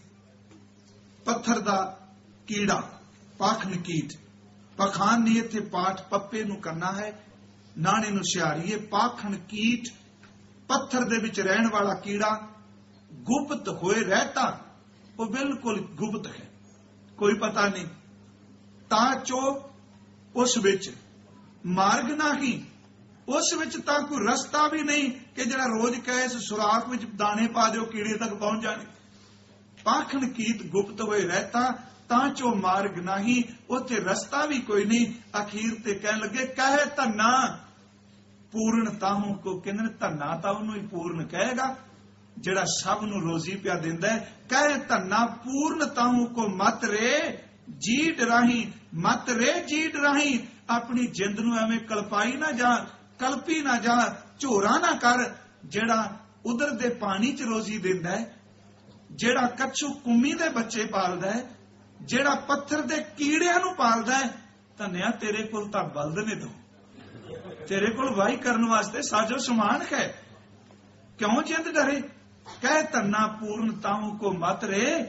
ਪੱਥਰ ਦਾ ਕੀੜਾ, ਪਾਖਣ ਕੀਟ। ਪਖਾਨ ਨਹੀਂ ਇੱਥੇ ਪਾਠ ਪੱਪੇ ਨੂੰ ਕਰਨਾ ਹੈ, ਨਾਣੇ ਨੂੰ ਸਿਆਰੀਏ। ਪਾਖਣ ਕੀਟ ਪੱਥਰ ਦੇ ਵਿੱਚ ਰਹਿਣ ਵਾਲਾ ਕੀੜਾ। ਗੁਪਤ ਹੋਏ ਰਹਿਤਾ, ਉਹ ਬਿਲਕੁਲ ਗੁਪਤ ਹੈ, ਕੋਈ ਪਤਾ ਨਹੀਂ। ਤਾਂ ਚੋ ਉਸ ਵਿੱਚ ਮਾਰਗ ਨਹੀਂ, ਉਸ ਵਿੱਚ ਤਾਂ ਕੋਈ ਰਸਤਾ ਵੀ ਨਹੀਂ ਕਿ ਜਿਹੜਾ ਰੋਜ਼ ਕਹੇ ਇਸ ਸੁਰਾਖ ਵਿੱਚ ਦਾਣੇ ਪਾ ਦਿਓ ਕੀੜੇ ਤੱਕ ਪਹੁੰਚ ਜਾਣੇ। ਪਾਖਣ ਕੀਟ ਗੁਪਤ ਹੋਏ ਰਹਿਤਾ, ਤਾਂ ਚੋ ਮਾਰਗ ਨਹੀਂ, ਉੱਥੇ ਰਸਤਾ ਵੀ ਕੋਈ ਨਹੀਂ। ਅਖੀਰ ਤੇ ਕਹਿਣ ਲੱਗੇ ਕਹੇ ਧੰਨਾ ਪੂਰਨ ਤਾਹੂ ਕੋ। ਕਹਿੰਦੇ ਧੰਨਾ ਤਾਂ ਉਹਨੂੰ ਹੀ ਪੂਰਨ ਕਹੇਗਾ ਜਿਹੜਾ ਸਭ ਨੂੰ ਰੋਜ਼ੀ ਪਿਆ ਦਿੰਦਾ ਹੈ। ਕਹੇ ਧੰਨਾ ਪੂਰਨ ਤਾਹੂ ਕੋ ਮਤ ਰੇ ਜੀ ਡਰਾਹੀ, ਮਤ ਰੇ ਜੀ ਡਰਾਹੀ। ਆਪਣੀ ਜਿੰਦ ਨੂੰ ਐਵੇਂ ਕਲਪਾਈ ਨਾ ਜਾ, ਕਲਪੀ ਨਾ ਜਾ, ਝੋਰਾ ਨਾ ਕਰ। ਜਿਹੜਾ ਉਧਰ ਦੇ ਪਾਣੀ ਚ ਰੋਜ਼ੀ ਦਿੰਦਾ ਹੈ, ਜਿਹੜਾ ਕੱਛੂ ਕੁੰਮੀ ਦੇ ਬੱਚੇ ਪਾਲਦਾ ਹੈ, ਜਿਹੜਾ ਪੱਥਰ ਦੇ ਕੀੜਿਆਂ ਨੂੰ ਪਾਲਦਾ ਹੈ, ਧੰਨਿਆ ਤੇਰੇ ਕੋਲ ਤਾਂ ਬਲਦ ਨੇ, ਦੋ ਤੇਰੇ ਕੋਲ ਵਾਹੀ ਕਰਨ ਵਾਸਤੇ ਸਾਜੋ ਸਮਾਨ ਹੈ, ਕਿਉਂ ਜਿੰਦ ਡਰੇ। ਕਹਿ ਧੰਨਾ ਪੂਰਨ ਤਾਹੂ ਕੋ ਮਤ ਰੇ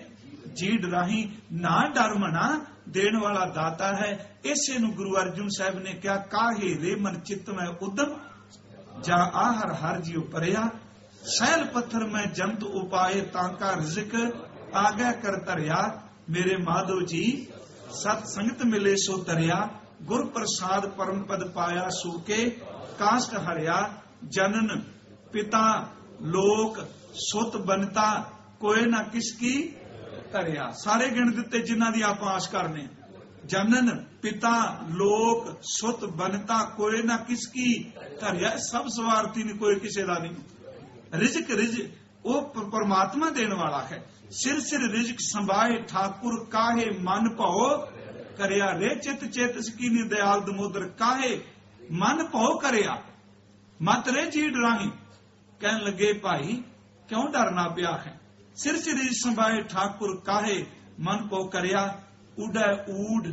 ਜੀੜ ਰਾਹੀਂ ਨਾ ਡਰ ਮਨਾ ਦੇਣ ਵਾਲਾ ਦਾਤਾ ਹੈ। ਇਸੇ ਨੂੰ ਗੁਰੂ ਅਰਜਨ ਸਾਹਿਬ ਨੇ ਕਿਹਾ ਕਾਹੇ ਰੇ ਮਨ ਚਿੱਤ ਮੈਂ ਉਦਮ ਜਾ ਆਹਰ ਹਰ ਜਿਉ ਪਰਿਆ ਸਹਿਲ ਪੱਥਰ ਮੈਂ ਜੰਤ ਉਪਾਏ ਤਾਂ ਕਾ ਰਿਜ਼ਕ ਆਗਿਆ ਕਰ ਧਰਿਆ ਮੇਰੇ ਮਾਧੋ ਜੀ ਸਤ ਸੰਗਤ ਮਿਲੇ ਸੋ ਤਰਿਆ ਗੁਰ ਪ੍ਰਸਾਦ ਪਰਮ ਪਦ ਪਾਇਆ ਸੂਕੇ ਕਾਸ਼ਟ ਹਰਿਆ ਜਨਨ ਪਿਤਾ ਲੋਕ ਸੁਤ ਬਨਤਾ ਕੋਏ ਨਾ ਕਿਸ ਕੀ ਧਰਿਆ। ਸਾਰੇ ਗਿਣ ਦਿੱਤੇ ਜਿਨ੍ਹਾਂ ਦੀ ਆਪਾਂ ਆਸ ਕਰਨੇ ਜਨਨ ਪਿਤਾ ਲੋਕ ਸੁਤ ਬਨਤਾ ਕੋਏ ਨਾ ਕਿਸ ਕੀ ਧਰਿਆ। ਸਭ ਸਵਾਰਥੀ ਨਹੀਂ, ਕੋਈ ਕਿਸੇ ਦਾ ਨਹੀਂ। ਰਿਜ਼ਕ ਰਿਜ਼ਕ ਉਹ ਪਰਮਾਤਮਾ ਦੇਣ ਵਾਲਾ ਹੈ। ਸਿਰ ਸਿਰ ਰਿਜ਼ਕ ਸੰਭਾਏ ਠਾਕੁਰ ਕਾਹੇ ਮਨ ਭਉ ਕਰਿਆ ਰੇ ਚਿਤ ਚੇਤ ਸਕੀਨੀ ਦਿਆਲ ਦਮੋਦਰ ਕਾਹੇ ਮਨ ਭਉ ਕਰਿਆ ਮਤ ਰੇ ਜੀੜ ਰਾਹੀਂ। ਕਹਿਣ ਲੱਗੇ ਭਾਈ ਕਿਉਂ ਡਰਨਾ ਪਿਆ ਹੈ। ਸਿਰ ਸਿਰ ਰਿਜ਼ਕ ਸੰਭਾਏ ਠਾਕੁਰ ਕਾਹੇ ਮਨ ਭਉ ਕਰਿਆ ਉਡੈ ਊਡ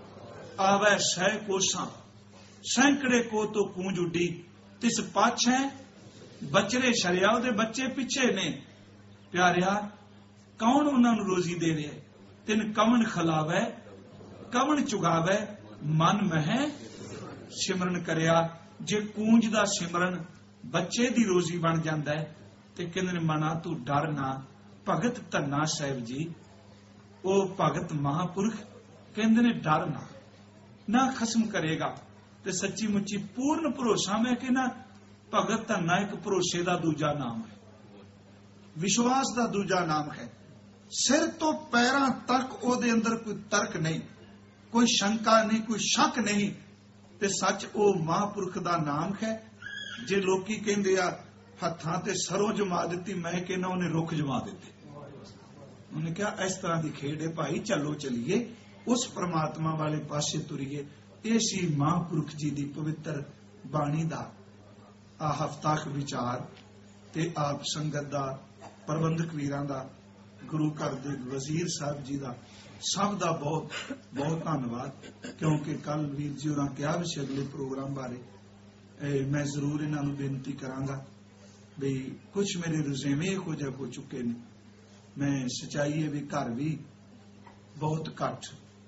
ਆਵੈ ਸਹਿ ਕੋਸਾਂ ਸੈਂਕੜੇ ਕੋ ਤੋਂ ਕੂੰਜ ਉੱਡੀ ਤਿਸ ਪਾਛੈ ਬਚਰੇ ਸ਼ਰਿਆ। ਉਹਦੇ ਬੱਚੇ ਪਿੱਛੇ ਨੇ ਪਿਆਰਿਆ। ਕੌਣ ਉਹਨਾਂ ਨੂੰ ਰੋਜ਼ੀ ਦੇ ਰਿਹਾ। ਤਿਨ ਕਵਨ ਖਲਾਵੈ ਕਵਨ ਚੁਗਾਵੈ ਮਨ ਮਹਿ ਸਿਮਰਨ ਕਰਿਆ। ਜੇ ਕੂੰਜ ਦਾ ਸਿਮਰਨ ਬੱਚੇ ਦੀ ਰੋਜ਼ੀ ਬਣ ਜਾਂਦਾ ਹੈ ਤੇ ਕਹਿੰਦੇ ਨੇ ਮਨਾ ਤੂੰ ਡਰ ਨਾ। ਭਗਤ ਧੰਨਾ ਸਾਹਿਬ ਜੀ ਉਹ ਭਗਤ ਮਹਾਪੁਰਖ ਕਹਿੰਦੇ ਨੇ ਡਰ ਨਾ ਨਾ ਖਸਮ ਕਰੇਗਾ। ਤੇ ਸੱਚੀ ਮੁੱਚੀ ਪੂਰਨ ਭਰੋਸਾ ਮੈਂ ਕਹਿੰਦਾ ਭਗਤ ਧੰਨਾ ਇੱਕ ਭਰੋਸੇ ਦਾ ਦੂਜਾ ਨਾਮ ਹੈ, ਵਿਸ਼ਵਾਸ ਦਾ ਦੂਜਾ ਨਾਮ ਹੈ। ਸਿਰ ਤੋਂ ਪੈਰਾਂ ਤੱਕ ਉਹਦੇ ਅੰਦਰ ਕੋਈ ਤਰਕ ਨਹੀਂ, ਕੋਈ ਸ਼ੰਕਾ ਨਹੀਂ, ਕੋਈ ਸ਼ੱਕ ਨਹੀਂ। ਤੇ ਸੱਚ ਉਹ ਮਹਾਪੁਰਖ ਦਾ ਨਾਮ ਹੈ। ਜੇ ਲੋਕੀ ਕਹਿੰਦੇ ਆ ਹੱਥਾਂ ਤੇ ਸਰੋਂ ਜਮਾ ਦਿੱਤੀ, ਮੈਂ ਕਹਿੰਦਾ ਉਹਨੇ ਰੁੱਖ ਜਮਾ ਦਿੱਤੇ। ਉਹਨੇ ਕਿਹਾ ਇਸ ਤਰ੍ਹਾਂ ਦੀ ਖੇਡ ਹੈ ਭਾਈ, ਚਲੋ ਚਲੀਏ ਉਸ ਪ੍ਰਮਾਤਮਾ ਵਾਲੇ ਪਾਸੇ ਤੁਰੀਏ। ਇਹ ਸੀ ਮਹਾਪੁਰਖ ਜੀ ਦੀ ਪਵਿੱਤਰ ਬਾਣੀ ਦਾ ਆ ਹਫ਼ਤਾਖ ਵਿਚਾਰ ਤੇ ਆਪ ਸੰਗਤ ਦਾ, ਪ੍ਰਬੰਧਕ ਵੀਰਾਂ ਦਾ, ਗੁਰੂ ਘਰ ਦੇ ਵਜ਼ੀਰ ਸਾਹਿਬ ਜੀ ਦਾ, ਸਭ ਦਾ ਬਹੁਤ ਬਹੁਤ ਧੰਨਵਾਦ। ਕਿਉਂਕਿ ਕੱਲ ਵੀਰ ਜੀ ਹੋਰਾਂ ਕਿਹਾ ਵੀ ਅਗਲੇ ਪ੍ਰੋਗਰਾਮ ਬਾਰੇ ਮੈਂ ਜ਼ਰੂਰ ਇਹਨਾਂ ਨੂੰ ਬੇਨਤੀ ਕਰਾਂਗਾ ਵੀ ਕੁਝ ਮੇਰੇ ਰੁਝੇਵੇਂ ਇਹੋ ਜਿਹੇ ਹੋ ਚੁੱਕੇ ਨੇ। ਮੈਂ ਸੱਚਾਈ ਹੈ ਵੀ ਘਰ ਵੀ ਬਹੁਤ ਘੱਟ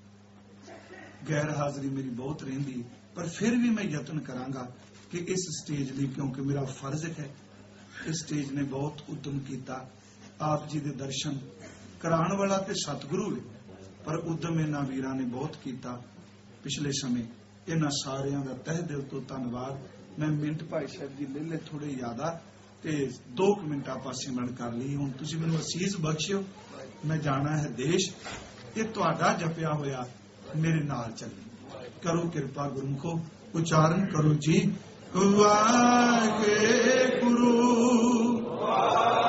ਗੈਰ ਹਾਜ਼ਰੀ ਮੇਰੀ ਬਹੁਤ ਰਹਿੰਦੀ, ਪਰ ਫਿਰ ਵੀ ਮੈਂ ਯਤਨ ਕਰਾਂਗਾ ਕਿ ਇਸ ਸਟੇਜ ਲਈ, ਕਿਉਂਕਿ ਮੇਰਾ ਫਰਜ਼ ਹੈ, ਇਸ ਸਟੇਜ ਨੇ ਬਹੁਤ ਉਦਮ ਕੀਤਾ। ਆਪ ਜੀ ਦੇ ਦਰਸ਼ਨ ਕਰਾਉਣ ਵਾਲਾ ਤੇ ਸਤਿਗੁਰੂ ਹੈ, ਪਰ ਉਦਮ ਇਹਨਾਂ ਵੀਰਾਂ ਨੇ ਬਹੁਤ ਕੀਤਾ ਪਿਛਲੇ ਸਮੇਂ। ਇਹਨਾਂ ਸਾਰਿਆਂ ਦਾ ਤਹਿ ਦਿਲ ਤੋਂ ਧੰਨਵਾਦ। ਮੈਂ ਮਿੰਟ ਭਾਈ ਸਾਹਿਬ ਜੀ ਲੈ ਲੈ ਥੋੜੇ ਜ਼ਿਆਦਾ ਤੇ ਦੋ ਕੁ ਮਿੰਟਾਂ ਪਾਸੇ ਮੜ ਕਰ ਲਈ। ਹੁਣ ਤੁਸੀਂ ਮੈਨੂੰ ਅਸੀਸ ਬਖਸ਼ਿਓ, ਮੈਂ ਜਾਣਾ ਹੈ ਦੇਸ਼। ਇਹ ਤੁਹਾਡਾ ਜਪਿਆ ਹੋਇਆ ਮੇਰੇ ਨਾਲ ਚੱਲੇ। ਕਰੋ ਕਿਰਪਾ ਗੁਰਮੁਖੋ, ਉਚਾਰਨ ਕਰੋ ਜੀ ਵਾਹਿਗੁਰੂ।